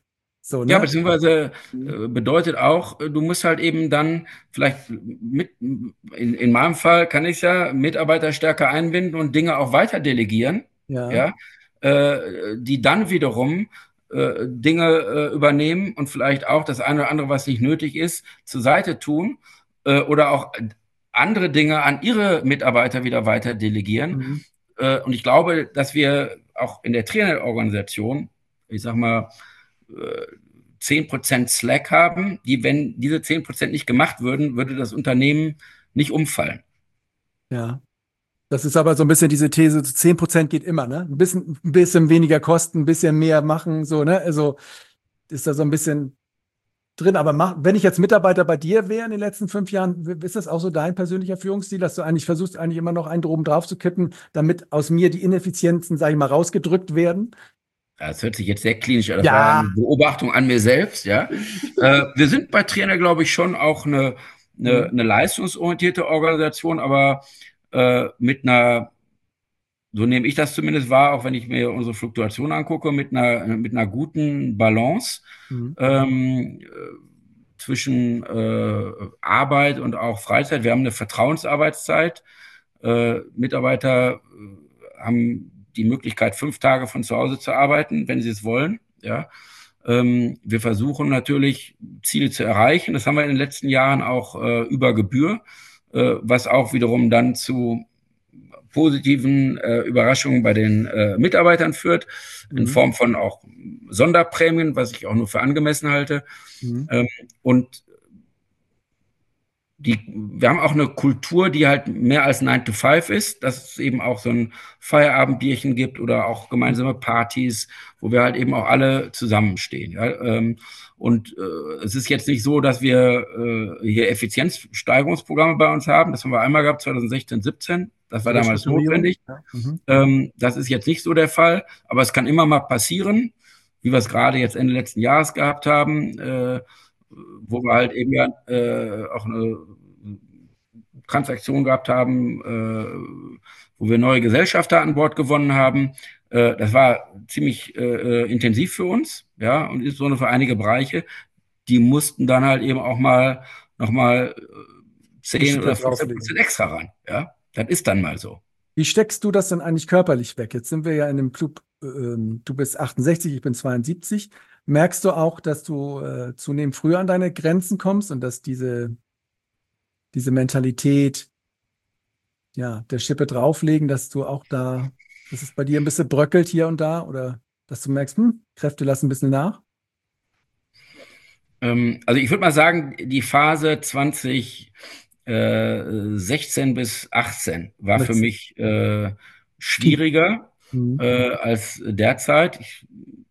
So, Ja, ne? beziehungsweise Mhm. äh, bedeutet auch, äh, du musst halt eben dann vielleicht mit, in, in meinem Fall kann ich ja Mitarbeiter stärker einbinden und Dinge auch weiter delegieren, Ja. ja, äh, die dann wiederum äh, Dinge äh, übernehmen und vielleicht auch das eine oder andere, was nicht nötig ist, zur Seite tun äh, oder auch andere Dinge an ihre Mitarbeiter wieder weiter delegieren. Mhm. Äh, und ich glaube, dass wir auch in der Trainerorganisation, ich sag mal, äh, zehn Prozent Slack haben, die, wenn diese zehn Prozent nicht gemacht würden, würde das Unternehmen nicht umfallen. Ja. Das ist aber so ein bisschen diese These, so zehn Prozent geht immer, ne? Ein bisschen, ein bisschen weniger kosten, ein bisschen mehr machen, so, ne? Also ist da so ein bisschen drin. Aber mach, wenn ich jetzt Mitarbeiter bei dir wäre in den letzten fünf Jahren, ist das auch so dein persönlicher Führungsstil, dass du eigentlich versuchst, eigentlich immer noch einen droben drauf zu kippen, damit aus mir die Ineffizienzen, sage ich mal, rausgedrückt werden? Das hört sich jetzt sehr klinisch an. Das war Ja. eine Beobachtung an mir selbst, ja. Äh, wir sind bei Trainer, glaube ich, schon auch eine, eine, Mhm. eine leistungsorientierte Organisation, aber äh, mit einer, so nehme ich das zumindest wahr, auch wenn ich mir unsere Fluktuation angucke, mit einer, mit einer guten Balance Mhm. ähm, äh, zwischen äh, Arbeit und auch Freizeit. Wir haben eine Vertrauensarbeitszeit. Äh, Mitarbeiter äh, haben die Möglichkeit, fünf Tage von zu Hause zu arbeiten, wenn sie es wollen. Ja. Ähm, wir versuchen natürlich, Ziele zu erreichen. Das haben wir in den letzten Jahren auch äh, über Gebühr, äh, was auch wiederum dann zu positiven äh, Überraschungen bei den äh, Mitarbeitern führt, in Mhm. Form von auch Sonderprämien, was ich auch nur für angemessen halte. Mhm. Ähm, und die, wir haben auch eine Kultur, die halt mehr als nine to five ist, dass es eben auch so ein Feierabendbierchen gibt oder auch gemeinsame Partys, wo wir halt eben auch alle zusammenstehen. Ja? Ähm, und äh, es ist jetzt nicht so, dass wir äh, hier Effizienzsteigerungsprogramme bei uns haben. Das haben wir einmal gehabt, zwanzig sechzehn, siebzehn. Das war damals Restrukturierung? notwendig. Ja. Mhm. Ähm, das ist jetzt nicht so der Fall, aber es kann immer mal passieren, wie wir es gerade jetzt Ende letzten Jahres gehabt haben, äh, wo wir halt eben ja äh, auch eine Transaktion gehabt haben, äh, wo wir neue Gesellschafter an Bord gewonnen haben. Äh, das war ziemlich äh, intensiv für uns, ja, und insbesondere für einige Bereiche. Die mussten dann halt eben auch mal nochmal Die zehn Schippe oder fünfzehn drauflegen. Prozent extra ran, ja. Das ist dann mal so. Wie steckst du das denn eigentlich körperlich weg? Jetzt sind wir ja in einem Club, ähm, du bist achtundsechzig, ich bin zweiundsiebzig. Merkst du auch, dass du äh, zunehmend früher an deine Grenzen kommst und dass diese, diese Mentalität, ja, der Schippe drauflegen, dass du auch da, dass es bei dir ein bisschen bröckelt hier und da oder dass du merkst, hm, Kräfte lassen ein bisschen nach? Ähm, also ich würde mal sagen, die Phase zwanzig sechzehn bis achtzehn war für Mit mich äh, Peak. schwieriger Mhm. äh, als derzeit. Ich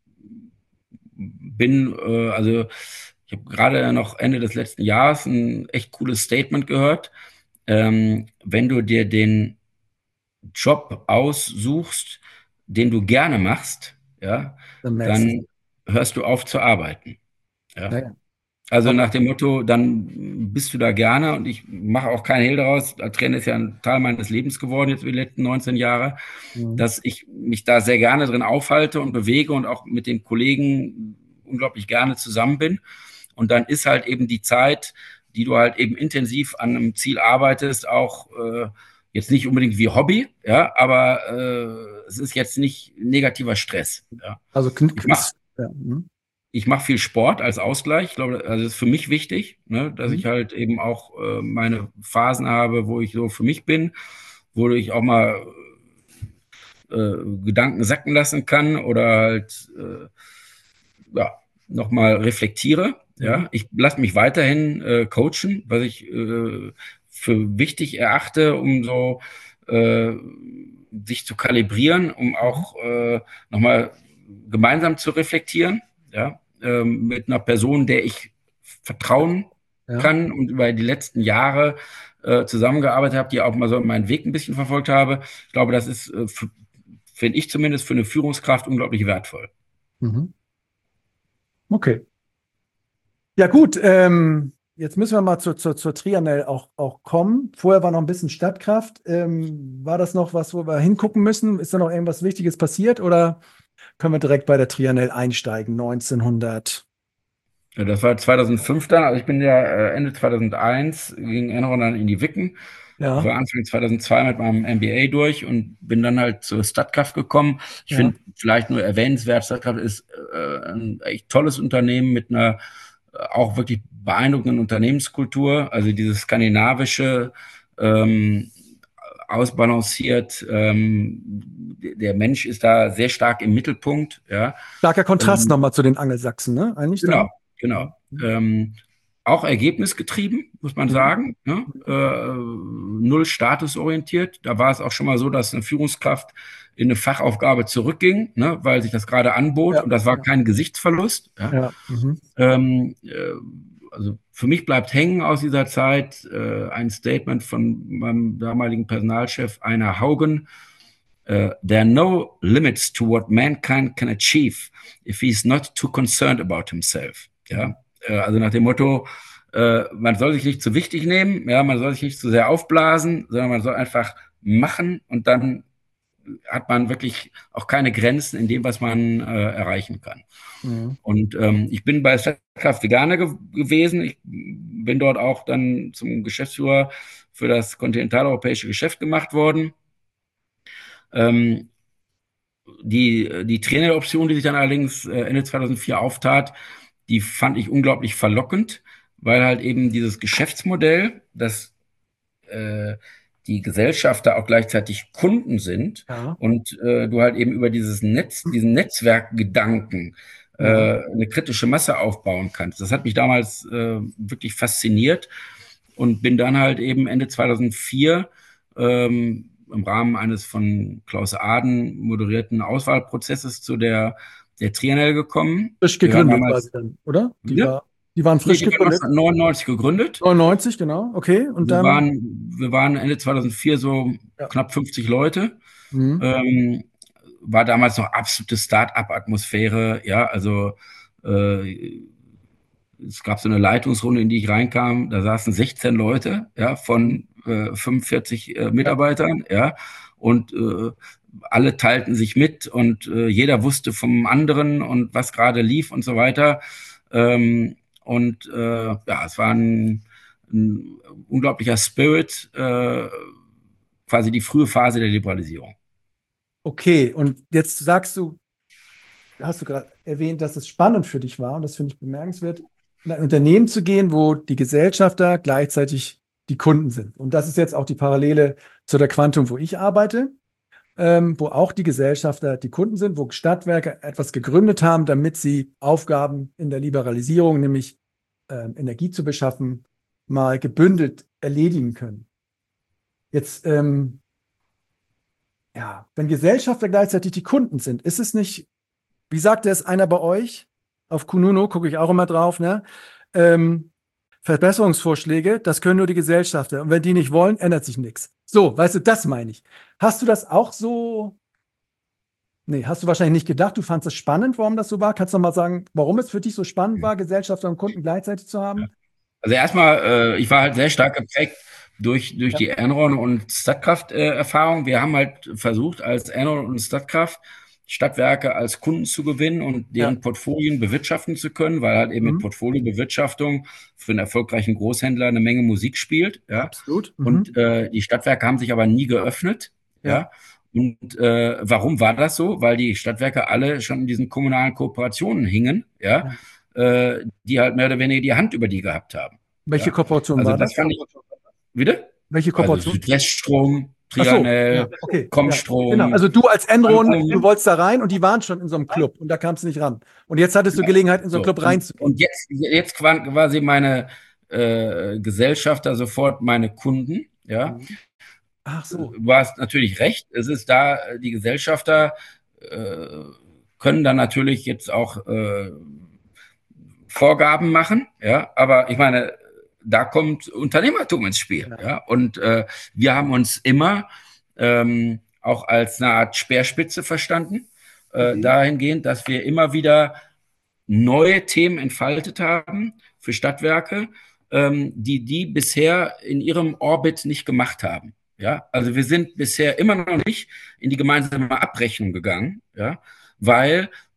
bin, äh, also ich habe gerade noch Ende des letzten Jahres ein echt cooles Statement gehört. Ähm, wenn du dir den Job aussuchst, den du gerne machst, ja, Dann merkst du es. dann hörst du auf zu arbeiten. Ja, Ja. ja. Also Okay. nach dem Motto, dann bist du da gerne und ich mache auch keinen Hehl daraus. Als Trainer ist ja ein Teil meines Lebens geworden jetzt über die letzten neunzehn Jahre, Mhm. dass ich mich da sehr gerne drin aufhalte und bewege und auch mit den Kollegen unglaublich gerne zusammen bin. Und dann ist halt eben die Zeit, die du halt eben intensiv an einem Ziel arbeitest, auch äh, jetzt nicht unbedingt wie Hobby, ja, aber äh, es ist jetzt nicht negativer Stress. Ja. Also Knick Ich mache ist, ja. Mhm. ich mache viel Sport als Ausgleich. Ich glaube, also das ist für mich wichtig, ne, dass Mhm. ich halt eben auch äh, meine Phasen habe, wo ich so für mich bin, wo ich auch mal äh, Gedanken sacken lassen kann oder halt äh, ja, nochmal reflektiere. Mhm. Ja, ich lasse mich weiterhin äh, coachen, was ich äh, für wichtig erachte, um so äh, sich zu kalibrieren, um Mhm. auch äh, nochmal gemeinsam zu reflektieren, ja, ähm, mit einer Person, der ich vertrauen Ja. kann und über die letzten Jahre äh, zusammengearbeitet habe, die auch mal so meinen Weg ein bisschen verfolgt habe. Ich glaube, das ist, äh, finde ich zumindest, für eine Führungskraft unglaublich wertvoll. Mhm. Okay. Ja, gut. Ähm, jetzt müssen wir mal zur, zur, zur Trianel auch, auch kommen. Vorher war noch ein bisschen Stadtkraft. Ähm, war das noch was, wo wir hingucken müssen? Ist da noch irgendwas Wichtiges passiert oder können wir direkt bei der Trianel einsteigen? neunzehnhundert. Ja, das war zweitausendfünf dann, also ich bin ja äh, Ende zweitausendeins, ging Enron dann in die Wicken. Ich Ja, war Anfang zweitausendzwei mit meinem M B A durch und bin dann halt zur Statkraft gekommen. Ich ja. finde vielleicht nur erwähnenswert, Statkraft ist äh, ein echt tolles Unternehmen mit einer äh, auch wirklich beeindruckenden Unternehmenskultur. Also dieses skandinavische, ähm, ausbalanciert. Ähm, der Mensch ist da sehr stark im Mittelpunkt. Ja. Starker Kontrast Ähm, nochmal zu den Angelsachsen, ne? Eigentlich dann? genau, genau. Mhm. Ähm, auch ergebnisgetrieben, muss man Mhm. sagen. Ne? Äh, null statusorientiert. Da war es auch schon mal so, dass eine Führungskraft in eine Fachaufgabe zurückging, ne? Weil sich das gerade anbot. Ja, Und das war ja, kein Gesichtsverlust. Ja? ja. Mhm. Ähm, äh, also für mich bleibt hängen aus dieser Zeit äh, ein Statement von meinem damaligen Personalchef Einar Haugen. Uh, there are no limits to what mankind can achieve if he's not too concerned about himself. Ja, äh, also nach dem Motto, äh, man soll sich nicht zu wichtig nehmen, ja, man soll sich nicht zu sehr aufblasen, sondern man soll einfach machen und dann hat man wirklich auch keine Grenzen in dem, was man äh, erreichen kann. Mhm. Und ähm, ich bin bei Statkraft Veganer ge gewesen. Ich bin dort auch dann zum Geschäftsführer für das kontinentaleuropäische Geschäft gemacht worden. Ähm, die, die Traineroption, die sich dann allerdings äh, Ende zweitausendvier auftat, die fand ich unglaublich verlockend, weil halt eben dieses Geschäftsmodell, das äh, die Gesellschafter auch gleichzeitig Kunden sind Ja, und äh, du halt eben über dieses Netz, diesen Netzwerkgedanken äh, ja. eine kritische Masse aufbauen kannst. Das hat mich damals äh, wirklich fasziniert und bin dann halt eben Ende zweitausendvier ähm, im Rahmen eines von Klaus Aden moderierten Auswahlprozesses zu der, der Triennale gekommen. Frisch Wir waren gegründet quasi damals, dann, oder? Die ne? war, die waren Nee, frisch die waren gegründet. neunzehnhundertneunundneunzig gegründet. neunundneunzig, genau. Okay. Und Wir dann, waren, wir waren Ende zweitausendvier so ja. knapp fünfzig Leute. Mhm. Ähm, war damals noch absolute Start-up-Atmosphäre. Ja, also äh, es gab so eine Leitungsrunde, in die ich reinkam. Da saßen sechzehn Leute, ja, von äh, fünfundvierzig äh, Ja. Mitarbeitern, ja, und äh, alle teilten sich mit und äh, jeder wusste vom anderen und was gerade lief und so weiter. Ähm, und äh, ja, es war ein, ein unglaublicher Spirit, äh, quasi die frühe Phase der Liberalisierung. Okay. Und jetzt sagst du, hast du gerade erwähnt, dass es spannend für dich war, und das finde ich bemerkenswert, in ein Unternehmen zu gehen, wo die Gesellschafter gleichzeitig die Kunden sind. Und das ist jetzt auch die Parallele zu der Quantum, wo ich arbeite, ähm, wo auch die Gesellschafter die Kunden sind, wo Stadtwerke etwas gegründet haben, damit sie Aufgaben in der Liberalisierung, nämlich ähm, Energie zu beschaffen, mal gebündelt erledigen können. Jetzt, ähm, ja, wenn Gesellschafter gleichzeitig die Kunden sind, ist es nicht, wie sagte es einer bei euch? Auf Kununu gucke ich auch immer drauf, ne? Ähm, Verbesserungsvorschläge, das können nur die Gesellschafter. Und wenn die nicht wollen, ändert sich nichts. So, weißt du, das meine ich. Hast du das auch so? Nee, hast du wahrscheinlich nicht gedacht. Du fandest es spannend, warum das so war. Kannst du noch mal sagen, warum es für dich so spannend war, Gesellschafter und Kunden gleichzeitig zu haben? Also erstmal, äh, ich war halt sehr stark geprägt durch, durch Ja, die Enron und Statkraft-Erfahrung. Wir haben halt versucht, als Enron und Statkraft Stadtwerke als Kunden zu gewinnen und ja. deren Portfolien bewirtschaften zu können, weil halt eben mit Mhm. Portfoliobewirtschaftung für einen erfolgreichen Großhändler eine Menge Musik spielt. Ja. Absolut. Mhm. Und äh, die Stadtwerke haben sich aber nie geöffnet. Ja, Ja. Und äh, warum war das so? Weil die Stadtwerke alle schon in diesen kommunalen Kooperationen hingen, ja, ja. äh, die halt mehr oder weniger die Hand über die gehabt haben. Welche Ja, Kooperation also war das das? fand ich, wieder? Welche Also Kooperation? Südweststrom, Ach so, ja, Trianel, okay. Ja, genau. Comstrom, Also du als Enron, du Ankommen. wolltest da rein und die waren schon in so einem Club und da kamst du nicht ran. Und jetzt hattest du Ja, Gelegenheit, in so einen so. Club Und, reinzugehen. und jetzt, jetzt waren quasi meine äh, Gesellschafter sofort meine Kunden. Ja, Mhm. Ach so. du hast natürlich recht. Es ist da, äh, die Gesellschafter äh, können dann natürlich jetzt auch äh, Vorgaben machen. Ja, aber ich meine, da kommt Unternehmertum ins Spiel. Ja. Ja, und äh, wir haben uns immer ähm, auch als eine Art Speerspitze verstanden, äh, Okay. dahingehend, dass wir immer wieder neue Themen entfaltet haben für Stadtwerke, ähm, die die bisher in ihrem Orbit nicht gemacht haben. Ja, also wir sind bisher immer noch nicht in die gemeinsame Abrechnung gegangen, ja, weil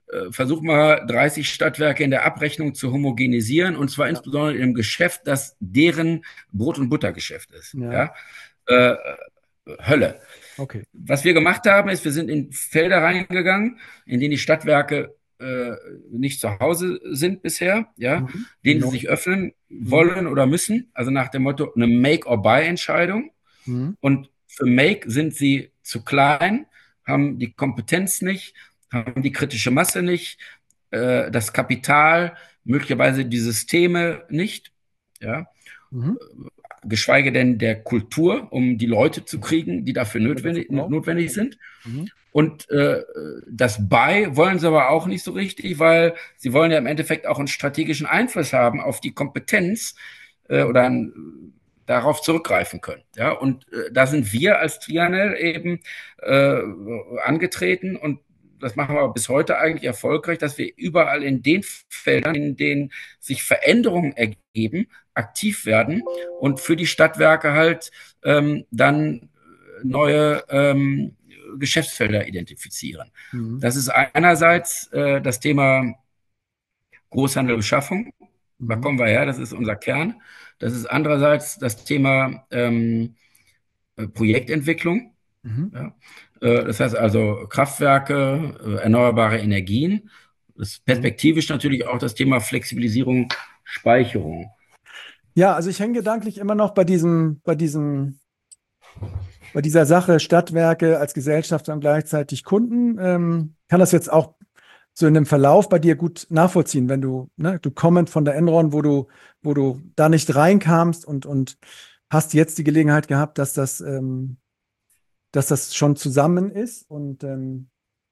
äh, versuch mal dreißig Stadtwerke in der Abrechnung zu homogenisieren, und zwar Ja. insbesondere im Geschäft, das deren Brot- und Buttergeschäft ist. Ja. Ja? Äh, Hölle. Okay. Was wir gemacht haben, ist, wir sind in Felder reingegangen, in denen die Stadtwerke äh, nicht zu Hause sind bisher, ja, Mhm. denen No. sie sich öffnen Mhm. wollen oder müssen, also nach dem Motto eine Make-or-Buy-Entscheidung. Mhm. Und für Make sind sie zu klein, haben die Kompetenz nicht, haben die kritische Masse nicht, äh, das Kapital, möglicherweise die Systeme nicht, ja, Mhm. geschweige denn der Kultur, um die Leute zu kriegen, die dafür Ja, dafür notwendig, auch. notwendig sind. Mhm. Und äh, das Buy wollen sie aber auch nicht so richtig, weil sie wollen ja im Endeffekt auch einen strategischen Einfluss haben auf die Kompetenz äh, oder ein, darauf zurückgreifen können. Ja, und äh, da sind wir als Trianel eben äh, angetreten, und das machen wir bis heute eigentlich erfolgreich, dass wir überall in den Feldern, in denen sich Veränderungen ergeben, aktiv werden und für die Stadtwerke halt ähm, dann neue ähm, Geschäftsfelder identifizieren. Mhm. Das ist einerseits äh, das Thema Großhandelbeschaffung. Da Mhm. kommen wir her, das ist unser Kern. Das ist andererseits das Thema ähm, Projektentwicklung. Mhm. Ja. Äh, das heißt also Kraftwerke, äh, erneuerbare Energien. Das ist perspektivisch natürlich auch das Thema Flexibilisierung, Speicherung. Ja, also ich hänge gedanklich immer noch bei diesem, bei diesem, bei dieser Sache Stadtwerke als Gesellschafter und gleichzeitig Kunden. Ähm, kann das jetzt auch so in dem Verlauf bei dir gut nachvollziehen, wenn du, ne, du kommend von der Enron, wo du, wo du da nicht reinkamst und, und hast jetzt die Gelegenheit gehabt, dass das, ähm, dass das schon zusammen ist. Und ähm,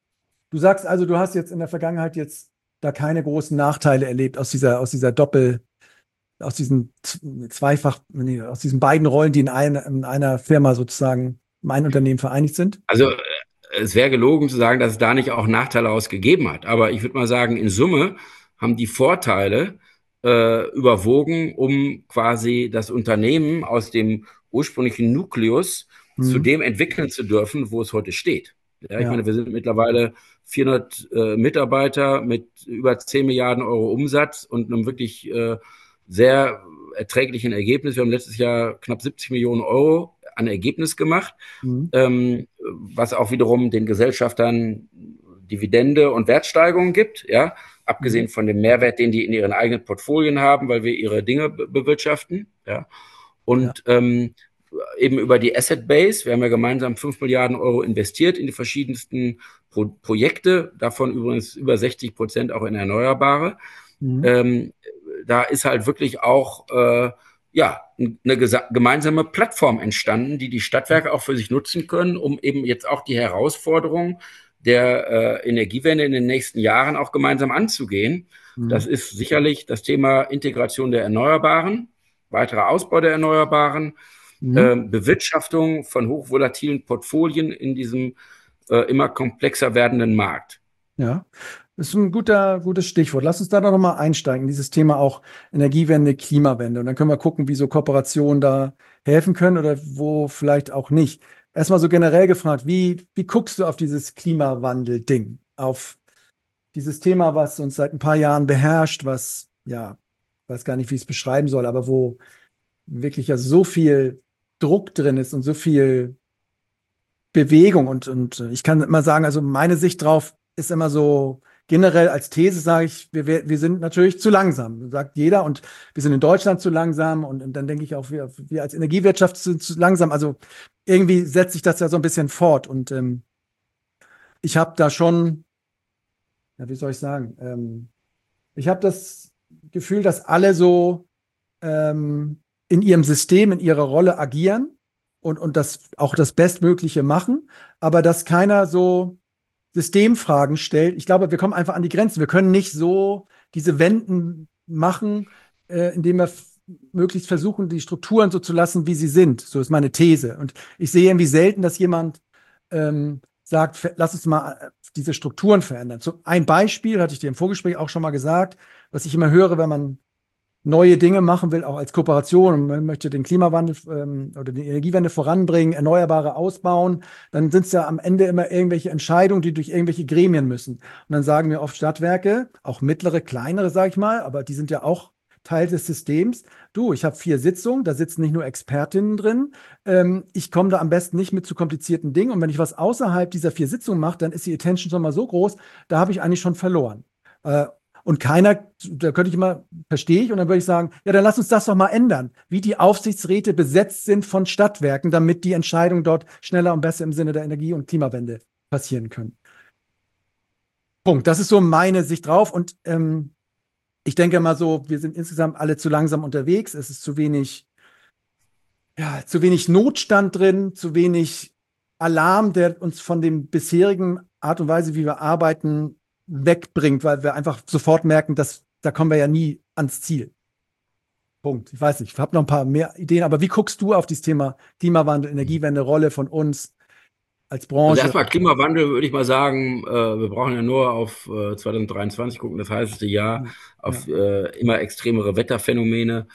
du sagst also, du hast jetzt in der Vergangenheit jetzt da keine großen Nachteile erlebt aus dieser, aus dieser Doppel, aus diesen zweifach, nee, aus diesen beiden Rollen, die in, ein, in einer Firma sozusagen, in einem Unternehmen vereinigt sind? Also es wäre gelogen zu sagen, dass es da nicht auch Nachteile ausgegeben hat. Aber ich würde mal sagen, in Summe haben die Vorteile äh, überwogen, um quasi das Unternehmen aus dem ursprünglichen Nukleus Mhm. zu dem entwickeln zu dürfen, wo es heute steht. Ja, ich Ja. meine, wir sind mittlerweile vierhundert äh, Mitarbeiter mit über zehn Milliarden Euro Umsatz und einem wirklich äh, sehr erträglichen Ergebnis. Wir haben letztes Jahr knapp siebzig Millionen Euro an Ergebnis gemacht, Mhm. ähm, was auch wiederum den Gesellschaftern Dividende und Wertsteigerungen gibt, ja, abgesehen Mhm. von dem Mehrwert, den die in ihren eigenen Portfolien haben, weil wir ihre Dinge be bewirtschaften, ja. Und ja. Ähm, eben über die Asset Base, wir haben ja gemeinsam fünf Milliarden Euro investiert in die verschiedensten Pro Projekte, davon übrigens über sechzig Prozent auch in Erneuerbare. Mhm. Ähm, da ist halt wirklich auch äh, ja, eine gemeinsame Plattform entstanden, die die Stadtwerke auch für sich nutzen können, um eben jetzt auch die Herausforderungen der äh, Energiewende in den nächsten Jahren auch gemeinsam anzugehen. Mhm. Das ist sicherlich das Thema Integration der Erneuerbaren, weiterer Ausbau der Erneuerbaren, mhm. äh, Bewirtschaftung von hochvolatilen Portfolien in diesem äh, immer komplexer werdenden Markt. Ja, das ist ein guter, gutes Stichwort. Lass uns da doch nochmal einsteigen, in dieses Thema auch Energiewende, Klimawende. Und dann können wir gucken, wie so Kooperationen da helfen können oder wo vielleicht auch nicht. Erstmal so generell gefragt, wie, wie guckst du auf dieses Klimawandel-Ding? Auf dieses Thema, was uns seit ein paar Jahren beherrscht, was, ja, ich weiß gar nicht, wie ich es beschreiben soll, aber wo wirklich ja so viel Druck drin ist und so viel Bewegung. Und, und ich kann immer sagen, also meine Sicht drauf ist immer so, generell als These sage ich, wir, wir sind natürlich zu langsam, sagt jeder. Und wir sind in Deutschland zu langsam. Und, und dann denke ich auch, wir, wir als Energiewirtschaft sind zu langsam. Also irgendwie setzt sich das ja so ein bisschen fort. Und ähm, ich habe da schon, ja, wie soll ich sagen, ähm, ich habe das Gefühl, dass alle so ähm, in ihrem System, in ihrer Rolle agieren und, und das auch das Bestmögliche machen, aber dass keiner so Systemfragen stellt. Ich glaube, wir kommen einfach an die Grenzen. Wir können nicht so diese Wenden machen, äh, indem wir möglichst versuchen, die Strukturen so zu lassen, wie sie sind. So ist meine These. Und ich sehe irgendwie selten, dass jemand ähm, sagt, lass uns mal diese Strukturen verändern. So ein Beispiel, hatte ich dir im Vorgespräch auch schon mal gesagt, was ich immer höre, wenn man neue Dinge machen will, auch als Kooperation, und man möchte den Klimawandel ähm, oder die Energiewende voranbringen, Erneuerbare ausbauen, dann sind es ja am Ende immer irgendwelche Entscheidungen, die durch irgendwelche Gremien müssen. Und dann sagen wir oft Stadtwerke, auch mittlere, kleinere, sage ich mal, aber die sind ja auch Teil des Systems. Du, ich habe vier Sitzungen, da sitzen nicht nur Expertinnen drin. Ähm, ich komme da am besten nicht mit zu komplizierten Dingen. Und wenn ich was außerhalb dieser vier Sitzungen mache, dann ist die Attention schon mal so groß, da habe ich eigentlich schon verloren. Äh, Und keiner, da könnte ich immer, verstehe ich, und dann würde ich sagen, ja, dann lass uns das doch mal ändern, wie die Aufsichtsräte besetzt sind von Stadtwerken, damit die Entscheidungen dort schneller und besser im Sinne der Energie- und Klimawende passieren können. Punkt. Das ist so meine Sicht drauf. Und ähm, ich denke mal so, wir sind insgesamt alle zu langsam unterwegs. Es ist zu wenig, ja, zu wenig Notstand drin, zu wenig Alarm, der uns von dem bisherigen Art und Weise, wie wir arbeiten, wegbringt, weil wir einfach sofort merken, dass da kommen wir ja nie ans Ziel. Punkt. Ich weiß nicht, ich habe noch ein paar mehr Ideen, aber wie guckst du auf dieses Thema Klimawandel, Energiewende, Rolle von uns als Branche? Also erstmal Klimawandel würde ich mal sagen, äh, wir brauchen ja nur auf äh, zwanzig dreiundzwanzig gucken, das heißeste Jahr, ja. auf äh, immer extremere Wetterphänomene.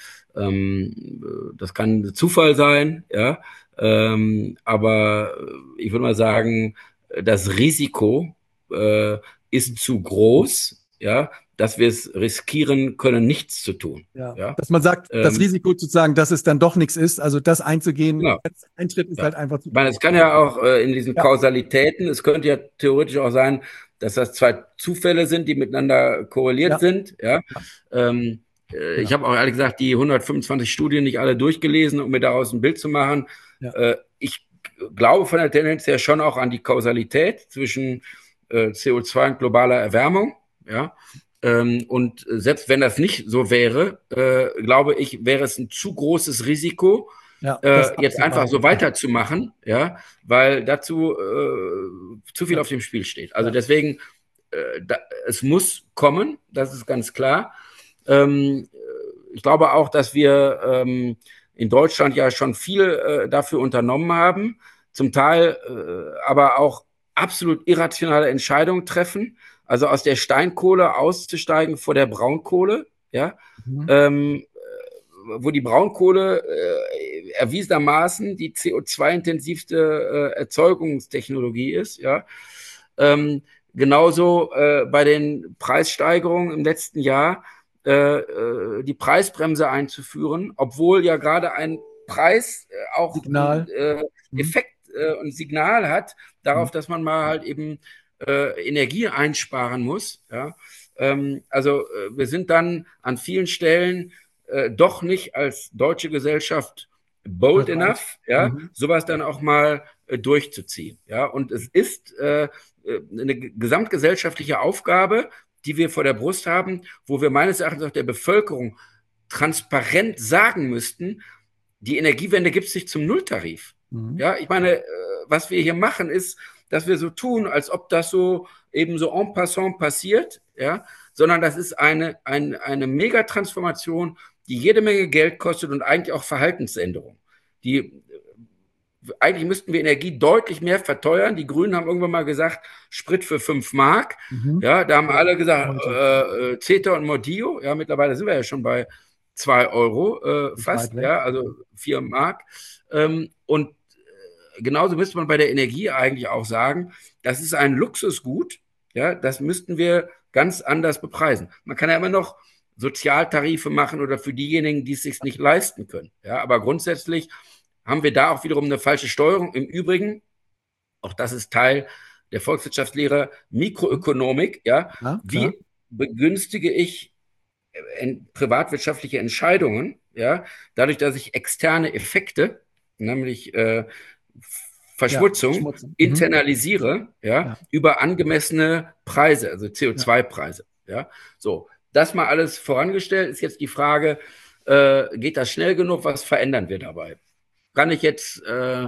Ähm, das kann Zufall sein, ja, ähm, aber ich würde mal sagen, das Risiko äh, ist zu groß, ja, dass wir es riskieren können, nichts zu tun. Ja. Ja? Dass man sagt, ähm, das Risiko sozusagen, dass es dann doch nichts ist, also das einzugehen, genau. Eintritt ist ja. halt einfach zu groß. Ich meine, es kann ja auch äh, in diesen ja. Kausalitäten, es könnte ja theoretisch auch sein, dass das zwei Zufälle sind, die miteinander korreliert ja. sind. Ja. Ähm, äh, genau. Ich habe auch ehrlich gesagt die hundertfünfundzwanzig Studien nicht alle durchgelesen, um mir daraus ein Bild zu machen. Ja. Äh, ich glaube von der Tendenz her schon auch an die Kausalität zwischen C O zwei und globaler Erwärmung, ja, ähm, und selbst wenn das nicht so wäre, äh, glaube ich, wäre es ein zu großes Risiko, ja, äh, jetzt einfach so weiterzumachen, ja, weil dazu äh, zu viel ja. auf dem Spiel steht. Also ja. deswegen, äh, da, es muss kommen, das ist ganz klar. Ähm, ich glaube auch, dass wir ähm, in Deutschland ja schon viel äh, dafür unternommen haben, zum Teil äh, aber auch absolut irrationale Entscheidungen treffen, also aus der Steinkohle auszusteigen vor der Braunkohle, ja, mhm. ähm, wo die Braunkohle äh, erwiesenermaßen die C O zwei intensivste äh, Erzeugungstechnologie ist, ja. Ähm, genauso äh, bei den Preissteigerungen im letzten Jahr äh, äh, die Preisbremse einzuführen, obwohl ja gerade ein Preis äh, auch Signal. Äh, Effekt äh, und Signal hat darauf, mhm. dass man mal halt eben äh, Energie einsparen muss. Ja? Ähm, also äh, wir sind dann an vielen Stellen äh, doch nicht als deutsche Gesellschaft bold okay. enough, ja, mhm. sowas dann auch mal äh, durchzuziehen. Ja? Und es ist äh, eine gesamtgesellschaftliche Aufgabe, die wir vor der Brust haben, wo wir meines Erachtens auch der Bevölkerung transparent sagen müssten, die Energiewende gibt es nicht zum Nulltarif. Mhm. Ja, ich meine, was wir hier machen, ist, dass wir so tun, als ob das so eben so en passant passiert, ja, sondern das ist eine, eine, eine Megatransformation, die jede Menge Geld kostet und eigentlich auch Verhaltensänderung. Die, eigentlich müssten wir Energie deutlich mehr verteuern. Die Grünen haben irgendwann mal gesagt, Sprit für fünf Mark. Mhm. Ja, da haben alle gesagt, äh, CETA und Mordillo. Ja, mittlerweile sind wir ja schon bei zwei Euro äh, fast, ja, also vier Mark. Ähm, und genauso müsste man bei der Energie eigentlich auch sagen, das ist ein Luxusgut, ja, das müssten wir ganz anders bepreisen. Man kann ja immer noch Sozialtarife machen oder für diejenigen, die es sich nicht leisten können. Ja, aber grundsätzlich haben wir da auch wiederum eine falsche Steuerung. Im Übrigen, auch das ist Teil der Volkswirtschaftslehre, Mikroökonomik, ja, ja wie begünstige ich privatwirtschaftliche Entscheidungen, ja, dadurch, dass ich externe Effekte, nämlich äh, Verschmutzung, ja, Schmutzen. internalisiere, mhm. ja, ja, über angemessene Preise, also C O zwei Preise, ja. ja. So, das mal alles vorangestellt, ist jetzt die Frage, äh, geht das schnell genug, was verändern wir dabei? Kann ich jetzt, äh,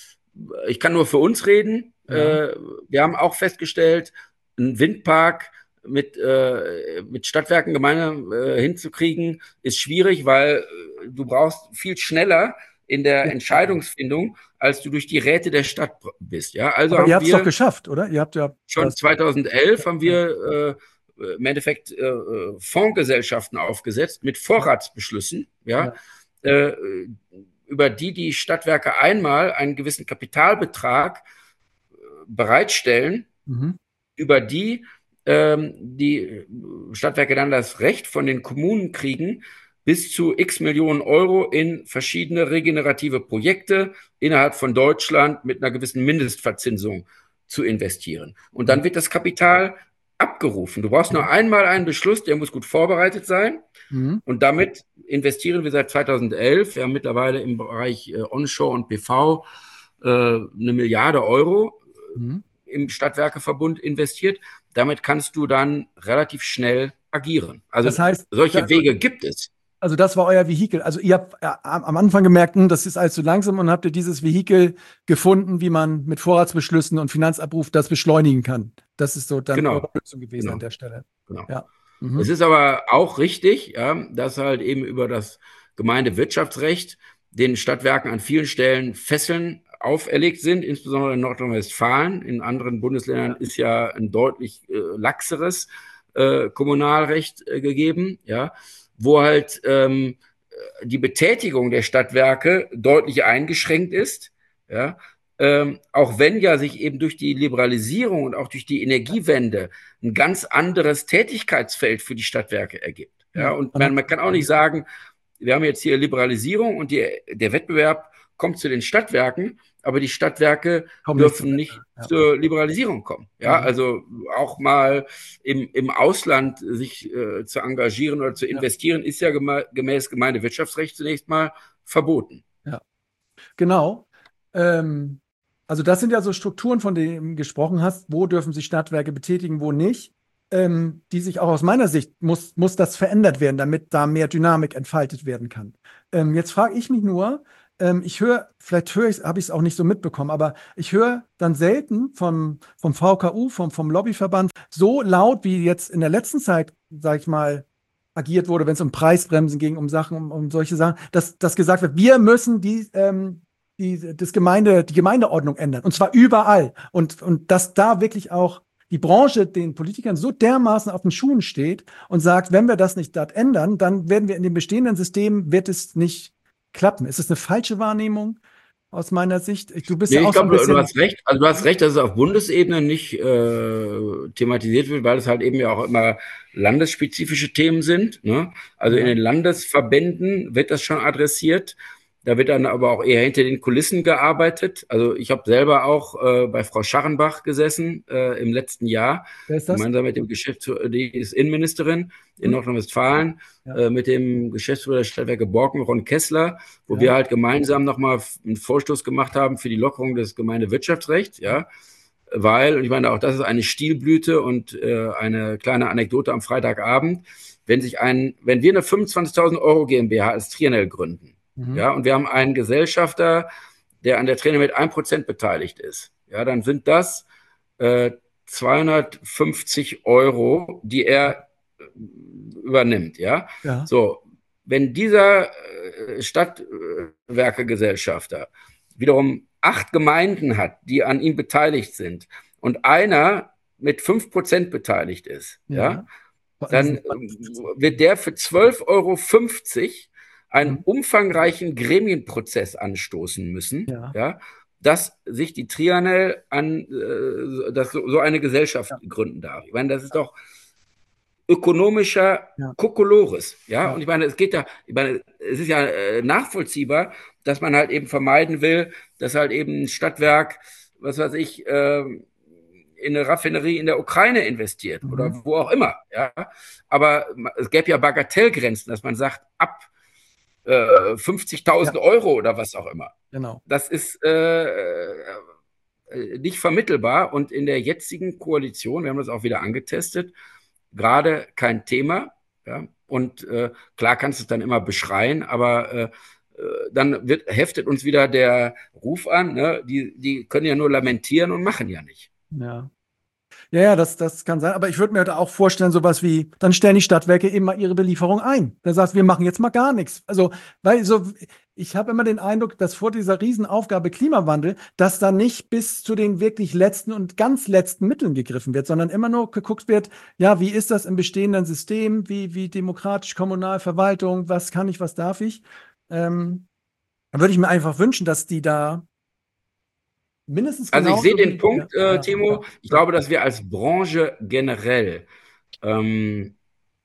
ich kann nur für uns reden, ja. äh, wir haben auch festgestellt, ein Windpark mit, äh, mit Stadtwerken gemeinsam äh, hinzukriegen, ist schwierig, weil äh, du brauchst viel schneller in der ja. Entscheidungsfindung, als du durch die Räte der Stadt bist. Ja, also aber haben ihr habt es wir doch geschafft, oder? Ihr habt ja schon zweitausendelf haben wir äh, äh, im Endeffekt äh, Fondsgesellschaften aufgesetzt mit Vorratsbeschlüssen, ja, ja. Äh, über die die Stadtwerke einmal einen gewissen Kapitalbetrag bereitstellen, mhm. über die ähm, die Stadtwerke dann das Recht von den Kommunen kriegen, bis zu x Millionen Euro in verschiedene regenerative Projekte innerhalb von Deutschland mit einer gewissen Mindestverzinsung zu investieren. Und dann wird das Kapital abgerufen. Du brauchst nur einmal einen Beschluss, der muss gut vorbereitet sein. Mhm. Und damit investieren wir seit zweitausendelf, ja mittlerweile im Bereich äh, Onshore und P V äh, eine Milliarde Euro mhm. im Stadtwerkeverbund investiert. Damit kannst du dann relativ schnell agieren. Also das heißt, solche das, Wege gibt es. Also das war euer Vehikel. Also ihr habt äh, am Anfang gemerkt, hm, das ist alles zu langsam, und habt ihr dieses Vehikel gefunden, wie man mit Vorratsbeschlüssen und Finanzabruf das beschleunigen kann. Das ist so dann genau. eure Lösung gewesen genau. an der Stelle. Genau. Ja. Mhm. Es ist aber auch richtig, ja, dass halt eben über das Gemeindewirtschaftsrecht den Stadtwerken an vielen Stellen Fesseln auferlegt sind, insbesondere in Nordrhein-Westfalen. In anderen Bundesländern ja. ist ja ein deutlich äh, laxeres äh, Kommunalrecht äh, gegeben, ja, wo halt ähm, die Betätigung der Stadtwerke deutlich eingeschränkt ist, ja, ähm, auch wenn ja sich eben durch die Liberalisierung und auch durch die Energiewende ein ganz anderes Tätigkeitsfeld für die Stadtwerke ergibt. Ja, und man, man kann auch nicht sagen, wir haben jetzt hier Liberalisierung und die, der Wettbewerb kommt zu den Stadtwerken, aber die Stadtwerke Komm dürfen nicht, nicht ja. zur Liberalisierung kommen. Ja, mhm. also auch mal im, im Ausland sich äh, zu engagieren oder zu investieren, ja. ist ja geme gemäß Gemeindewirtschaftsrecht zunächst mal verboten. Ja, genau. Ähm, also das sind ja so Strukturen, von denen du gesprochen hast. Wo dürfen sich Stadtwerke betätigen, wo nicht? Ähm, die sich auch aus meiner Sicht, muss, muss das verändert werden, damit da mehr Dynamik entfaltet werden kann. Ähm, jetzt frage ich mich nur, ich höre, vielleicht höre ich, habe ich es auch nicht so mitbekommen, aber ich höre dann selten vom, vom V K U, vom, vom Lobbyverband, so laut wie jetzt in der letzten Zeit, sage ich mal, agiert wurde, wenn es um Preisbremsen ging, um Sachen, um, um solche Sachen, dass, dass gesagt wird, wir müssen die, ähm, die, das Gemeinde, die Gemeindeordnung ändern. Und zwar überall. Und, und dass da wirklich auch die Branche den Politikern so dermaßen auf den Schuhen steht und sagt, wenn wir das nicht dort ändern, dann werden wir in dem bestehenden System, wird es nicht klappen. Ist das eine falsche Wahrnehmung aus meiner Sicht? Du bist nee, ja auch ich glaube, so ein bisschen du hast recht. Also du hast recht, dass es auf Bundesebene nicht äh, thematisiert wird, weil es halt eben ja auch immer landesspezifische Themen sind. Ne? Also ja. in den Landesverbänden wird das schon adressiert. Da wird dann aber auch eher hinter den Kulissen gearbeitet. Also ich habe selber auch äh, bei Frau Scharrenbach gesessen äh, im letzten Jahr. Wer ist das? Gemeinsam mit dem Geschäftsführer, die ist Innenministerin in hm. Nordrhein-Westfalen, ja. äh, mit dem Geschäftsführer der Stadtwerke Borken, Ron Kessler, wo ja. wir halt gemeinsam nochmal einen Vorstoß gemacht haben für die Lockerung des Gemeindewirtschaftsrechts, ja. Weil, und ich meine, auch das ist eine Stilblüte und äh, eine kleine Anekdote am Freitagabend, wenn sich ein, wenn wir eine fünfundzwanzigtausend Euro GmbH als Triennial gründen, Mhm. ja, und wir haben einen Gesellschafter, der an der Triennial mit ein Prozent beteiligt ist. Ja, dann sind das äh, zweihundertfünfzig Euro, die er äh, übernimmt. Ja? ja, so, wenn dieser äh, Stadtwerkegesellschafter wiederum acht Gemeinden hat, die an ihm beteiligt sind und einer mit fünf Prozent beteiligt ist, ja, ja dann wird der für zwölf Euro fünfzig einen umfangreichen Gremienprozess anstoßen müssen, ja. Ja, dass sich die Triennial an äh, dass so, so eine Gesellschaft ja. gründen darf. Ich meine, das ist doch ökonomischer ja. Kokolores. Ja? ja, und ich meine, es geht ja, ich meine, es ist ja äh, nachvollziehbar, dass man halt eben vermeiden will, dass halt eben ein Stadtwerk, was weiß ich, äh, in eine Raffinerie in der Ukraine investiert mhm. oder wo auch immer. Ja, aber es gäbe ja Bagatellgrenzen, dass man sagt, ab Äh, fünfzigtausend ja. Euro oder was auch immer. Genau. Das ist äh, äh, nicht vermittelbar und in der jetzigen Koalition, wir haben das auch wieder angetestet, gerade kein Thema. Ja? Und äh, klar kannst du es dann immer beschreien, aber äh, dann wird, heftet uns wieder der Ruf an, ne? die, die können ja nur lamentieren und machen ja nicht. Ja. Ja, ja, das, das kann sein. Aber ich würde mir da auch vorstellen, sowas wie, dann stellen die Stadtwerke eben mal ihre Belieferung ein. Dann sagst du, wir machen jetzt mal gar nichts. Also, weil so, ich habe immer den Eindruck, dass vor dieser Riesenaufgabe Klimawandel, dass da nicht bis zu den wirklich letzten und ganz letzten Mitteln gegriffen wird, sondern immer nur geguckt wird, ja, wie ist das im bestehenden System? Wie, wie demokratisch, kommunal, Verwaltung? Was kann ich, was darf ich? Ähm, da würde ich mir einfach wünschen, dass die da mindestens Also ich genauso sehe den wie, Punkt, ja, äh, ja, ja, Timo. Ich glaube, dass wir als Branche generell ähm,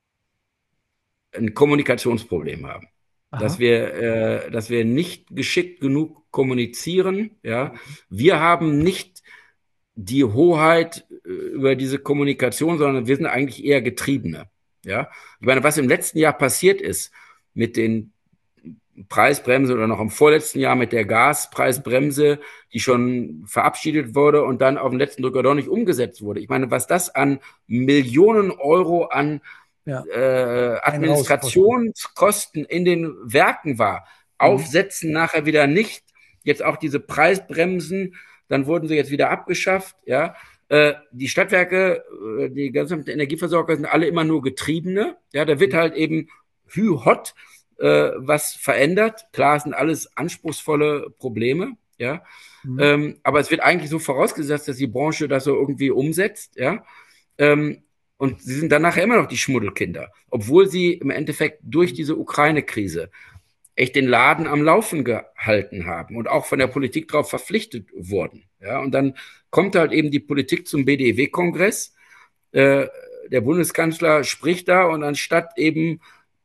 ein Kommunikationsproblem haben. Dass aha, wir, äh, dass wir nicht geschickt genug kommunizieren. Ja, wir haben nicht die Hoheit äh, über diese Kommunikation, sondern wir sind eigentlich eher Getriebene. Ja, ich meine, was im letzten Jahr passiert ist mit den Preisbremse oder noch im vorletzten Jahr mit der Gaspreisbremse, die schon verabschiedet wurde und dann auf den letzten Drücker doch nicht umgesetzt wurde. Ich meine, was das an Millionen Euro an ja, äh, ein raus. Administrationskosten in den Werken war, Mhm. aufsetzen nachher wieder nicht. Jetzt auch diese Preisbremsen, dann wurden sie jetzt wieder abgeschafft. Ja, äh, die Stadtwerke, äh, die ganzen Energieversorger sind alle immer nur Getriebene. Ja, da wird halt eben hü-hot äh, was verändert. Klar, es sind alles anspruchsvolle Probleme. Ja, Mhm. ähm, aber es wird eigentlich so vorausgesetzt, dass die Branche das so irgendwie umsetzt. Ja, ähm, und sie sind dann nachher immer noch die Schmuddelkinder, obwohl sie im Endeffekt durch diese Ukraine-Krise echt den Laden am Laufen gehalten haben und auch von der Politik darauf verpflichtet wurden. Ja, und dann kommt halt eben die Politik zum B D E W-Kongress. Äh, der Bundeskanzler spricht da und anstatt eben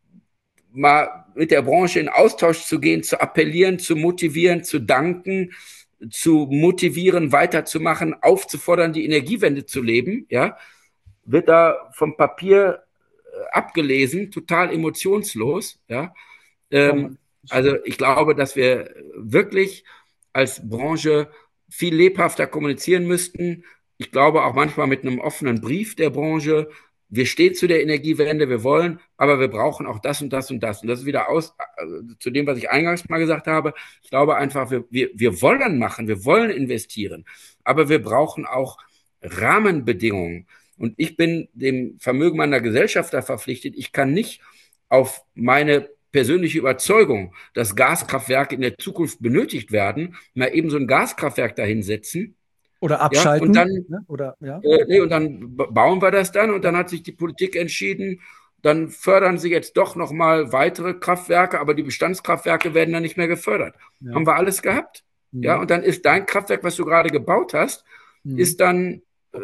mal mit der Branche in Austausch zu gehen, zu appellieren, zu motivieren, zu danken, zu motivieren, weiterzumachen, aufzufordern, die Energiewende zu leben, ja, wird da vom Papier äh, abgelesen, total emotionslos. Ja? Ähm, also ich glaube, dass wir wirklich als Branche viel lebhafter kommunizieren müssten. Ich glaube auch manchmal mit einem offenen Brief der Branche. Wir stehen zu der Energiewende, wir wollen, aber wir brauchen auch das und das und das. Und das ist wieder aus also zu dem, was ich eingangs mal gesagt habe. Ich glaube einfach, wir, wir, wir wollen machen, wir wollen investieren, aber wir brauchen auch Rahmenbedingungen. Und ich bin dem Vermögen meiner Gesellschafter verpflichtet. Ich kann nicht auf meine persönliche Überzeugung, dass Gaskraftwerke in der Zukunft benötigt werden, mal eben so ein Gaskraftwerk dahinsetzen. Oder Ja, und dann, abschalten. Ne? Oder, ja. äh, nee, und dann bauen wir das dann und dann hat sich die Politik entschieden, dann fördern sie jetzt doch nochmal weitere Kraftwerke, aber die Bestandskraftwerke werden dann nicht mehr gefördert. Ja. Haben wir alles gehabt? Ja, Mhm. und dann ist dein Kraftwerk, was du gerade gebaut hast, Mhm. ist dann äh,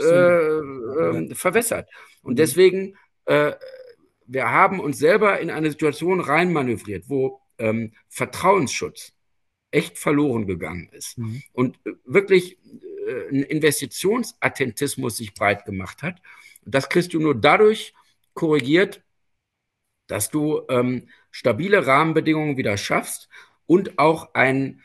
äh, verwässert. Und Mhm. deswegen, äh, wir haben uns selber in eine Situation reinmanövriert, wo ähm, Vertrauensschutz echt verloren gegangen ist Mhm. und wirklich äh, ein Investitionsattentismus sich breit gemacht hat. Und das kriegst du nur dadurch korrigiert, dass du ähm, stabile Rahmenbedingungen wieder schaffst und auch ein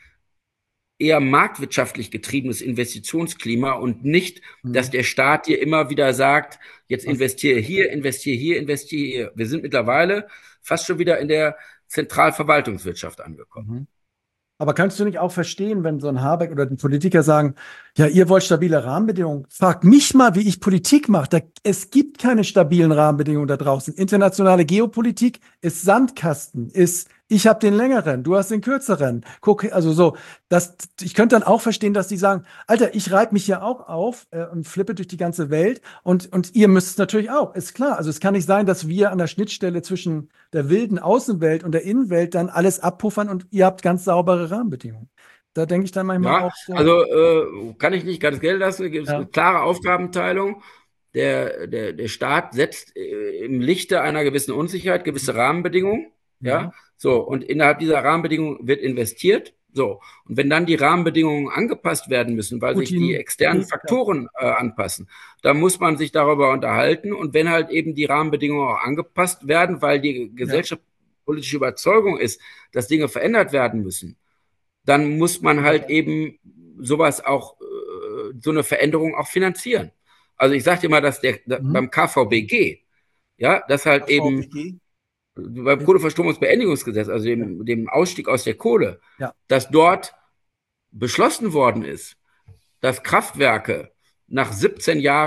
eher marktwirtschaftlich getriebenes Investitionsklima und nicht, dass Mhm. der Staat dir immer wieder sagt, jetzt Was? investiere hier, investiere hier, investiere hier. Wir sind mittlerweile fast schon wieder in der Zentralverwaltungswirtschaft angekommen. Mhm. Aber kannst du nicht auch verstehen, wenn so ein Habeck oder die Politiker sagen, ja, ihr wollt stabile Rahmenbedingungen? Fragt mich mal, wie ich Politik mache. Da, es gibt keine stabilen Rahmenbedingungen da draußen. Internationale Geopolitik ist Sandkasten, ist ich habe den längeren, du hast den kürzeren. Guck, also so, das, ich könnte dann auch verstehen, dass die sagen, Alter, ich reibe mich ja auch auf äh, und flippe durch die ganze Welt und, und ihr müsst es natürlich auch, ist klar. Also es kann nicht sein, dass wir an der Schnittstelle zwischen der wilden Außenwelt und der Innenwelt dann alles abpuffern und ihr habt ganz saubere Rahmenbedingungen. Da denke ich dann manchmal Ja, auch so. also äh, kann ich nicht ganz Geld lassen, gibt es eine Ja. klare Aufgabenteilung. Der, der, der Staat setzt äh, im Lichte einer gewissen Unsicherheit gewisse Rahmenbedingungen. Mhm. Ja, so, und innerhalb dieser Rahmenbedingungen wird investiert. So, und wenn dann die Rahmenbedingungen angepasst werden müssen, weil sich die Putin, externen Krieg, ja. Faktoren äh, anpassen, dann muss man sich darüber unterhalten. Und wenn halt eben die Rahmenbedingungen auch angepasst werden, weil die gesellschaftspolitische Überzeugung ist, dass Dinge verändert werden müssen, dann muss man halt eben sowas auch, äh, so eine Veränderung auch finanzieren. Also ich sage dir mal, dass der, da, Mhm. beim K V B G, ja, das halt eben V P G. beim Kohleverstromungsbeendigungsgesetz, also dem, Ja. dem Ausstieg aus der Kohle, Ja. dass dort beschlossen worden ist, dass Kraftwerke nach siebzehn Jahre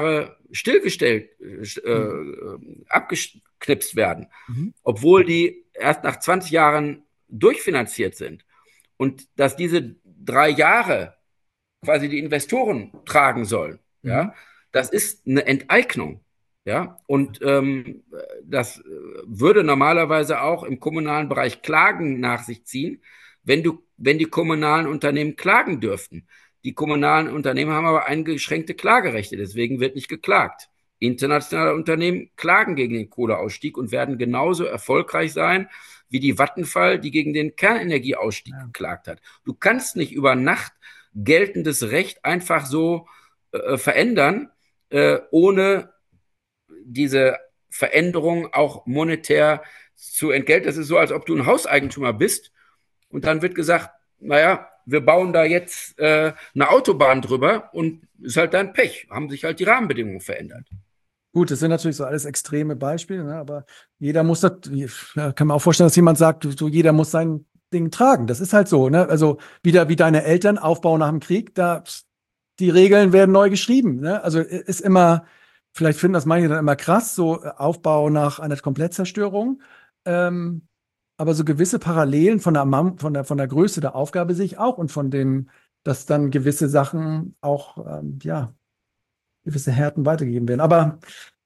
stillgestellt, äh, mhm. abgeknipst werden, mhm. obwohl die erst nach zwanzig Jahren durchfinanziert sind. Und dass diese drei Jahre quasi die Investoren tragen sollen, mhm. ja, das ist eine Enteignung. Ja, und ähm, das würde normalerweise auch im kommunalen Bereich Klagen nach sich ziehen, wenn du, wenn die kommunalen Unternehmen klagen dürften. Die kommunalen Unternehmen haben aber eingeschränkte Klagerechte, deswegen wird nicht geklagt. Internationale Unternehmen klagen gegen den Kohleausstieg und werden genauso erfolgreich sein wie die Vattenfall, die gegen den Kernenergieausstieg ja. geklagt hat. Du kannst nicht über Nacht geltendes Recht einfach so äh, verändern, äh, ohne diese Veränderung auch monetär zu entgelten. Das ist so, als ob du ein Hauseigentümer bist und dann wird gesagt, naja, wir bauen da jetzt äh, eine Autobahn drüber und ist halt dein Pech. Haben sich halt die Rahmenbedingungen verändert. Gut, das sind natürlich so alles extreme Beispiele, ne? Aber jeder muss das, kann man auch vorstellen, dass jemand sagt, so jeder muss sein Ding tragen. Das ist halt so, ne? Also wieder wie deine Eltern, Aufbau nach dem Krieg, da die Regeln werden neu geschrieben, ne? Also ist immer, vielleicht finden das manche dann immer krass, so Aufbau nach einer Komplettzerstörung. Ähm, aber so gewisse Parallelen von der, von der, von der Größe der Aufgabe sehe ich auch und von dem, dass dann gewisse Sachen auch, ähm, ja, gewisse Härten weitergegeben werden. Aber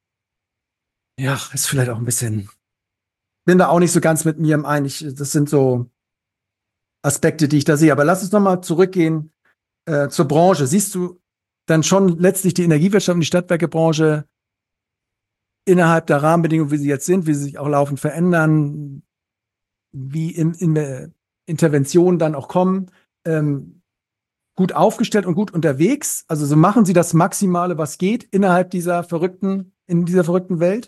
ja, ist vielleicht auch ein bisschen, bin da auch nicht so ganz mit mir im Einig. Das sind so Aspekte, die ich da sehe. Aber lass uns nochmal zurückgehen äh, zur Branche. Siehst du dann schon letztlich die Energiewirtschaft und die Stadtwerkebranche innerhalb der Rahmenbedingungen, wie sie jetzt sind, wie sie sich auch laufend verändern, wie in, in Interventionen dann auch kommen, ähm, gut aufgestellt und gut unterwegs? Also so machen sie das Maximale, was geht innerhalb dieser verrückten, in dieser verrückten Welt?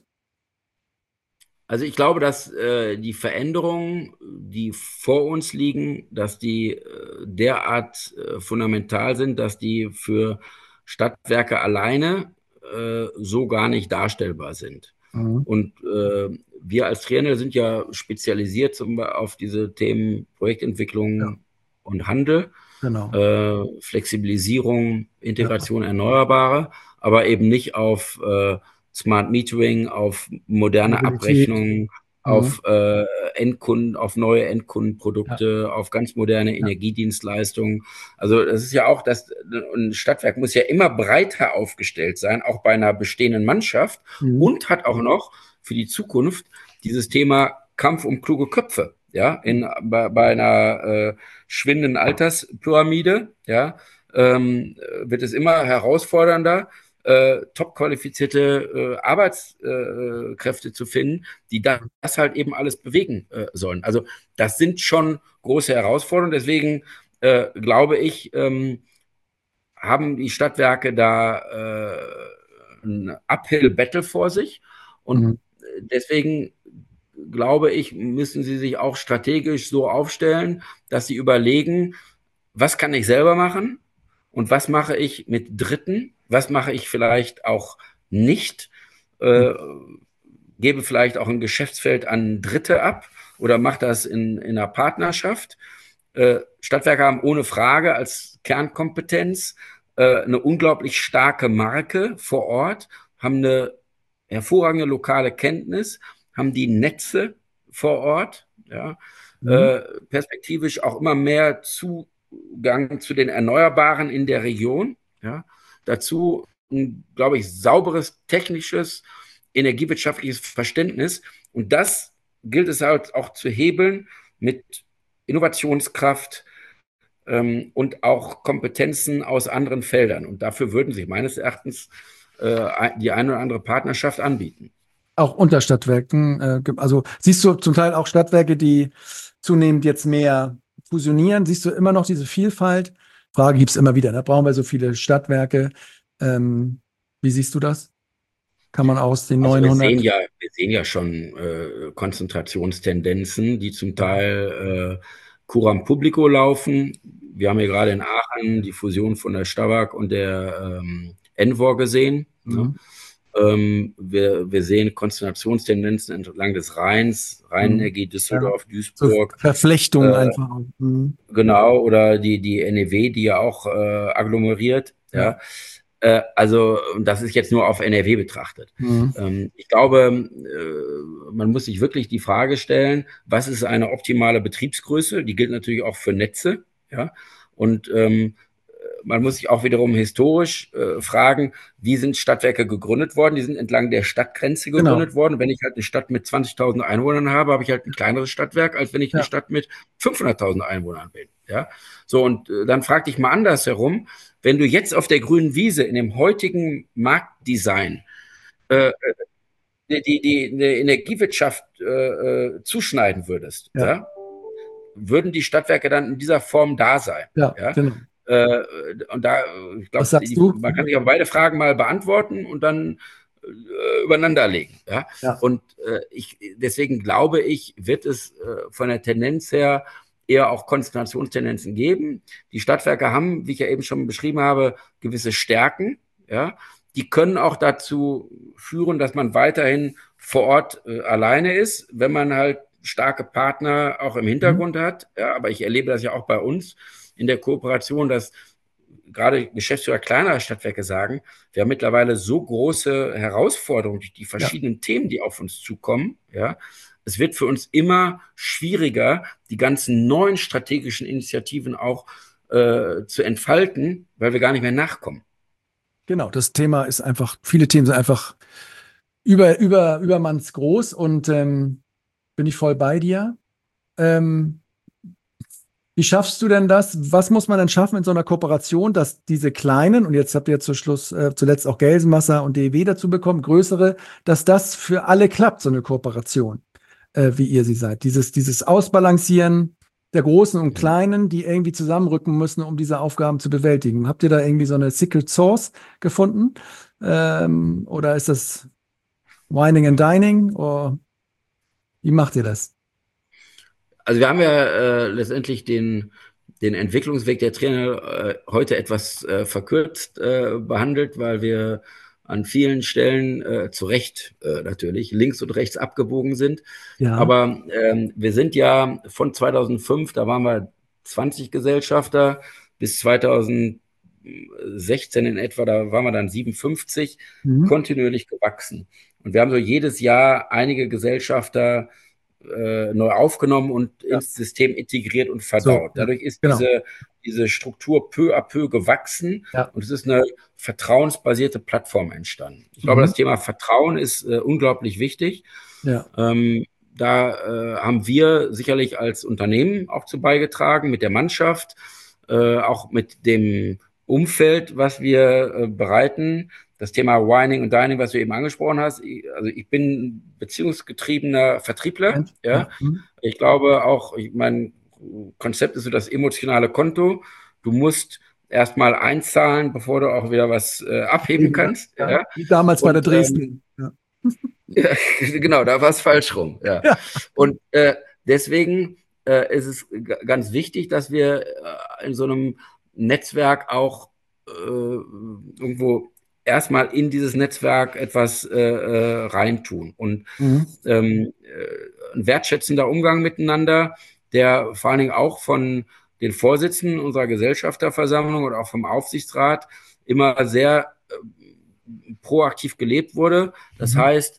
Also ich glaube, dass äh, die Veränderungen, die vor uns liegen, dass die äh, derart äh, fundamental sind, dass die für Stadtwerke alleine äh, so gar nicht darstellbar sind. Mhm. Und äh, wir als Trainer sind ja spezialisiert zum, auf diese Themen Projektentwicklung ja. und Handel, genau. äh, Flexibilisierung, Integration ja. Erneuerbare, aber eben nicht auf äh, Smart Metering, auf moderne Mobilität. Abrechnungen, mhm. auf äh, Endkunden, auf neue Endkundenprodukte, ja. auf ganz moderne ja. Energiedienstleistungen. Also das ist ja auch, das ein Stadtwerk muss ja immer breiter aufgestellt sein, auch bei einer bestehenden Mannschaft mhm. und hat auch noch für die Zukunft dieses Thema Kampf um kluge Köpfe. Ja, in, bei, bei einer äh, schwindenden Alterspyramide, ja, ähm, wird es immer herausfordernder, Äh, top qualifizierte äh, Arbeitskräfte äh, zu finden, die da, das halt eben alles bewegen äh, sollen. Also das sind schon große Herausforderungen. Deswegen äh, glaube ich, ähm, haben die Stadtwerke da äh, ein Uphill-Battle vor sich. Und mhm. deswegen glaube ich, müssen sie sich auch strategisch so aufstellen, dass sie überlegen, was kann ich selber machen und was mache ich mit Dritten, was mache ich vielleicht auch nicht, äh, gebe vielleicht auch ein Geschäftsfeld an Dritte ab oder mache das in, in einer Partnerschaft. Äh, Stadtwerke haben ohne Frage als Kernkompetenz äh, eine unglaublich starke Marke vor Ort, haben eine hervorragende lokale Kenntnis, haben die Netze vor Ort, ja, mhm. äh, perspektivisch auch immer mehr Zugang zu den Erneuerbaren in der Region, ja. Dazu ein, glaube ich, sauberes, technisches, energiewirtschaftliches Verständnis. Und das gilt es halt auch zu hebeln mit Innovationskraft ähm, und auch Kompetenzen aus anderen Feldern. Und dafür würden sich meines Erachtens äh, die eine oder andere Partnerschaft anbieten. Auch unter Stadtwerken. Äh, also siehst du zum Teil auch Stadtwerke, die zunehmend jetzt mehr fusionieren? Siehst du immer noch diese Vielfalt? Frage gibt es immer wieder. Da brauchen wir so viele Stadtwerke. Ähm, wie siehst du das? Kann man aus den also neunhundert... Wir sehen ja, wir sehen ja schon äh, Konzentrationstendenzen, die zum Teil äh, Coram Publico laufen. Wir haben hier gerade in Aachen die Fusion von der Stabag und der ähm, Envor gesehen. Mhm. Ne? Ähm, wir, wir sehen Konzentrationstendenzen entlang des Rheins, Rheinenergie, Düsseldorf, ja. Duisburg. So Verflechtungen äh, einfach. Mhm. Genau, oder die, die N E W, die ja auch äh, agglomeriert. Ja. ja. Äh, also, das ist jetzt nur auf N R W betrachtet. Mhm. Ähm, ich glaube, äh, man muss sich wirklich die Frage stellen, was ist eine optimale Betriebsgröße? Die gilt natürlich auch für Netze, ja. Und ähm, man muss sich auch wiederum historisch äh, fragen, wie sind Stadtwerke gegründet worden? Die sind entlang der Stadtgrenze gegründet genau. worden. Wenn ich halt eine Stadt mit zwanzigtausend Einwohnern habe, habe ich halt ein kleineres Stadtwerk, als wenn ich ja. eine Stadt mit fünfhunderttausend Einwohnern bin. Ja, so und äh, dann frag dich mal andersherum, wenn du jetzt auf der grünen Wiese in dem heutigen Marktdesign äh, die, die, die eine Energiewirtschaft äh, zuschneiden würdest, ja. Ja, würden die Stadtwerke dann in dieser Form da sein? Ja, ja? Genau. Äh, und da, ich glaube, man kann sich auch beide Fragen mal beantworten und dann äh, übereinander legen. Ja? Ja. Und äh, ich, deswegen glaube ich, wird es äh, von der Tendenz her eher auch Konzentrationstendenzen geben. Die Stadtwerke haben, wie ich ja eben schon beschrieben habe, gewisse Stärken. Ja? Die können auch dazu führen, dass man weiterhin vor Ort äh, alleine ist, wenn man halt starke Partner auch im Hintergrund mhm. hat. Ja, aber ich erlebe das ja auch bei uns in der Kooperation, dass gerade Geschäftsführer kleinerer Stadtwerke sagen, wir haben mittlerweile so große Herausforderungen durch die verschiedenen ja. Themen, die auf uns zukommen. Ja, es wird für uns immer schwieriger, die ganzen neuen strategischen Initiativen auch äh, zu entfalten, weil wir gar nicht mehr nachkommen. Genau, das Thema ist einfach, viele Themen sind einfach über, über, übermanns groß und ähm, bin ich voll bei dir. Ähm, Wie schaffst du denn das? Was muss man denn schaffen in so einer Kooperation, dass diese kleinen, und jetzt habt ihr zum Schluss äh, zuletzt auch Gelsenwasser und D E W dazu bekommen, größere, dass das für alle klappt, so eine Kooperation, äh, wie ihr sie seid. Dieses, dieses Ausbalancieren der Großen und Kleinen, die irgendwie zusammenrücken müssen, um diese Aufgaben zu bewältigen. Habt ihr da irgendwie so eine Secret Sauce gefunden? Ähm, oder ist das Wining and Dining? Oder wie macht ihr das? Also wir haben ja äh, letztendlich den, den Entwicklungsweg der Trainer äh, heute etwas äh, verkürzt äh, behandelt, weil wir an vielen Stellen äh, zu Recht äh, natürlich links und rechts abgebogen sind. Ja. Aber ähm, wir sind ja von zweitausendfünf, da waren wir zwanzig Gesellschafter, bis zweitausendsechzehn in etwa, da waren wir dann siebenundfünfzig, mhm. kontinuierlich gewachsen. Und wir haben so jedes Jahr einige Gesellschafter Äh, neu aufgenommen und ja. ins System integriert und verdaut. So, Dadurch ist genau. diese, diese Struktur peu à peu gewachsen ja. und es ist eine vertrauensbasierte Plattform entstanden. Ich mhm. glaube, das Thema Vertrauen ist äh, unglaublich wichtig. Ja. Ähm, da äh, haben wir sicherlich als Unternehmen auch zu beigetragen, mit der Mannschaft, äh, auch mit dem Umfeld, was wir äh, bereiten. Das Thema Wining und Dining, was du eben angesprochen hast, ich, also ich bin beziehungsgetriebener Vertriebler. Ja. ja. Ich glaube auch, ich, mein Konzept ist so das emotionale Konto. Du musst erstmal einzahlen, bevor du auch wieder was äh, abheben kannst. Ja. Ja. Wie damals und, bei der Dresden. Ähm, ja. ja, genau, da war es falsch rum. Ja. ja. Und äh, deswegen äh, ist es g- ganz wichtig, dass wir äh, in so einem Netzwerk auch äh, irgendwo erstmal in dieses Netzwerk etwas äh, äh, reintun. Und mhm. ähm, äh, ein wertschätzender Umgang miteinander, der vor allen Dingen auch von den Vorsitzenden unserer Gesellschafterversammlung oder auch vom Aufsichtsrat immer sehr äh, proaktiv gelebt wurde. Das mhm. heißt,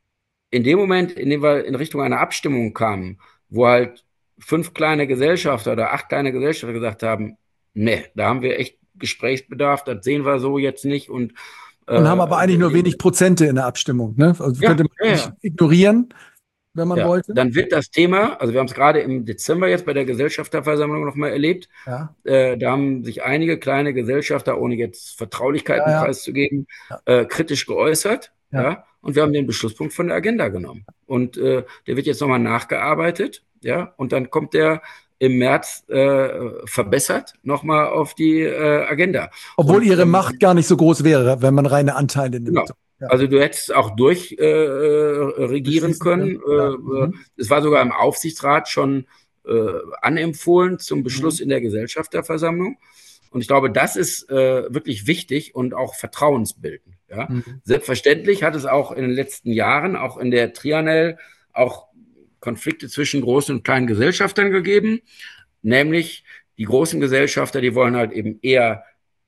in dem Moment, in dem wir in Richtung einer Abstimmung kamen, wo halt fünf kleine Gesellschafter oder acht kleine Gesellschafter gesagt haben, nee, da haben wir echt Gesprächsbedarf, das sehen wir so jetzt nicht. Und, äh, und haben aber eigentlich nur wenig Prozente in der Abstimmung. Ne? Also ja, könnte man ja, nicht ignorieren, wenn man ja, wollte. Dann wird das Thema, also wir haben es gerade im Dezember jetzt bei der Gesellschafterversammlung nochmal erlebt, ja. äh, da haben sich einige kleine Gesellschafter, ohne jetzt Vertraulichkeiten ja, ja. preiszugeben, ja. äh, kritisch geäußert. Ja. Ja, und wir haben den Beschlusspunkt von der Agenda genommen. Und äh, der wird jetzt nochmal nachgearbeitet. Ja, und dann kommt der im März äh, verbessert nochmal auf die äh, Agenda. Obwohl und, ihre ähm, Macht gar nicht so groß wäre, wenn man reine Anteile nimmt. Genau. Ja. Also du hättest auch durch äh, regieren können. Ja. Äh, mhm. Es war sogar im Aufsichtsrat schon äh, anempfohlen zum Beschluss mhm. in der Gesellschafterversammlung. Und ich glaube, das ist äh, wirklich wichtig und auch vertrauensbildend. Ja? Mhm. Selbstverständlich hat es auch in den letzten Jahren, auch in der Trianel, auch Konflikte zwischen großen und kleinen Gesellschaftern gegeben. Nämlich die großen Gesellschafter, die wollen halt eben eher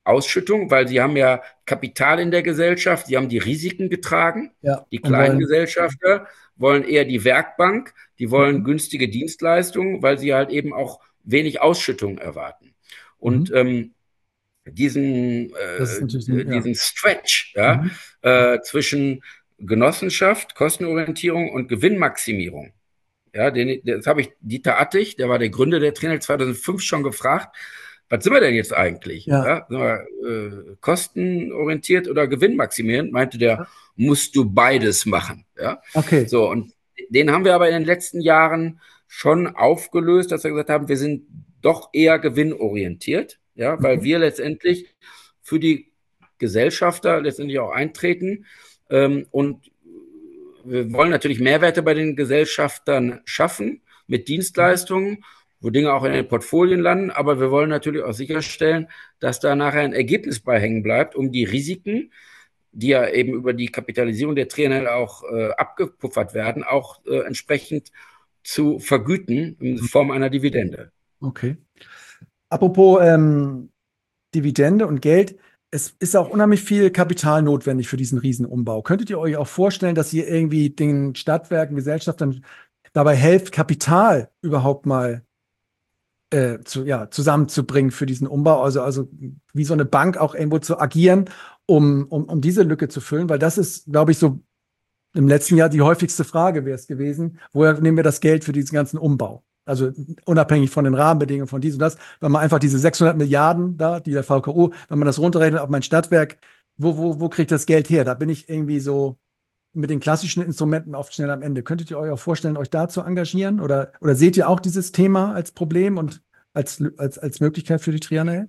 Ausschüttung, weil sie haben ja Kapital in der Gesellschaft, sie haben die Risiken getragen. Ja, die und kleinen wollen, Gesellschafter wollen eher die Werkbank, die wollen mhm. günstige Dienstleistungen, weil sie halt eben auch wenig Ausschüttung erwarten. Und Mhm. ähm, diesen, Das ist natürlich ein, äh, ja. diesen Stretch ja, Mhm. äh, zwischen Genossenschaft, Kostenorientierung und Gewinnmaximierung. Ja, den, das habe ich Dieter Attig, der war der Gründer der Triennale zweitausendfünf, schon gefragt, was sind wir denn jetzt eigentlich? Ja, Ja, sind wir, äh, kostenorientiert oder gewinnmaximierend? Meinte der, ja. musst du beides machen. Ja, Okay. so, und den haben wir aber in den letzten Jahren schon aufgelöst, dass wir gesagt haben, wir sind doch eher gewinnorientiert, ja, weil Mhm. wir letztendlich für die Gesellschafter letztendlich auch eintreten, ähm, und wir wollen natürlich Mehrwerte bei den Gesellschaftern schaffen mit Dienstleistungen, wo Dinge auch in den Portfolien landen, aber wir wollen natürlich auch sicherstellen, dass da nachher ein Ergebnis bei hängen bleibt, um die Risiken, die ja eben über die Kapitalisierung der Triennale auch äh, abgepuffert werden, auch äh, entsprechend zu vergüten in Form einer Dividende. Okay. Apropos ähm, Dividende und Geld, es ist auch unheimlich viel Kapital notwendig für diesen Riesenumbau. Könntet ihr euch auch vorstellen, dass ihr irgendwie den Stadtwerken, Gesellschaftern dabei helft, Kapital überhaupt mal äh, zu, ja, zusammenzubringen für diesen Umbau? Also, also wie so eine Bank auch irgendwo zu agieren, um, um, um diese Lücke zu füllen? Weil das ist, glaube ich, so im letzten Jahr die häufigste Frage wäre es gewesen, woher nehmen wir das Geld für diesen ganzen Umbau? Also unabhängig von den Rahmenbedingungen von dies und das, wenn man einfach diese sechshundert Milliarden da, die der V K U, wenn man das runterrechnet auf mein Stadtwerk, wo, wo, wo kriegt das Geld her? Da bin ich irgendwie so mit den klassischen Instrumenten oft schnell am Ende. Könntet ihr euch auch vorstellen, euch da zu engagieren? Oder, oder seht ihr auch dieses Thema als Problem und als, als, als Möglichkeit für die Triennale?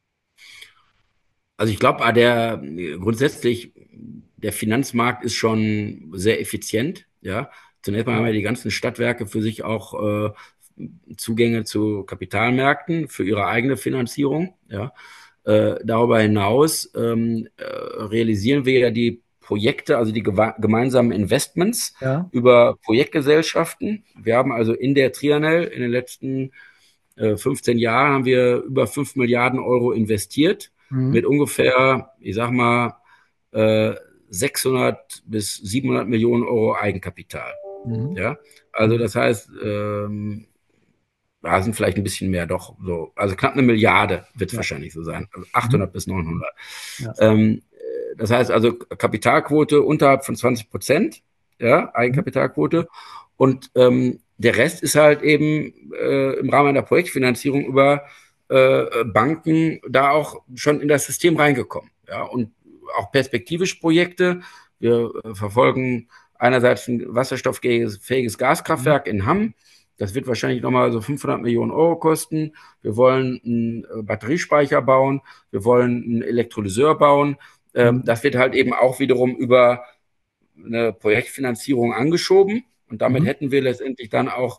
Also ich glaube, der grundsätzlich der Finanzmarkt ist schon sehr effizient. Ja, zunächst mal haben ja die ganzen Stadtwerke für sich auch äh, Zugänge zu Kapitalmärkten für ihre eigene Finanzierung. Ja, äh, darüber hinaus ähm, äh, realisieren wir ja die Projekte, also die gemeinsamen Investments Ja. über Projektgesellschaften. Wir haben also in der Triennale in den letzten äh, fünfzehn Jahren haben wir über fünf Milliarden Euro investiert Mhm. mit ungefähr, ich sag mal, äh, sechshundert bis siebenhundert Millionen Euro Eigenkapital. Mhm. Ja, also das heißt, ähm, da sind vielleicht ein bisschen mehr, doch so, also knapp eine Milliarde wird es Ja. wahrscheinlich so sein, also Mhm. achthundert bis neunhundert. Ja. Ähm, das heißt also Kapitalquote unterhalb von zwanzig Prozent, ja, Mhm. Eigenkapitalquote. Und ähm, der Rest ist halt eben äh, im Rahmen einer Projektfinanzierung über äh, Banken da auch schon in das System reingekommen. Ja, und auch perspektivisch Projekte. Wir äh, verfolgen einerseits ein wasserstofffähiges Mhm. Gaskraftwerk in Hamm. Das wird wahrscheinlich nochmal so fünfhundert Millionen Euro kosten. Wir wollen einen Batteriespeicher bauen. Wir wollen einen Elektrolyseur bauen. Ähm, Mhm. das wird halt eben auch wiederum über eine Projektfinanzierung angeschoben. Und damit Mhm. hätten wir letztendlich dann auch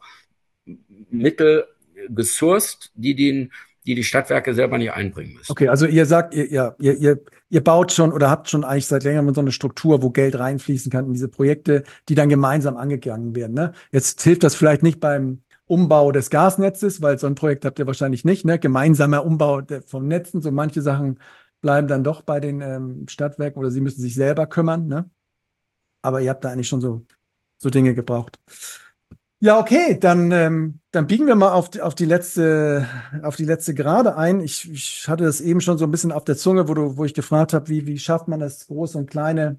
Mittel gesourced, die den, die, die Stadtwerke selber nicht einbringen müssen. Okay, also ihr sagt, ihr, ihr, ihr, ihr ihr baut schon oder habt schon eigentlich seit längerem so eine Struktur, wo Geld reinfließen kann in diese Projekte, die dann gemeinsam angegangen werden. Ne? Jetzt hilft das vielleicht nicht beim Umbau des Gasnetzes, weil so ein Projekt habt ihr wahrscheinlich nicht. Ne? Gemeinsamer Umbau der, vom Netzen, so manche Sachen bleiben dann doch bei den ähm, Stadtwerken oder sie müssen sich selber kümmern. Ne? Aber ihr habt da eigentlich schon so, so Dinge gebraucht. Ja, okay, dann, ähm, dann biegen wir mal auf die, auf die letzte, auf die letzte Gerade ein. Ich, ich hatte das eben schon so ein bisschen auf der Zunge, wo du, wo ich gefragt habe, wie, wie schafft man das Große und Kleine,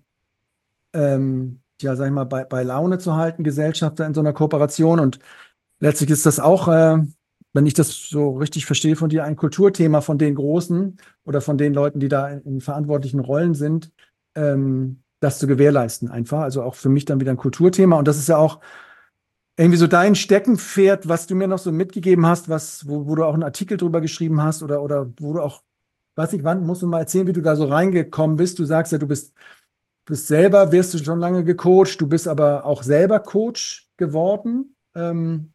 ähm, ja, sag ich mal, bei, bei Laune zu halten, Gesellschafter in so einer Kooperation. Und letztlich ist das auch, äh, wenn ich das so richtig verstehe von dir, ein Kulturthema von den Großen oder von den Leuten, die da in, in verantwortlichen Rollen sind, ähm, das zu gewährleisten einfach. Also auch für mich dann wieder ein Kulturthema. Und das ist ja auch irgendwie so dein Steckenpferd, was du mir noch so mitgegeben hast, was, wo, wo du auch einen Artikel drüber geschrieben hast oder, oder wo du auch, weiß ich, wann musst du mal erzählen, wie du da so reingekommen bist. Du sagst ja, du bist, bist selber, wirst du schon lange gecoacht, du bist aber auch selber Coach geworden. Ähm,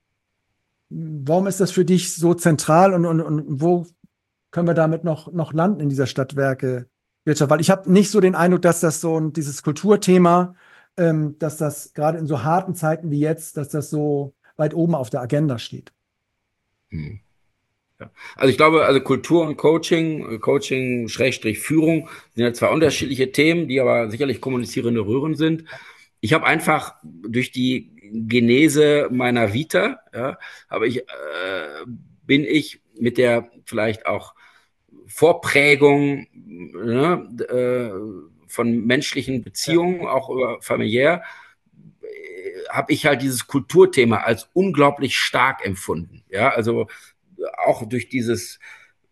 warum ist das für dich so zentral und, und, und wo können wir damit noch, noch landen in dieser Stadtwerke-Wirtschaft? Weil ich habe nicht so den Eindruck, dass das so ein, dieses Kulturthema, ähm, dass das gerade in so harten Zeiten wie jetzt, dass das so weit oben auf der Agenda steht. Hm. Ja. Also ich glaube, also Kultur und Coaching, Coaching Schrägstrich Führung sind ja zwei unterschiedliche Themen, die aber sicherlich kommunizierende Röhren sind. Ich habe einfach durch die Genese meiner Vita, ja, habe ich, äh, bin ich mit der vielleicht auch Vorprägung, ne, äh, von menschlichen Beziehungen, auch über familiär, habe ich halt dieses Kulturthema als unglaublich stark empfunden. Ja, also auch durch dieses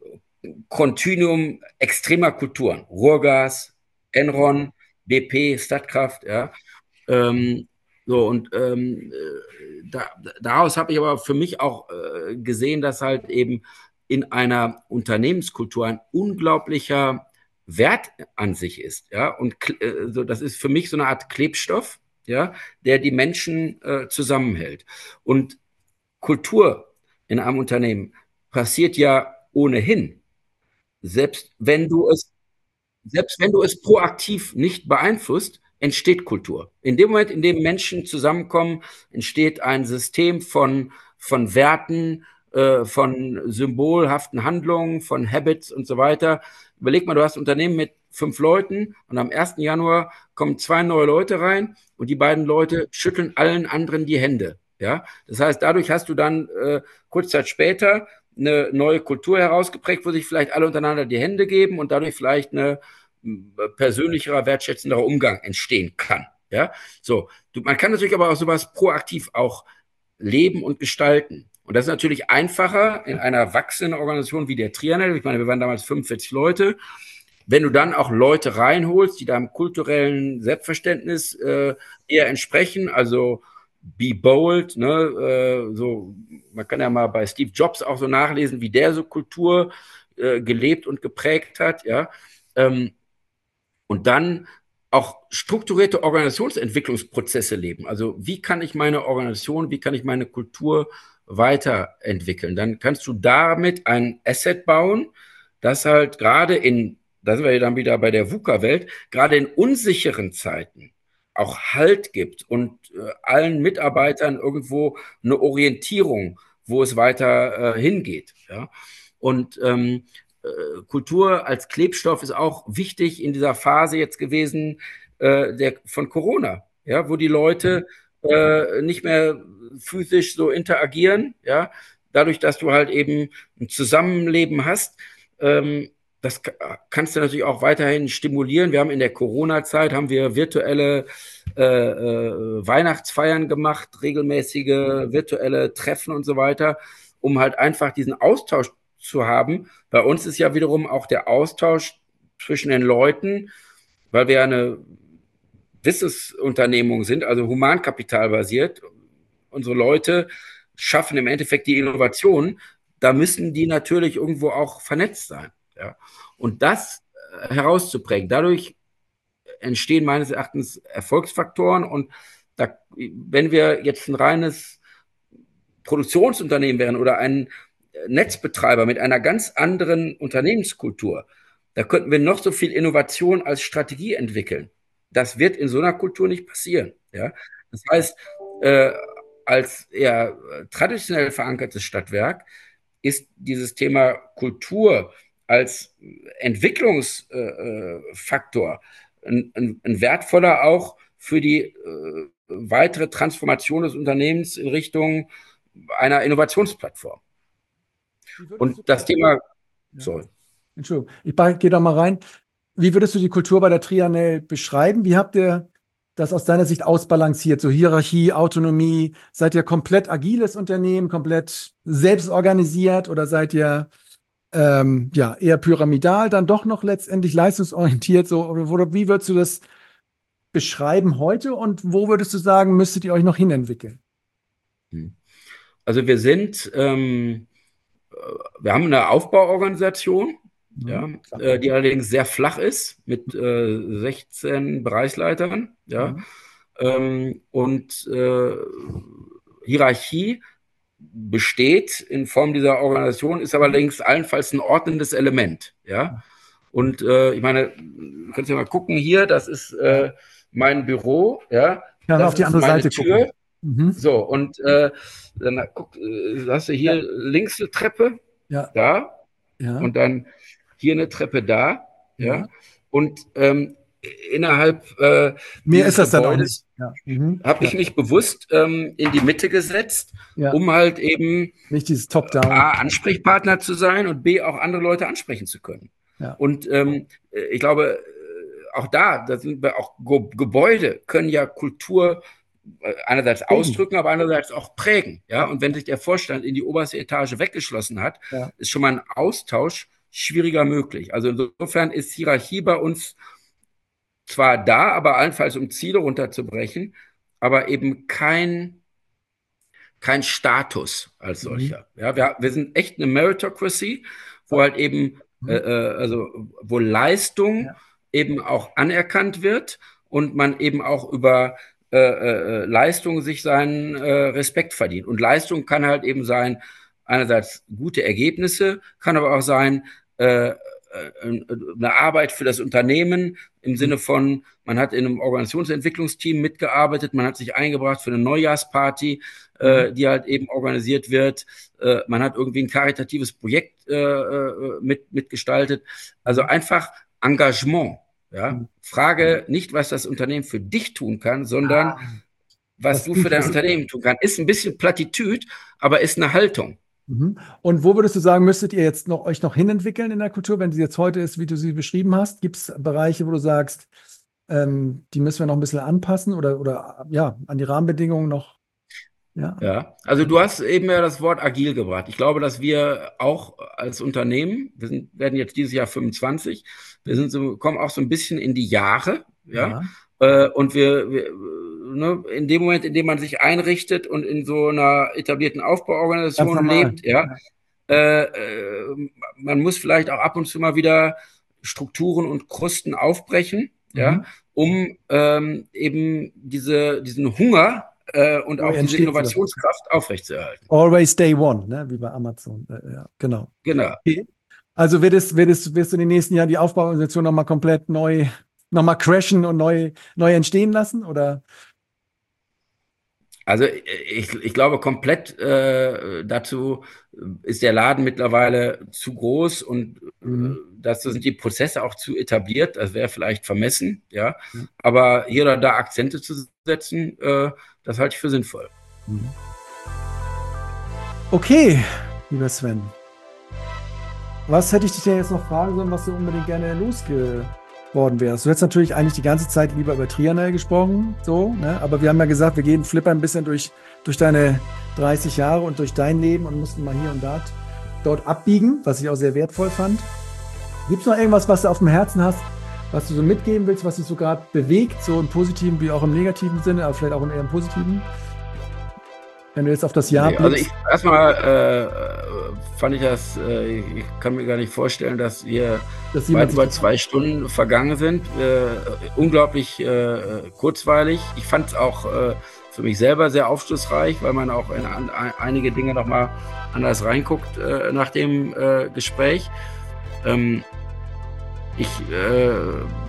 Kontinuum extremer Kulturen, Ruhrgas, Enron, B P, Statkraft, ja. Ähm, so, und ähm, da, daraus habe ich aber für mich auch äh, gesehen, dass halt eben in einer Unternehmenskultur ein unglaublicher Wert an sich ist. Ja, und äh, so, das ist für mich so eine Art Klebstoff, ja, der die Menschen äh, zusammenhält. Und Kultur in einem Unternehmen passiert ja ohnehin, selbst wenn du es selbst wenn du es proaktiv nicht beeinflusst, entsteht Kultur. In dem Moment, in dem Menschen zusammenkommen, entsteht ein System von, von Werten, äh, von symbolhaften Handlungen, von Habits und so weiter. Überleg mal, du hast ein Unternehmen mit fünf Leuten und am ersten Januar kommen zwei neue Leute rein und die beiden Leute schütteln allen anderen die Hände. Ja, das heißt, dadurch hast du dann äh, kurz Zeit später eine neue Kultur herausgeprägt, wo sich vielleicht alle untereinander die Hände geben und dadurch vielleicht eine persönlicherer, wertschätzenderer Umgang entstehen kann. Ja, so. Du, man kann natürlich aber auch sowas proaktiv auch leben und gestalten. Und das ist natürlich einfacher in einer wachsenden Organisation wie der Trianel. Ich meine, wir waren damals fünfundvierzig Leute. Wenn du dann auch Leute reinholst, die deinem kulturellen Selbstverständnis äh, eher entsprechen, also be bold, ne, äh, so, man kann ja mal bei Steve Jobs auch so nachlesen, wie der so Kultur äh, gelebt und geprägt hat, ja. Ähm, und dann auch strukturierte Organisationsentwicklungsprozesse leben. Also wie kann ich meine Organisation, wie kann ich meine Kultur weiterentwickeln? Dann kannst du damit ein Asset bauen, das halt gerade in, da sind wir dann wieder bei der VUCA-Welt, gerade in unsicheren Zeiten auch Halt gibt und äh, allen Mitarbeitern irgendwo eine Orientierung, wo es weiter äh, hingeht. Ja? Und ähm, Kultur als Klebstoff ist auch wichtig in dieser Phase jetzt gewesen äh, der, von Corona, ja, wo die Leute äh, nicht mehr physisch so interagieren, ja, dadurch, dass du halt eben ein Zusammenleben hast. Ähm, das kannst du natürlich auch weiterhin stimulieren. Wir haben in der Corona-Zeit haben wir virtuelle äh, äh, Weihnachtsfeiern gemacht, regelmäßige virtuelle Treffen und so weiter, um halt einfach diesen Austausch zu haben. Bei uns ist ja wiederum auch der Austausch zwischen den Leuten, weil wir ja eine Wissensunternehmung sind, also humankapitalbasiert. Unsere Leute schaffen im Endeffekt die Innovation. Da müssen die natürlich irgendwo auch vernetzt sein. Ja. Und das herauszuprägen, dadurch entstehen meines Erachtens Erfolgsfaktoren. Und da, wenn wir jetzt ein reines Produktionsunternehmen wären oder ein Netzbetreiber mit einer ganz anderen Unternehmenskultur, da könnten wir noch so viel Innovation als Strategie entwickeln. Das wird in so einer Kultur nicht passieren. Ja? Das heißt, äh, als eher traditionell verankertes Stadtwerk ist dieses Thema Kultur als Entwicklungsfaktor äh, ein, ein, ein wertvoller auch für die äh, weitere Transformation des Unternehmens in Richtung einer Innovationsplattform. Und das Thema, ja. sorry. Entschuldigung, ich gehe da mal rein. Wie würdest du die Kultur bei der Trianel beschreiben? Wie habt ihr das aus deiner Sicht ausbalanciert? So Hierarchie, Autonomie, seid ihr komplett agiles Unternehmen, komplett selbstorganisiert oder seid ihr ähm, ja, eher pyramidal, dann doch noch letztendlich leistungsorientiert? So, oder wie würdest du das beschreiben heute und wo würdest du sagen, müsstet ihr euch noch hinentwickeln? Also wir sind, ähm, wir haben eine Aufbauorganisation, ja, äh, die allerdings sehr flach ist, mit äh, sechzehn Bereichsleitern, ja, mhm. ähm, und äh, Hierarchie besteht in Form dieser Organisation, ist aber allerdings allenfalls ein ordnendes Element, ja. Und äh, ich meine, könnt ihr mal gucken hier, das ist äh, mein Büro, ja. Ja, das auf die andere Seite Tür. Gucken. Mhm. So, und äh, dann guck, hast du hier ja. links eine Treppe, ja. da ja. und dann hier eine Treppe da. Ja. ja. Und ähm, innerhalb äh, mehr ist das Gebäudes dann auch nicht. Ja. Mhm. habe ich ja. mich bewusst ähm, in die Mitte gesetzt, ja. um halt eben nicht dieses Top-Down A, Ansprechpartner zu sein und B, auch andere Leute ansprechen zu können. Ja. Und ähm, ich glaube, auch da, da sind wir auch Ge- Gebäude können ja Kultur einerseits ausdrücken, aber andererseits auch prägen. Ja? Und wenn sich der Vorstand in die oberste Etage weggeschlossen hat, ja. ist schon mal ein Austausch schwieriger möglich. Also insofern ist Hierarchie bei uns zwar da, aber allenfalls um Ziele runterzubrechen, aber eben kein, kein Status als solcher. Mhm. Ja, wir, wir sind echt eine Meritocracy, wo halt eben, mhm. äh, also wo Leistung ja. eben auch anerkannt wird und man eben auch über Äh, äh, Leistung sich seinen äh, Respekt verdient. Und Leistung kann halt eben sein, einerseits gute Ergebnisse, kann aber auch sein, äh, äh, eine Arbeit für das Unternehmen im Sinne von, man hat in einem Organisationsentwicklungsteam mitgearbeitet, man hat sich eingebracht für eine Neujahrsparty, äh, die halt eben organisiert wird, äh, man hat irgendwie ein karitatives Projekt äh, mit, mitgestaltet. Also einfach Engagement. Ja, frage nicht, was das Unternehmen für dich tun kann, sondern ah, was du für dein Unternehmen tun kannst. Ist ein bisschen Plattitüd, aber ist eine Haltung. Und wo würdest du sagen, müsstet ihr jetzt noch euch noch hinentwickeln in der Kultur, wenn sie jetzt heute ist, wie du sie beschrieben hast? Gibt es Bereiche, wo du sagst, ähm, die müssen wir noch ein bisschen anpassen oder, oder ja, an die Rahmenbedingungen noch? Ja. ja, also du hast eben ja das Wort agil gebracht. Ich glaube, dass wir auch als Unternehmen, wir sind, werden jetzt dieses Jahr fünfundzwanzig, wir sind so, kommen auch so ein bisschen in die Jahre, ja, ja. Äh, und wir, wir ne, in dem Moment, in dem man sich einrichtet und in so einer etablierten Aufbauorganisation lebt, ja, ja. Äh, äh, man muss vielleicht auch ab und zu mal wieder Strukturen und Krusten aufbrechen, mhm. ja, um ähm, eben diese, diesen Hunger Äh, und auch diese Innovationskraft das. aufrechtzuerhalten. Always day one, ne? Wie bei Amazon. Äh, ja, genau. Genau. Okay. Also wird es, wird es, wirst du in den nächsten Jahren die Aufbauorganisation nochmal komplett neu, nochmal crashen und neu, neu entstehen lassen? Oder? Also ich, ich glaube, komplett äh, dazu ist der Laden mittlerweile zu groß und mhm. äh, dazu sind die Prozesse auch zu etabliert. Das wäre vielleicht vermessen, ja. Mhm. Aber hier oder da Akzente zu setzen, äh, das halte ich für sinnvoll. Mhm. Okay, lieber Sven. Was hätte ich dich denn jetzt noch fragen sollen, was du unbedingt gerne losgeworden wärst? Du hättest natürlich eigentlich die ganze Zeit lieber über Trianel gesprochen, so, ne? Aber wir haben ja gesagt, wir gehen Flipper ein bisschen durch, durch deine dreißig Jahre und durch dein Leben und mussten mal hier und dort, dort abbiegen, was ich auch sehr wertvoll fand. Gibt es noch irgendwas, was du auf dem Herzen hast, was du so mitgeben willst, was dich so gerade bewegt, so im positiven wie auch im negativen Sinne, aber vielleicht auch in eher im positiven? Wenn du jetzt auf das Jahr nee, also ich erstmal äh, fand ich das, äh, ich kann mir gar nicht vorstellen, dass wir dass weit über zwei Stunden vergangen sind. Äh, unglaublich äh, kurzweilig. Ich fand es auch äh, für mich selber sehr aufschlussreich, weil man auch in an, ein, einige Dinge nochmal anders reinguckt äh, nach dem äh, Gespräch. Ähm, ich äh,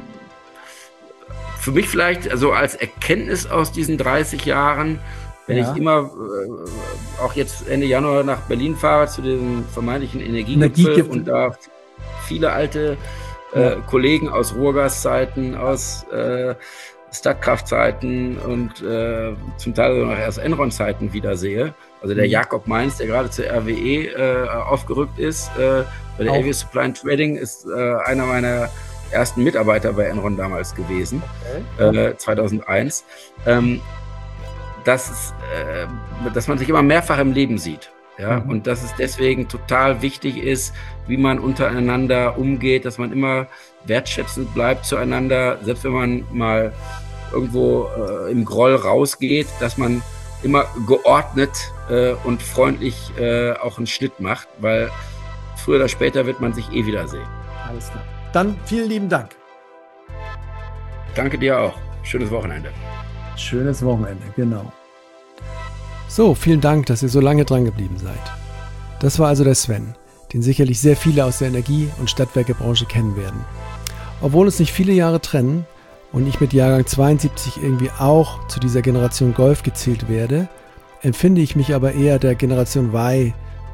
für mich vielleicht also als Erkenntnis aus diesen dreißig Jahren, wenn ja. ich immer, äh, auch jetzt Ende Januar nach Berlin fahre, zu dem vermeintlichen Energiegipfel Energiegipfel. und da viele alte äh, ja. Kollegen aus Ruhrgaszeiten, aus äh, Statkraftzeiten und äh, zum Teil noch erst Enron-Zeiten wiedersehe. Also der mhm. Jakob Mainz, der gerade zur R W E äh, aufgerückt ist, äh, bei der Avios Supply and Trading, ist äh, einer meiner ersten Mitarbeiter bei Enron damals gewesen, okay. äh, zweitausendeins. Ähm, Dass, äh, dass man sich immer mehrfach im Leben sieht. Ja? Mhm. Und dass es deswegen total wichtig ist, wie man untereinander umgeht, dass man immer wertschätzend bleibt zueinander, selbst wenn man mal irgendwo äh, im Groll rausgeht, dass man immer geordnet äh, und freundlich äh, auch einen Schnitt macht, weil früher oder später wird man sich eh wiedersehen. Alles klar. Dann vielen lieben Dank. Danke dir auch. Schönes Wochenende. Schönes Wochenende, genau. So, vielen Dank, dass ihr so lange dran geblieben seid. Das war also der Sven, den sicherlich sehr viele aus der Energie- und Stadtwerkebranche kennen werden. Obwohl uns nicht viele Jahre trennen und ich mit Jahrgang zweiundsiebzig irgendwie auch zu dieser Generation Golf gezählt werde, empfinde ich mich aber eher der Generation Y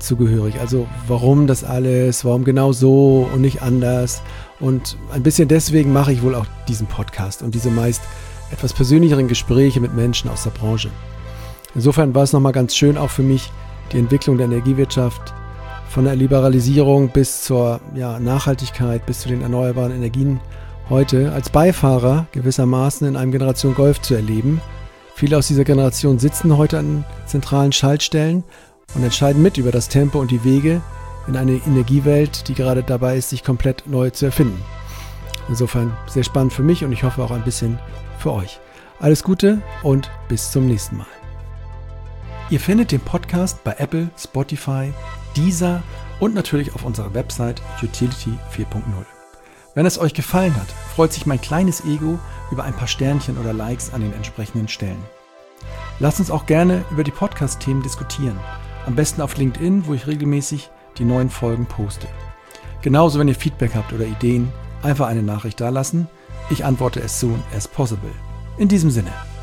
zugehörig. Also warum das alles, warum genau so und nicht anders. Und ein bisschen deswegen mache ich wohl auch diesen Podcast und diese meist etwas persönlicheren Gespräche mit Menschen aus der Branche. Insofern war es nochmal ganz schön auch für mich, die Entwicklung der Energiewirtschaft von der Liberalisierung bis zur ja, Nachhaltigkeit, bis zu den erneuerbaren Energien heute als Beifahrer gewissermaßen in einem Generation Golf zu erleben. Viele aus dieser Generation sitzen heute an zentralen Schaltstellen und entscheiden mit über das Tempo und die Wege in eine Energiewelt, die gerade dabei ist, sich komplett neu zu erfinden. Insofern sehr spannend für mich und ich hoffe auch ein bisschen für euch. Alles Gute und bis zum nächsten Mal. Ihr findet den Podcast bei Apple, Spotify, Deezer und natürlich auf unserer Website Utility vier punkt null. Wenn es euch gefallen hat, freut sich mein kleines Ego über ein paar Sternchen oder Likes an den entsprechenden Stellen. Lasst uns auch gerne über die Podcast-Themen diskutieren. Am besten auf LinkedIn, wo ich regelmäßig die neuen Folgen poste. Genauso, wenn ihr Feedback habt oder Ideen, einfach eine Nachricht dalassen. Ich antworte as soon as possible. In diesem Sinne.